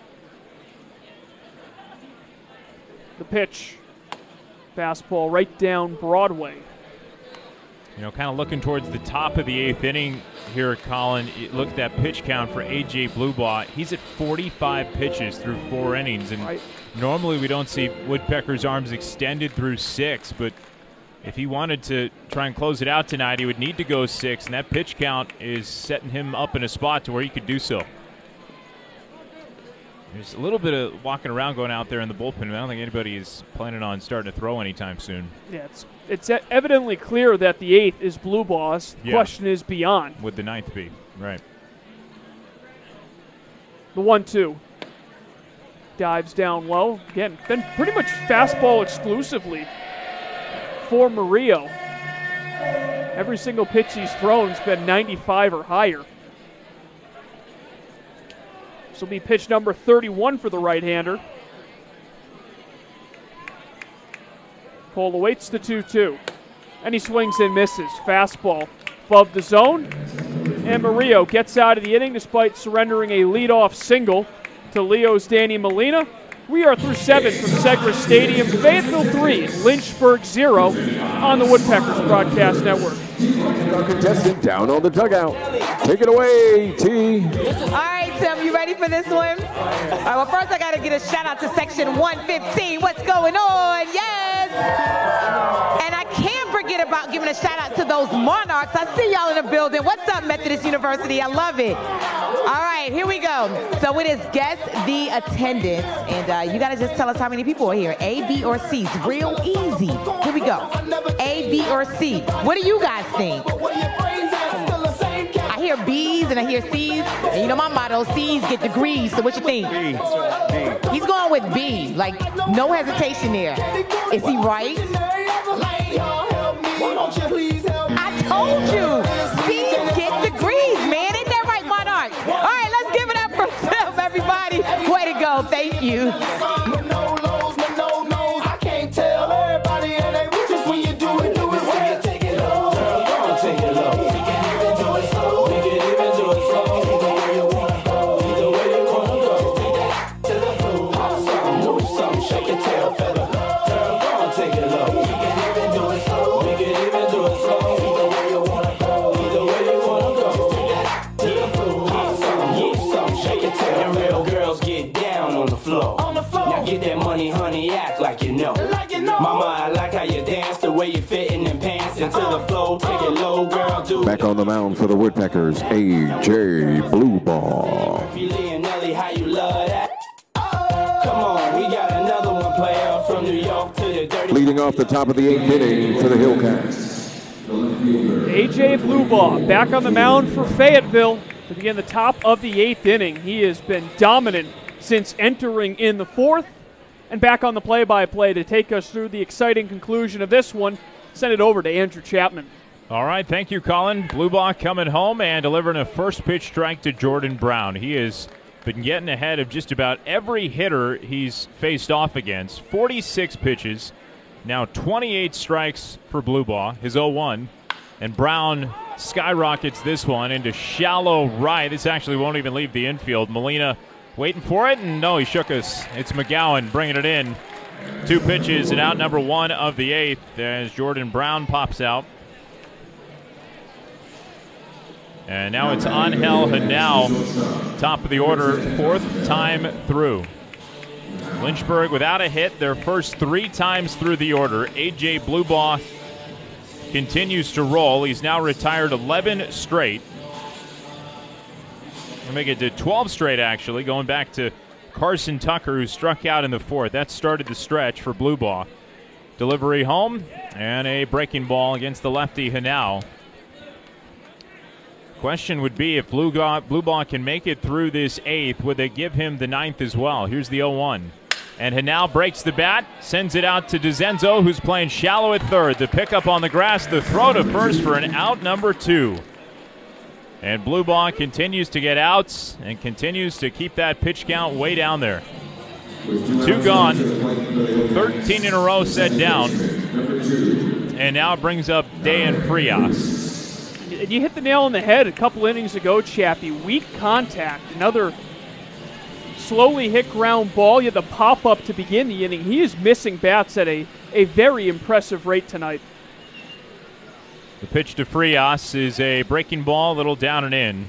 The pitch. Fastball right down Broadway. You know, kind of looking towards the top of the 8th inning here, Colin. Look at that pitch count for A.J. Blubaugh. He's at 45 pitches through 4 innings. And normally we don't see Woodpecker's arms extended through 6, but if he wanted to try and close it out tonight, he would need to go 6, and that pitch count is setting him up in a spot to where he could do so. There's a little bit of walking around going out there in the bullpen, but I don't think anybody is planning on starting to throw anytime soon. Yeah, it's evidently clear that the 8th is Blubaugh's. The question is beyond. Would the 9th be? Right. The 1-2. Dives down low. Again, been pretty much fastball exclusively for Murillo. Every single pitch he's thrown has been 95 or higher. This will be pitch number 31 for the right-hander. Cole awaits the 2-2. And he swings and misses. Fastball above the zone. And Murillo gets out of the inning despite surrendering a leadoff single to Leo's Danny Molina. We are through 7 from Segra Stadium. Fayetteville 3, Lynchburg 0 on the Woodpeckers Broadcast Network. Our contestant down on the dugout. Take it away, T. All right, Tim, you ready for this one? All right, well, first I got to get a shout out to Section 115. What's going on? Yes! And I can't forget about giving a shout out to those Monarchs. I see y'all in the building. What's up, Methodist University? I love it. All right, here we go. So it is guess the attendance, and you got to just tell us how many people are here. A, B, or C. It's real easy. Here we go. A, B, or C. What do you guys think? I hear B's and I hear C's, and you know my motto, C's get degrees, so what you think? B. He's going with B, like no hesitation there. Is he right? I told you, C's get degrees, man. Ain't that right, Monarch? All right, let's give it up for himself, everybody. Way to go, thank you. I can't tell everybody and they just when you do it, take it low. Girl, take it low. We can even do it slow. We can even do it slow. Either way you wanna go, either way you wanna go. To the floor, hot something, move something, shake your tail feather. Girl, go on, take it low. We can even do it slow. We can even do it slow. Either way you wanna go, either way you wanna go. To the floor, hot something, move something, shake your tail. And real girls get down on the floor. Now get that money, honey, act like you know. Mama, I like how you dance, the way you fit in them pants into the flow. Take it low, girl, do Back on the mound for the Woodpeckers, A.J. Blubaugh. Nelly, how you love that? Come on, we got another one player from New York to the dirty. Leading off the top of the 8th inning for the Hillcats, A.J. Bluebaugh back on the mound for Fayetteville to begin the top of the 8th inning. He has been dominant since entering in the 4th. And back on the play-by-play to take us through the exciting conclusion of this one, send it over to Andrew Chapman. All right, thank you, Colin. Bluebaugh coming home and delivering a first pitch strike to Jordan Brown. He has been getting ahead of just about every hitter he's faced off against. 46 pitches, now 28 strikes for Bluebaugh, his 0-1. And Brown skyrockets this one into shallow right. This actually won't even leave the infield. Molina waiting for it, and no, he shook us. It's McGowan bringing it in. 2 pitches and out number 1 of the 8th as Jordan Brown pops out. And now it's Angel Henao, top of the order, 4th time through. Lynchburg without a hit their first 3 times through the order. A.J. Bluebaugh continues to roll. He's now retired 11 straight. We'll make it to 12 straight, actually, going back to Carson Tucker, who struck out in the 4th. That started the stretch for Bluebaugh. Delivery home and a breaking ball against the lefty Henao. Question would be if Bluebaugh can make it through this 8th, would they give him the 9th as well? Here's the 0-1. And Henao breaks the bat, sends it out to DeZenzo, who's playing shallow at 3rd. The pickup on the grass, the throw to 1st for an out number 2. And Bluebaugh continues to get outs and continues to keep that pitch count way down there. 2 gone, 13 in a row set down. And now it brings up Dayan Frias. You hit the nail on the head a couple innings ago, Chappie. Weak contact, another slowly hit ground ball. You had the pop-up to begin the inning. He is missing bats at a very impressive rate tonight. The pitch to Frias is a breaking ball, a little down and in.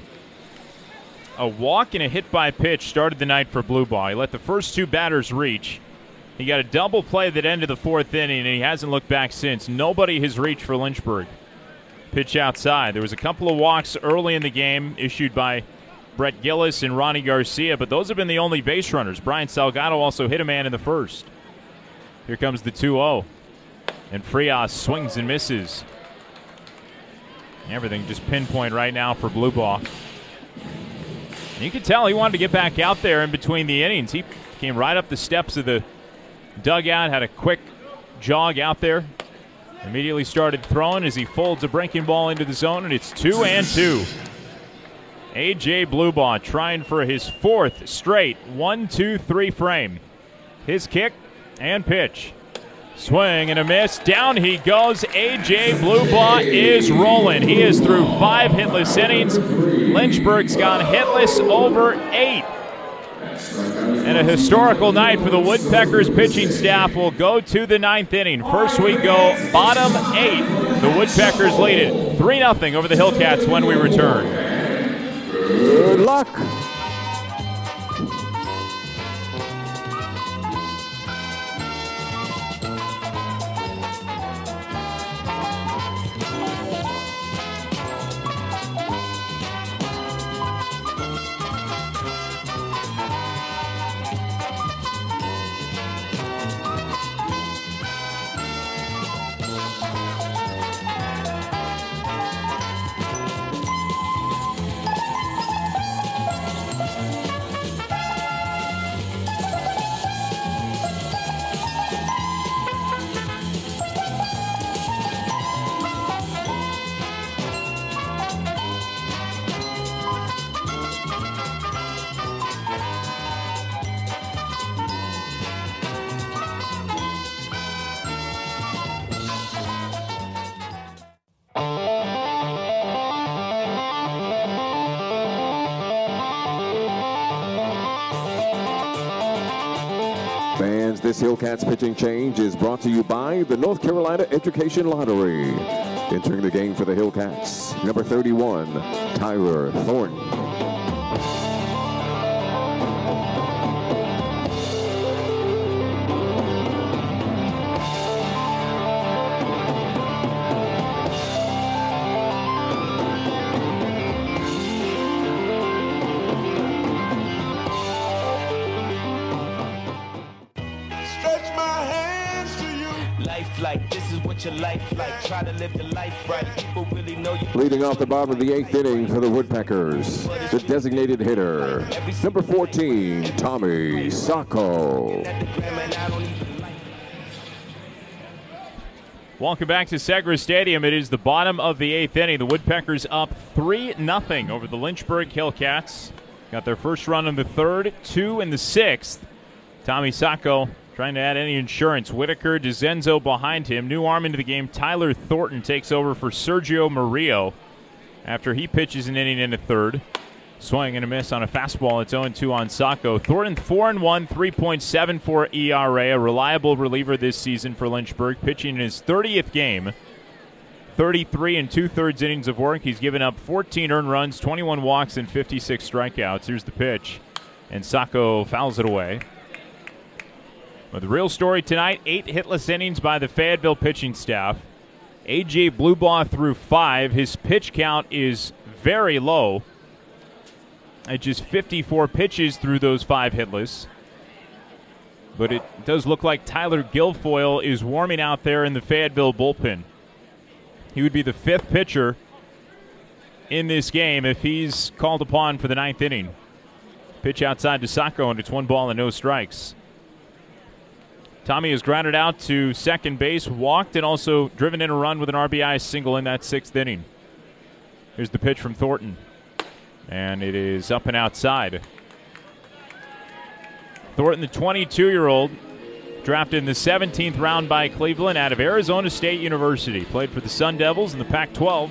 A walk and a hit by pitch started the night for Bluebaugh. He let the first 2 batters reach. He got a double play at the end of the 4th inning, and he hasn't looked back since. Nobody has reached for Lynchburg. Pitch outside. There was a couple of walks early in the game issued by Brett Gillis and Ronnie Garcia, but those have been the only base runners. Brian Salgado also hit a man in the 1st. Here comes the 2-0. And Frias swings and misses. Everything just pinpoint right now for Bluebaugh. And you could tell he wanted to get back out there in between the innings. He came right up the steps of the dugout, had a quick jog out there. Immediately started throwing as he folds a breaking ball into the zone, and it's 2-2. A.J. Bluebaugh trying for his 4th straight 1-2-3 frame. His kick and pitch. Swing and a miss. Down he goes. A.J. Bluebaugh is rolling. He is through 5 hitless innings. Lynchburg's gone hitless over 8. And a historical night for the Woodpeckers pitching staff. Will go to the 9th inning. First we go bottom 8. The Woodpeckers lead it 3-0 over the Hillcats when we return. Good luck. Fans, this Hillcats pitching change is brought to you by the North Carolina Education Lottery. Entering the game for the Hillcats, number 31, Tyler Thornton. life like. This is what your life like. Try to live your life right. People really know you. Leading off the bottom of the 8th inning for the Woodpeckers, the designated hitter, number 14, Tommy Sacco. Welcome back to Segra Stadium. It is the bottom of the 8th inning. The Woodpeckers up 3-0 over the Lynchburg Hillcats. Got their first run in the 3rd, 2 in the 6th. Tommy Sacco trying to add any insurance. Whitaker, DeZenzo behind him. New arm into the game. Tyler Thornton takes over for Sergio Murillo after he pitches an inning in the 3rd. Swing and a miss on a fastball. It's 0-2 on Sacco. Thornton 4-1, 3.74 ERA, a reliable reliever this season for Lynchburg, pitching in his 30th game. 33 2/3 innings of work. He's given up 14 earned runs, 21 walks, and 56 strikeouts. Here's the pitch, and Sacco fouls it away. But the real story tonight, 8 hitless innings by the Fayetteville pitching staff. A.J. Blubaugh threw 5. His pitch count is very low at just 54 pitches through those 5 hitless. But it does look like Tyler Guilfoyle is warming out there in the Fayetteville bullpen. He would be the 5th pitcher in this game if he's called upon for the 9th inning. Pitch outside to Sacco, and it's 1 ball and no strikes. Tommy has grounded out to second base, walked, and also driven in a run with an RBI single in that 6th inning. Here's the pitch from Thornton, and it is up and outside. Thornton, the 22-year-old, drafted in the 17th round by Cleveland out of Arizona State University. Played for the Sun Devils in the Pac-12.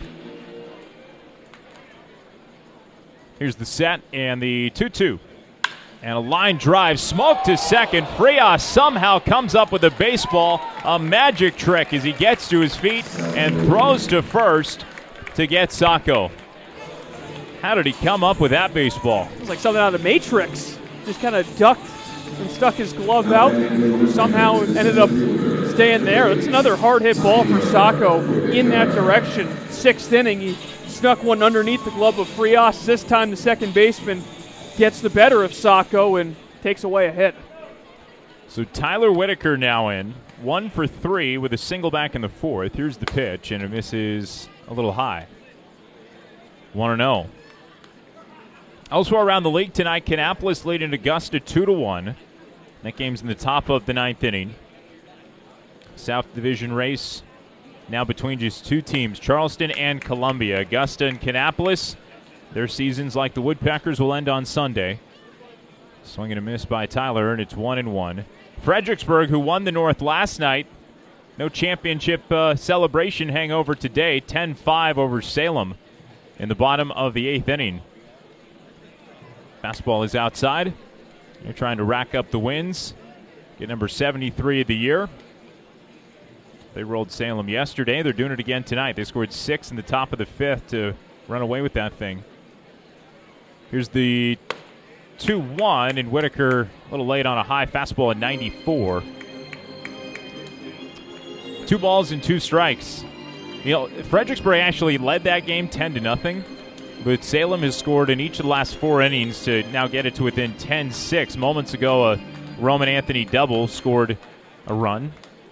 Here's the set and the 2-2. And a line drive, smoke to second. Frias somehow comes up with a baseball, a magic trick as he gets to his feet and throws to first to get Sacco. How did he come up with that baseball? It was like something out of Matrix. Just kind of ducked and stuck his glove out. Somehow ended up staying there. It's another hard-hit ball for Sacco in that direction. 6th inning, he snuck one underneath the glove of Frias. This time the second baseman gets the better of Sacco and takes away a hit. So Tyler Whitaker now in, 1 for 3 with a single back in the 4th. Here's the pitch, and it misses a little high. 1-0. Elsewhere around the league tonight, Kannapolis leading Augusta 2-1. That game's in the top of the 9th inning. South Division race now between just 2 teams, Charleston and Columbia. Augusta and Kannapolis, their seasons, like the Woodpeckers, will end on Sunday. Swing and a miss by Tyler, and it's 1-1. Fredericksburg, who won the North last night, no championship celebration hangover today. 10-5 over Salem in the bottom of the 8th inning. Fastball is outside. They're trying to rack up the wins. Get number 73 of the year. They rolled Salem yesterday. They're doing it again tonight. They scored 6 in the top of the 5th to run away with that thing. Here's the 2-1, and Whitaker a little late on a high fastball at 94. 2 balls and 2 strikes. You know, Fredericksburg actually led that game 10-0, but Salem has scored in each of the last 4 innings to now get it to within 10-6. Moments ago, a Roman Anthony double scored a run.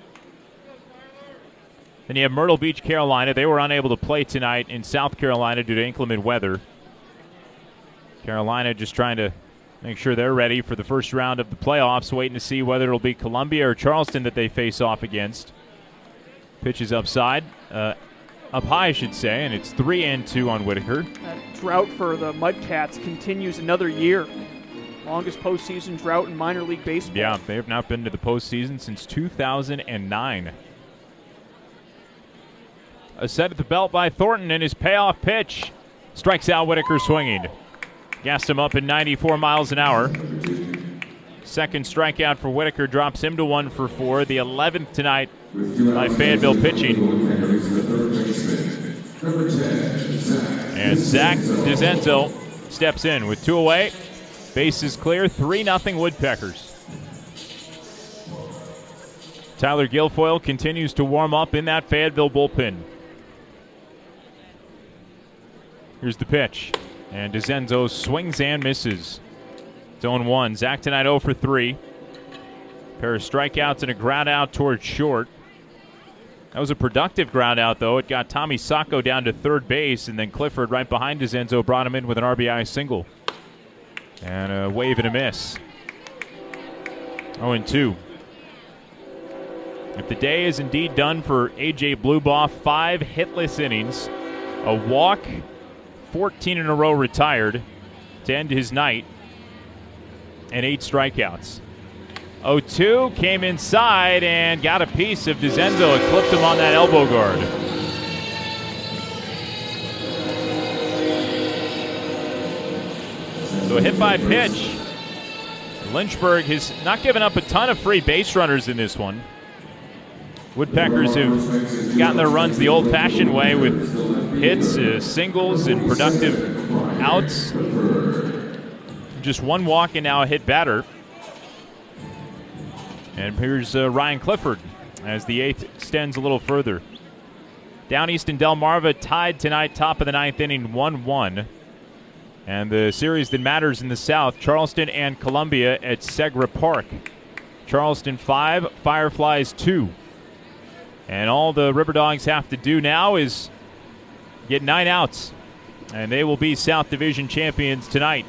Then you have Myrtle Beach, Carolina. They were unable to play tonight in South Carolina due to inclement weather. Carolina just trying to make sure they're ready for the first round of the playoffs, waiting to see whether it'll be Columbia or Charleston that they face off against. Pitch is upside, up high, I should say, and it's 3-2 on Whitaker. That drought for the Mudcats continues another year. Longest postseason drought in minor league baseball. Yeah, they have not been to the postseason since 2009. A set at the belt by Thornton, and his payoff pitch strikes out Whitaker swinging. Gassed him up at 94 miles an hour. Second strikeout for Whitaker drops him to 1 for 4. The 11th tonight by Fayetteville pitching. And Zach DeZenzo steps in with 2 away. Base is clear, 3-0 Woodpeckers. Tyler Guilfoyle continues to warm up in that Fayetteville bullpen. Here's the pitch. And DeZenzo swings and misses. It's 0-1. Zach tonight 0 for 3. Pair of strikeouts and a ground out towards short. That was a productive ground out, though. It got Tommy Sacco down to third base, and then Clifford right behind DeZenzo brought him in with an RBI single. And a wave and a miss. 0-2. If the day is indeed done for A.J. Blueboff, 5 hitless innings, a walk, 14 in a row retired to end his night, and 8 strikeouts. 0-2 came inside and got a piece of DeZenzo. It clipped him on that elbow guard. So a hit by pitch. Lynchburg has not given up a ton of free base runners in this one. Woodpeckers have gotten their runs the old-fashioned way with hits, singles, and productive outs. Just one walk and now a hit batter. And here's Ryan Clifford as the 8th extends a little further. Down East in Delmarva tied tonight, top of the 9th inning, 1-1. And the series that matters in the South, Charleston and Columbia at Segra Park. Charleston 5, Fireflies 2. And all the River Dogs have to do now is get 9 outs. And they will be South Division champions tonight.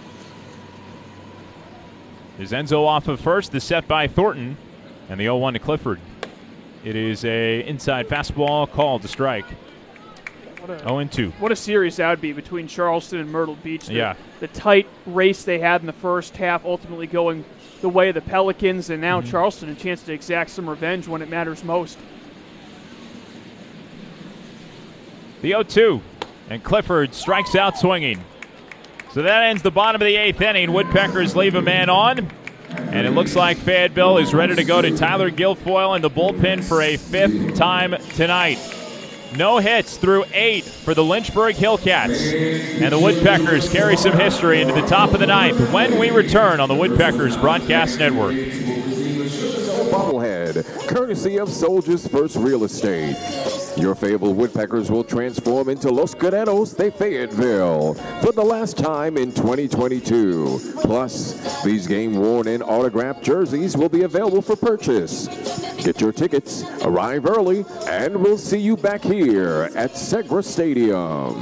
DeZenzo off of first, the set by Thornton, and the 0-1 to Clifford. It is a inside fastball called to strike. 0-2. What a series that would be between Charleston and Myrtle Beach. Yeah. The tight race they had in the first half ultimately going the way of the Pelicans, and now Charleston a chance to exact some revenge when it matters most. The 0-2, and Clifford strikes out swinging. So that ends the bottom of the 8th inning. Woodpeckers leave a man on, and it looks like Fayetteville is ready to go to Tyler Guilfoyle in the bullpen for a 5th time tonight. No hits through 8 for the Lynchburg Hillcats, and the Woodpeckers carry some history into the top of the 9th when we return on the Woodpeckers Broadcast Network. Bobblehead, courtesy of Soldiers First Real Estate. Your Fayetteville Woodpeckers will transform into Los Guerreros de Fayetteville for the last time in 2022. Plus, these game-worn and autographed jerseys will be available for purchase. Get your tickets, arrive early, and we'll see you back here at Segra Stadium.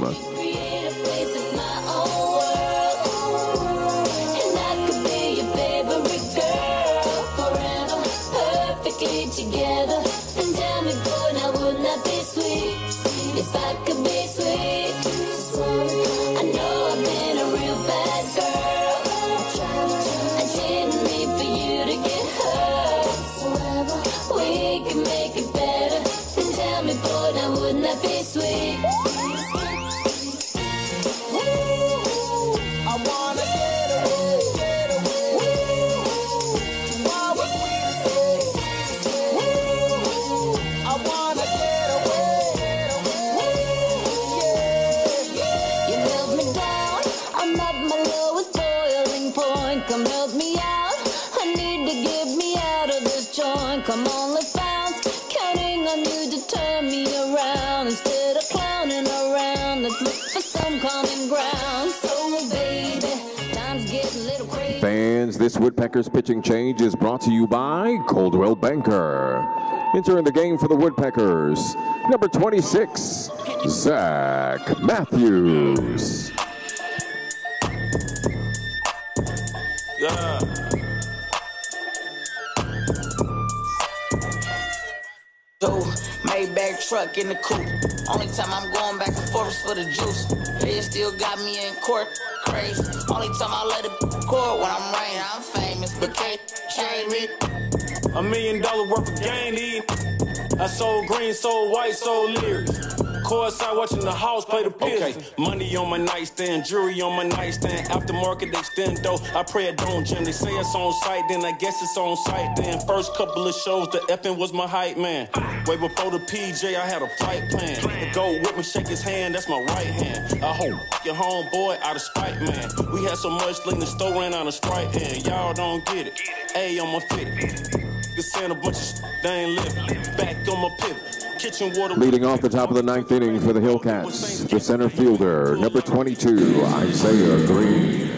Together and tell me, boy, now wouldn't that be sweet if I could be sweet? I know I've been a real bad girl. I didn't mean for you to get hurt. We can make it better and tell me, boy, now wouldn't that be sweet? I wanna get away. Tomorrow's come help me out. I need to get me out of this joint. Come on, let's bounce. Counting on you to turn me around. Instead of clowning around, let's look for some common ground. So, baby, time's getting a little crazy. Fans, this Woodpeckers pitching change is brought to you by Coldwell Banker. Entering the game for the Woodpeckers, number 26, Zach Matthews. Yeah. So, Maybach truck in the coupe. Only time I'm going back and forth is for the juice. They still got me in court, crazy. Only time I let it court when I'm rain. I'm famous, but can't change me. $1 million worth of game, I sold green, sold white, sold lyrics. Courtside watching the house play the Pistons. Okay. Money on my nightstand, jewelry on my nightstand. Aftermarket extendo, I pray it don't jam. They say it's on site, then I guess it's on site. Then first couple of shows, the effing was my hype man. Way before the PJ, I had a flight plan. The go with me, shake his hand, that's my right hand. I hope your homeboy out of spite, man. We had so much lean, the store ran out of Sprite, and y'all don't get it. A on my fit. Just saying a bunch of they ain't living. Back on my pivot. Leading off the top of the 9th inning for the Hillcats, the center fielder, number 22, Isaiah Green.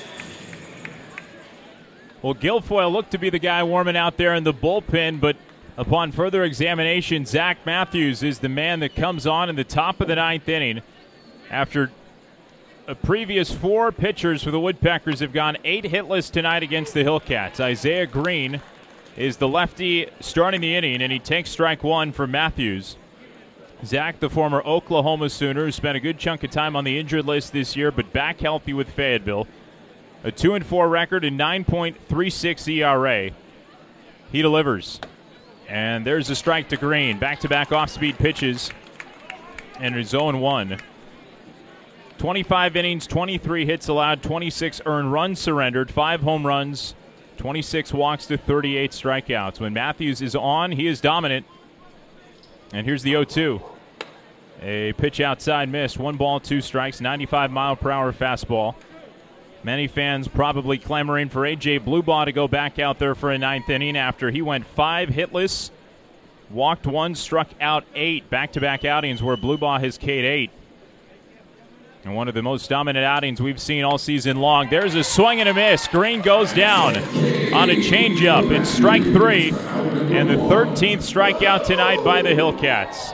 Well, Guilfoyle looked to be the guy warming out there in the bullpen, but Upon further examination, Zach Matthews is the man that comes on in the top of the 9th inning. After a previous 4 pitchers for the Woodpeckers have gone 8 hitless tonight against the Hillcats. Isaiah Green is the lefty starting the inning, and he takes strike 1 for Matthews. Zach, the former Oklahoma Sooner, spent a good chunk of time on the injured list this year, but back healthy with Fayetteville. A 2-4 record and 9.36 ERA. He delivers. And there's a strike to Green. Back-to-back off-speed pitches. And it's 0-1. 25 innings, 23 hits allowed, 26 earned runs surrendered, 5 home runs, 26 walks to 38 strikeouts. When Matthews is on, he is dominant. And here's the 0-2. A pitch outside missed. 1 ball, 2 strikes, 95-mile-per-hour fastball. Many fans probably clamoring for A.J. Bluebaugh to go back out there for a 9th inning after he went 5 hitless, walked 1, struck out 8. Back-to-back outings where Bluebaugh has K'd 8. And one of the most dominant outings we've seen all season long. There's a swing and a miss. Green goes down on a changeup in strike 3. And the 13th strikeout tonight by the Hillcats.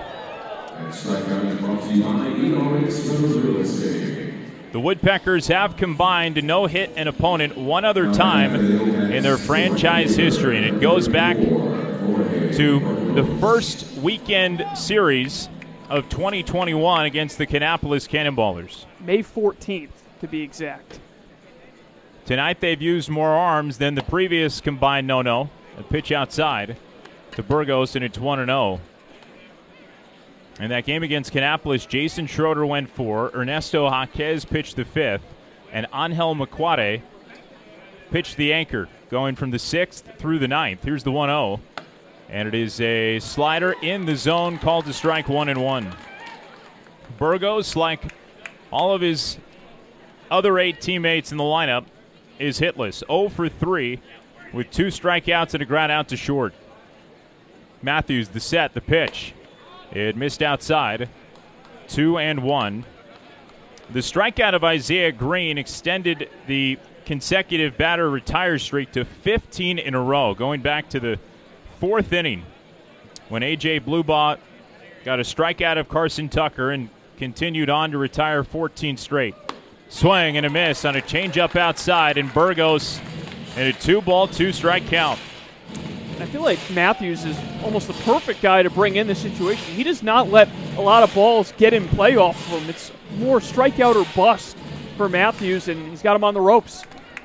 The Woodpeckers have combined to no-hit an opponent one other time in their franchise history. And it goes back to the first weekend series of 2021 against the Kannapolis Cannonballers. May 14th, to be exact. Tonight they've used more arms than the previous combined no-no. A pitch outside to Burgos, and it's 1-0. In that game against Kannapolis, Jason Schroeder went 4, Ernesto Jaquez pitched the 5th, and Angel Macuate pitched the anchor, going from the 6th through the 9th. Here's the 1-0. And it is a slider in the zone, called to strike 1-1. Burgos, like all of his other 8 teammates in the lineup, is hitless. 0 for 3 with 2 strikeouts and a ground out to short. Matthews, the set, the pitch. It missed outside. 2-1. The strikeout of Isaiah Green extended the consecutive batter retire streak to 15 in a row, going back to the 4th inning when A.J. Bluebaugh got a strikeout of Carson Tucker and continued on to retire 14 straight. Swing and a miss on a changeup outside, and Burgos in a 2-ball, 2-strike count. I feel like Matthews is almost the perfect guy to bring in this situation. He does not let a lot of balls get in play off of him. It's more strikeout or bust for Matthews, and he's got him on the ropes.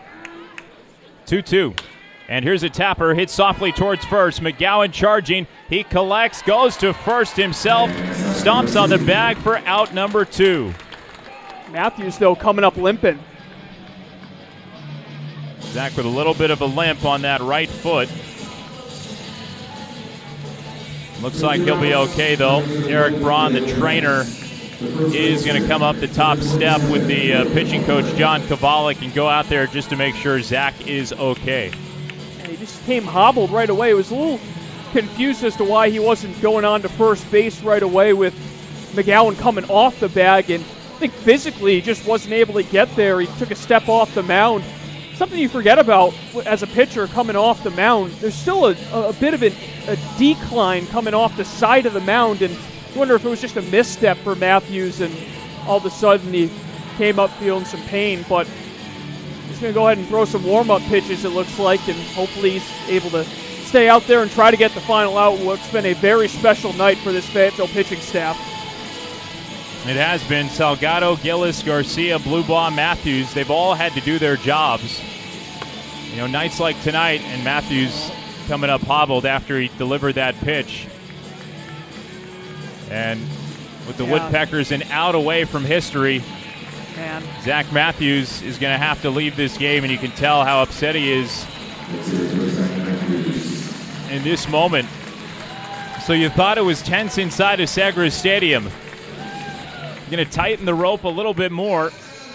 2-2. And here's a tapper, hit softly towards first. McGowan charging. He collects, goes to first himself, stomps on the bag for out number 2. Matthews, though, coming up limping. Zach with a little bit of a limp on that right foot. Looks like he'll be okay, though. Eric Braun, the trainer, is going to come up the top step with the pitching coach, John Kovalik, and go out there just to make sure Zach is okay. He just came hobbled right away. It was a little confused as to why he wasn't going on to first base right away with McGowan coming off the bag, and I think physically he just wasn't able to get there. He took a step off the mound. Something you forget about as a pitcher coming off the mound, there's still a bit of a decline coming off the side of the mound, and I wonder if it was just a misstep for Matthews and all of a sudden he came up feeling some pain, but he's going to go ahead and throw some warm-up pitches, it looks like, and hopefully he's able to stay out there and try to get the final out. What's been a very special night for this Fayetteville pitching staff. It has been. Salgado, Gillis, Garcia, Bluebaugh, Matthews, they've all had to do their jobs. You know, nights like tonight, and Matthews coming up hobbled after he delivered that pitch. And with the Woodpeckers an out away from history, man, Zach Matthews is going to have to leave this game, and you can tell how upset he is in this moment. So you thought it was tense inside of Sagres Stadium. Going to tighten the rope a little bit more.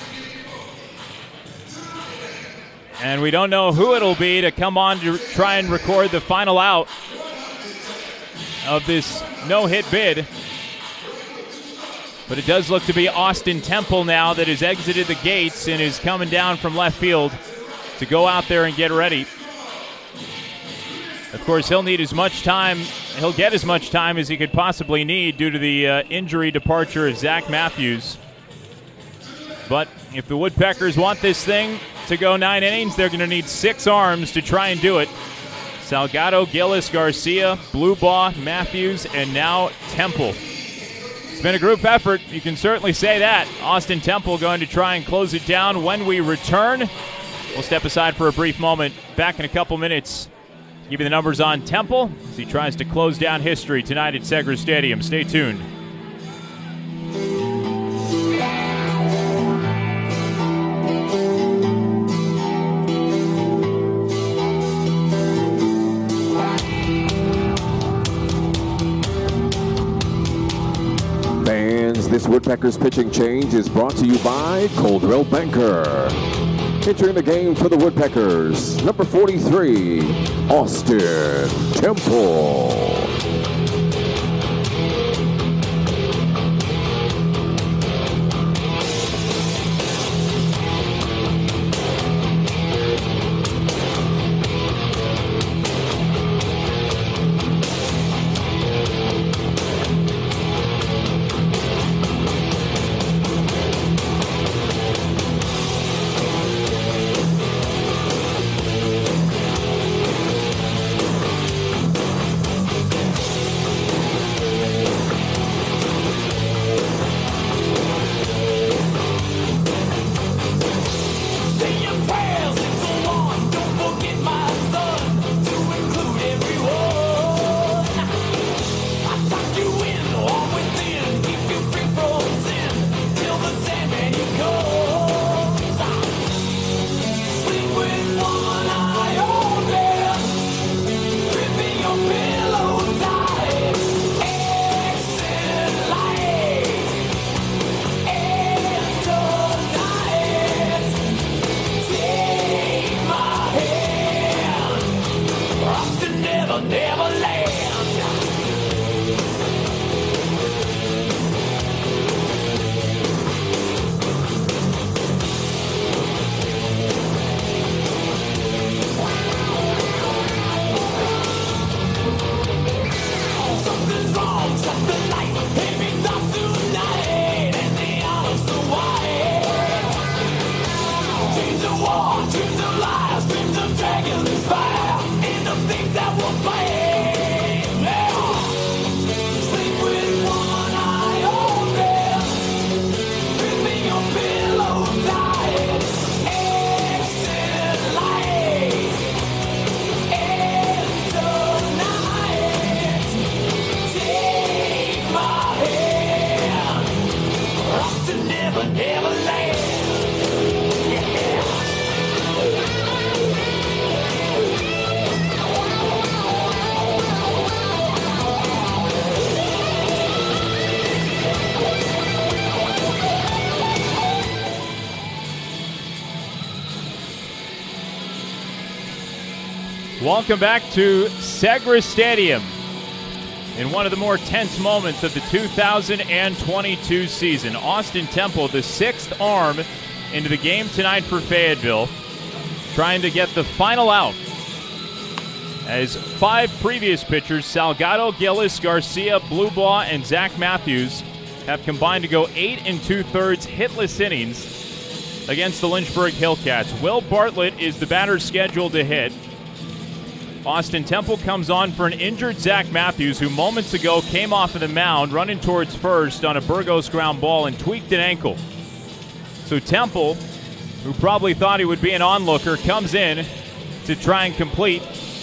And we don't know who it'll be to come on to try and record the final out of this no-hit bid. But it does look to be Austin Temple now that has exited the gates and is coming down from left field to go out there and get ready. Of course, he'll need as much time. He'll get as much time as he could possibly need due to the injury departure of Zach Matthews. But if the Woodpeckers want this thing to go 9 innings, they're going to need 6 arms to try and do it. Salgado, Gillis, Garcia, Bluebaugh, Matthews, and now Temple. It's been a group effort. You can certainly say that. Austin Temple going to try and close it down when we return. We'll step aside for a brief moment. Back in a couple minutes. Give you the numbers on Temple as he tries to close down history tonight at Segra Stadium. Stay tuned. Fans, this Woodpeckers pitching change is brought to you by Coldwell Banker. Entering the game for the Woodpeckers, number 43, Austin Temple. Welcome back to Segra Stadium in one of the more tense moments of the 2022 season. Austin Temple, the 6th arm into the game tonight for Fayetteville, trying to get the final out. As 5 previous pitchers, Salgado, Gillis, Garcia, Bluebaugh, and Zach Matthews, have combined to go 8 2/3 hitless innings against the Lynchburg Hillcats. Will Bartlett is the batter scheduled to hit. Austin Temple comes on for an injured Zach Matthews, who moments ago came off of the mound running towards first on a Burgos ground ball and tweaked an ankle. So Temple, who probably thought he would be an onlooker, comes in to try and complete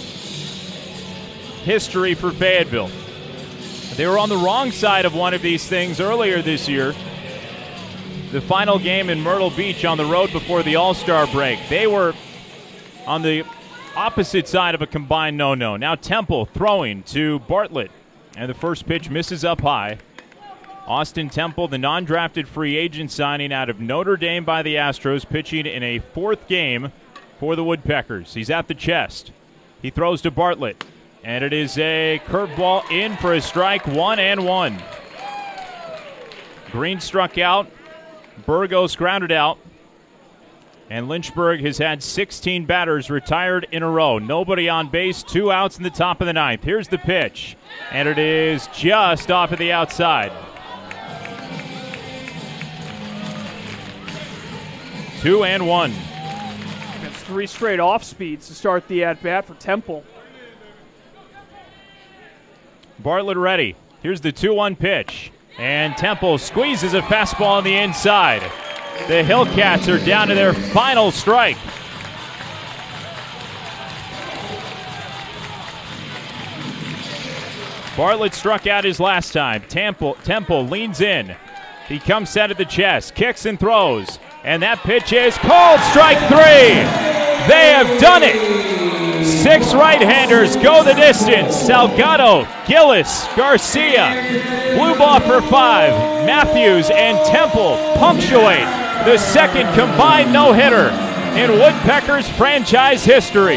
history for Fayetteville. They were on the wrong side of one of these things earlier this year. The final game in Myrtle Beach on the road before the All-Star break. They were on the opposite side of a combined no-no. Now Temple throwing to Bartlett, and the first pitch misses up high. Austin Temple, the non-drafted free agent signing out of Notre Dame by the Astros, pitching in a 4th game for the Woodpeckers. He's at the chest. He throws to Bartlett, and it is a curveball in for a strike, 1-1. Green struck out. Burgos grounded out. And Lynchburg has had 16 batters retired in a row. Nobody on base, 2 outs in the top of the 9th. Here's the pitch, and it is just off of the outside. 2-1. That's 3 straight off speeds to start the at-bat for Temple. Bartlett ready. Here's the 2-1 pitch. And Temple squeezes a fastball on the inside. The Hillcats are down to their final strike. Bartlett struck out his last time. Temple leans in. He comes set at the chest, kicks and throws. And that pitch is called strike 3. They have done it. 6 right-handers go the distance. Salgado, Gillis, Garcia, Blueboff for 5. Matthews and Temple punctuate the second combined no-hitter in Woodpeckers franchise history.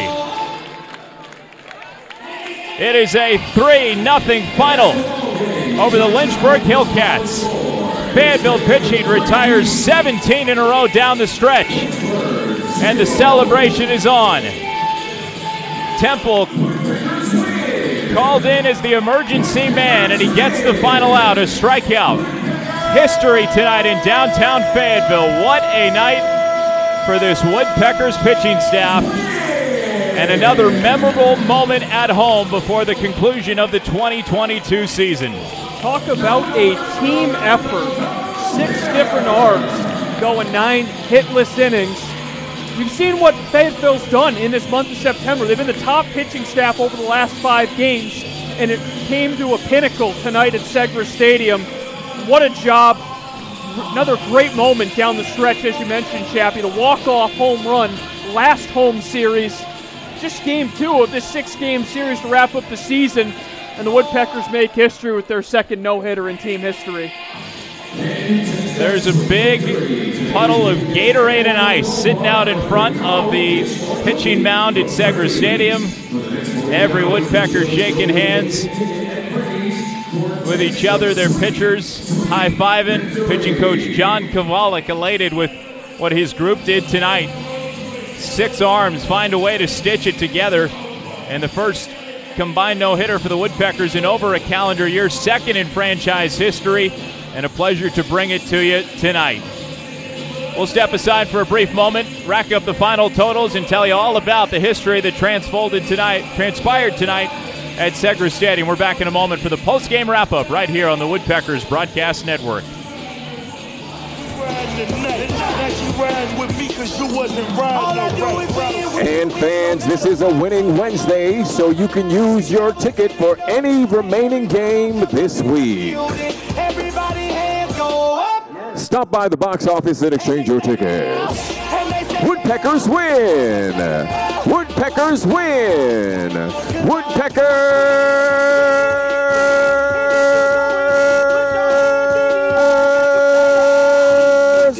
It is a 3-0 final over the Lynchburg Hillcats. Fayetteville pitching retires 17 in a row down the stretch, and the celebration is on. Temple called in as the emergency man, and he gets the final out, a strikeout. History tonight in downtown Fayetteville. What a night for this Woodpeckers pitching staff, and another memorable moment at home before the conclusion of the 2022 season. Talk about a team effort. 6 different arms going 9 hitless innings. We've seen what Fayetteville's done in this month of September. They've been the top pitching staff over the last 5 games, and it came to a pinnacle tonight at Segra Stadium. What a job. Another great moment down the stretch, as you mentioned, Chappie. The walk-off home run, last home series. Just game 2 of this 6-game series to wrap up the season. And the Woodpeckers make history with their second no-hitter in team history. There's a big puddle of Gatorade and ice sitting out in front of the pitching mound at Segra Stadium. Every Woodpecker shaking hands with each other, their pitchers high-fiving. Pitching coach John Kovalik elated with what his group did tonight. 6 arms find a way to stitch it together, and the first combined no-hitter for the Woodpeckers in over a calendar year, second in franchise history, and a pleasure to bring it to you tonight. We'll step aside for a brief moment, rack up the final totals, and tell you all about the history that transpired tonight at Segra Stadium. We're back in a moment for the post-game wrap-up right here on the Woodpeckers Broadcast Network. And fans, this is a winning Wednesday, so you can use your ticket for any remaining game this week. Stop by the box office and exchange your tickets. Woodpeckers win! Woodpeckers win! Woodpeckers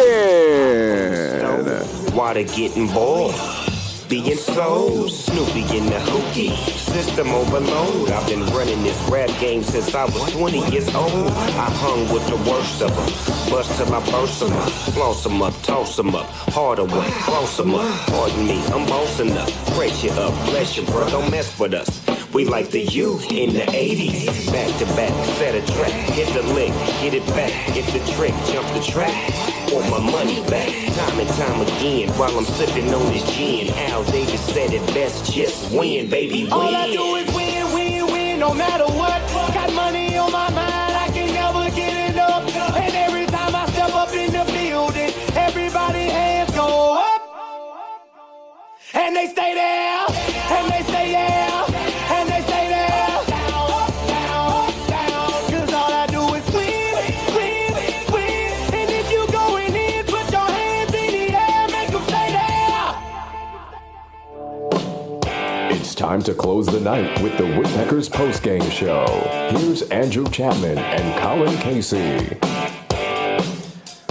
win! Water getting bored, being sold. Snoopy in the hookie, system overload. I've been running this rap game since I was 20 years old. I hung with the worst of them, bust till I burst them up, floss them up, toss them up, harder way, cross them up. Pardon me, I'm bossing up, press you up, bless you, bro, don't mess with us. We like the U in the 80s, back to back, set a track, hit the lick, get it back, get the trick, jump the track, want my money back, time and time again, while I'm sipping on this gin. Al Davis said it best, just win, baby, win. All I do is win, win, win, no matter what. Got money on my mind, I can never get enough. And every time I step up in the building, everybody hands go up. And they stay there, and they stay there. And they stay there, down, down, down. 'Cause all I do is win, win, win. And if you going in, put your hands in the air, make them stay there. It's time to close the night with the Woodpeckers postgame show. Here's Andrew Chapman and Colin Casey.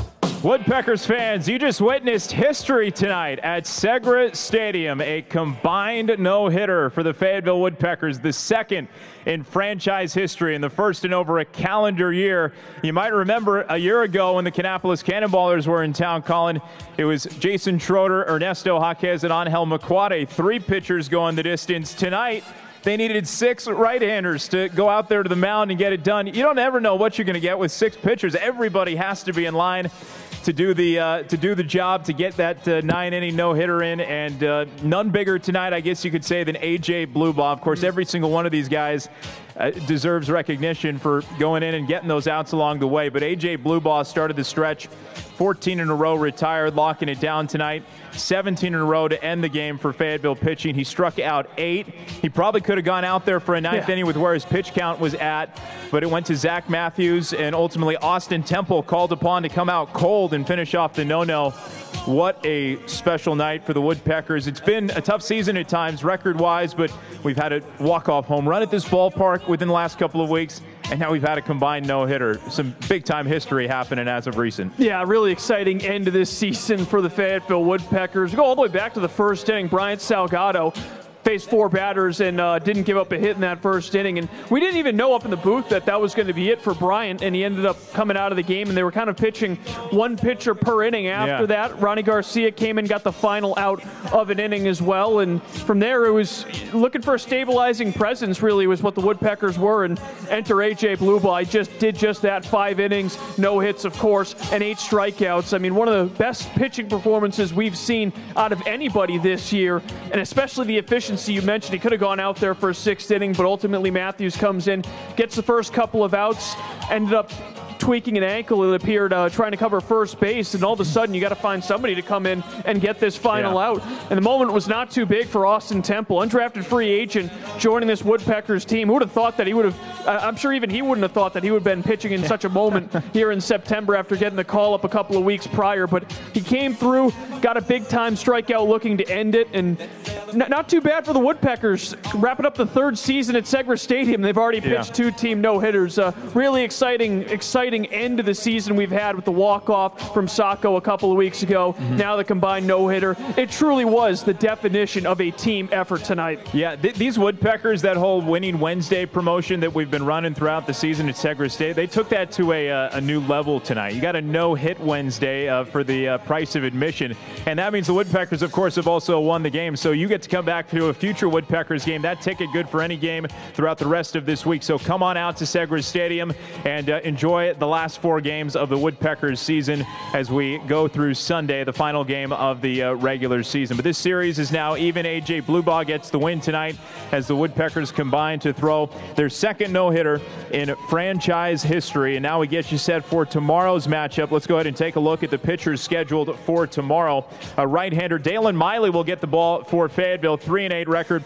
Woodpeckers fans, you just witnessed history tonight at Segra Stadium. A combined no-hitter for the Fayetteville Woodpeckers, the second in franchise history and the first in over a calendar year. You might remember a year ago when the Kannapolis Cannonballers were in town, Colin, it was Jason Schroeder, Ernesto Jaquez, and Angel Macuate. 3 pitchers going the distance. Tonight, they needed 6 right-handers to go out there to the mound and get it done. You don't ever know what you're going to get with 6 pitchers. Everybody has to be in line to do the job, to get that 9-inning no-hitter in, and none bigger tonight, I guess you could say, than A.J. Blubaugh. Of course, every single one of these guys deserves recognition for going in and getting those outs along the way. But A.J. Blubaugh started the stretch, 14 in a row, retired, locking it down tonight. 17 in a row to end the game for Fayetteville pitching. He struck out 8. He probably could have gone out there for a 9th inning with where his pitch count was at, but it went to Zach Matthews, and ultimately Austin Temple called upon to come out cold and finish off the no-no. What a special night for the Woodpeckers. It's been a tough season at times, record-wise, but we've had a walk-off home run at this ballpark within the last couple of weeks, and now we've had a combined no-hitter. Some big-time history happening as of recent. Yeah, really exciting end to this season for the Fayetteville Woodpeckers. Go all the way back to the first inning. Bryant Salgado faced 4 batters and didn't give up a hit in that first inning. And we didn't even know up in the booth that was going to be it for Bryant, and he ended up coming out of the game, and they were kind of pitching 1 pitcher per inning after that. Ronnie Garcia came and got the final out of an inning as well, and from there it was looking for a stabilizing presence, really, was what the Woodpeckers were, and enter A.J. Blubaugh. He did just that. 5 innings, no hits, of course, and 8 strikeouts. I mean, one of the best pitching performances we've seen out of anybody this year, and especially the efficiency. You mentioned he could have gone out there for a 6th inning, but ultimately Matthews comes in, gets the first couple of outs, ended up tweaking an ankle, it appeared, trying to cover first base, and all of a sudden you got to find somebody to come in and get this final out. And the moment was not too big for Austin Temple, undrafted free agent, joining this Woodpeckers team. Who would have thought that he would have, I'm sure even he wouldn't have thought that he would have been pitching in such a moment here in September after getting the call up a couple of weeks prior, but he came through, got a big-time strikeout looking to end it, and not too bad for the Woodpeckers. Wrapping up the 3rd season at Segra Stadium. They've already pitched 2 team no-hitters. Really exciting end of the season we've had with the walk-off from Saco a couple of weeks ago. Now the combined no-hitter. It truly was the definition of a team effort tonight. Yeah, these Woodpeckers, that whole Winning Wednesday promotion that we've been running throughout the season at Segra State, they took that to a new level tonight. You got a no-hit Wednesday for the price of admission, and that means the Woodpeckers, of course, have also won the game, so you get to come back to a future Woodpeckers game. That ticket good for any game throughout the rest of this week, so come on out to Segra Stadium and enjoy the last 4 games of the Woodpeckers season as we go through Sunday, the final game of the regular season. But this series is now even. A.J. Blubaugh gets the win tonight as the Woodpeckers combine to throw their 2nd no-hitter in franchise history. And now we get you set for tomorrow's matchup. Let's go ahead and take a look at the pitchers scheduled for tomorrow. A right-hander, Dalen Miley, will get the ball for Fayetteville. 3-8 record,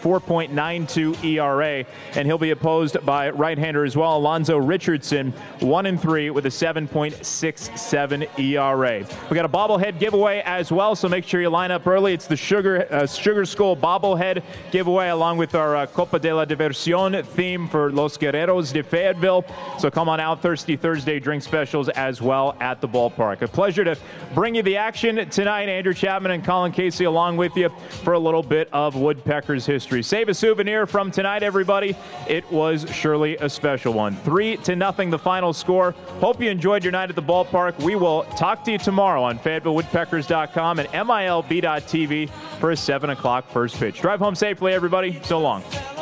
4.92 ERA. And he'll be opposed by right-hander as well, Alonzo Richardson, 1-3 with a 7.67 ERA. We got a bobblehead giveaway as well, so make sure you line up early. It's the Sugar Skull bobblehead giveaway along with our Copa de la Diversión theme for Los Guerreros de Fayetteville. So come on out, Thirsty Thursday drink specials as well at the ballpark. A pleasure to bring you the action tonight. Andrew Chapman and Colin Casey along with you for a little bit of Woodpeckers history. Save a souvenir from tonight, everybody. It was surely a special one. 3-0 the final score. Hope you enjoyed your night at the ballpark. We will talk to you tomorrow on FayettevilleWoodpeckers.com and MILB.TV for a 7 o'clock first pitch. Drive home safely, everybody. So long.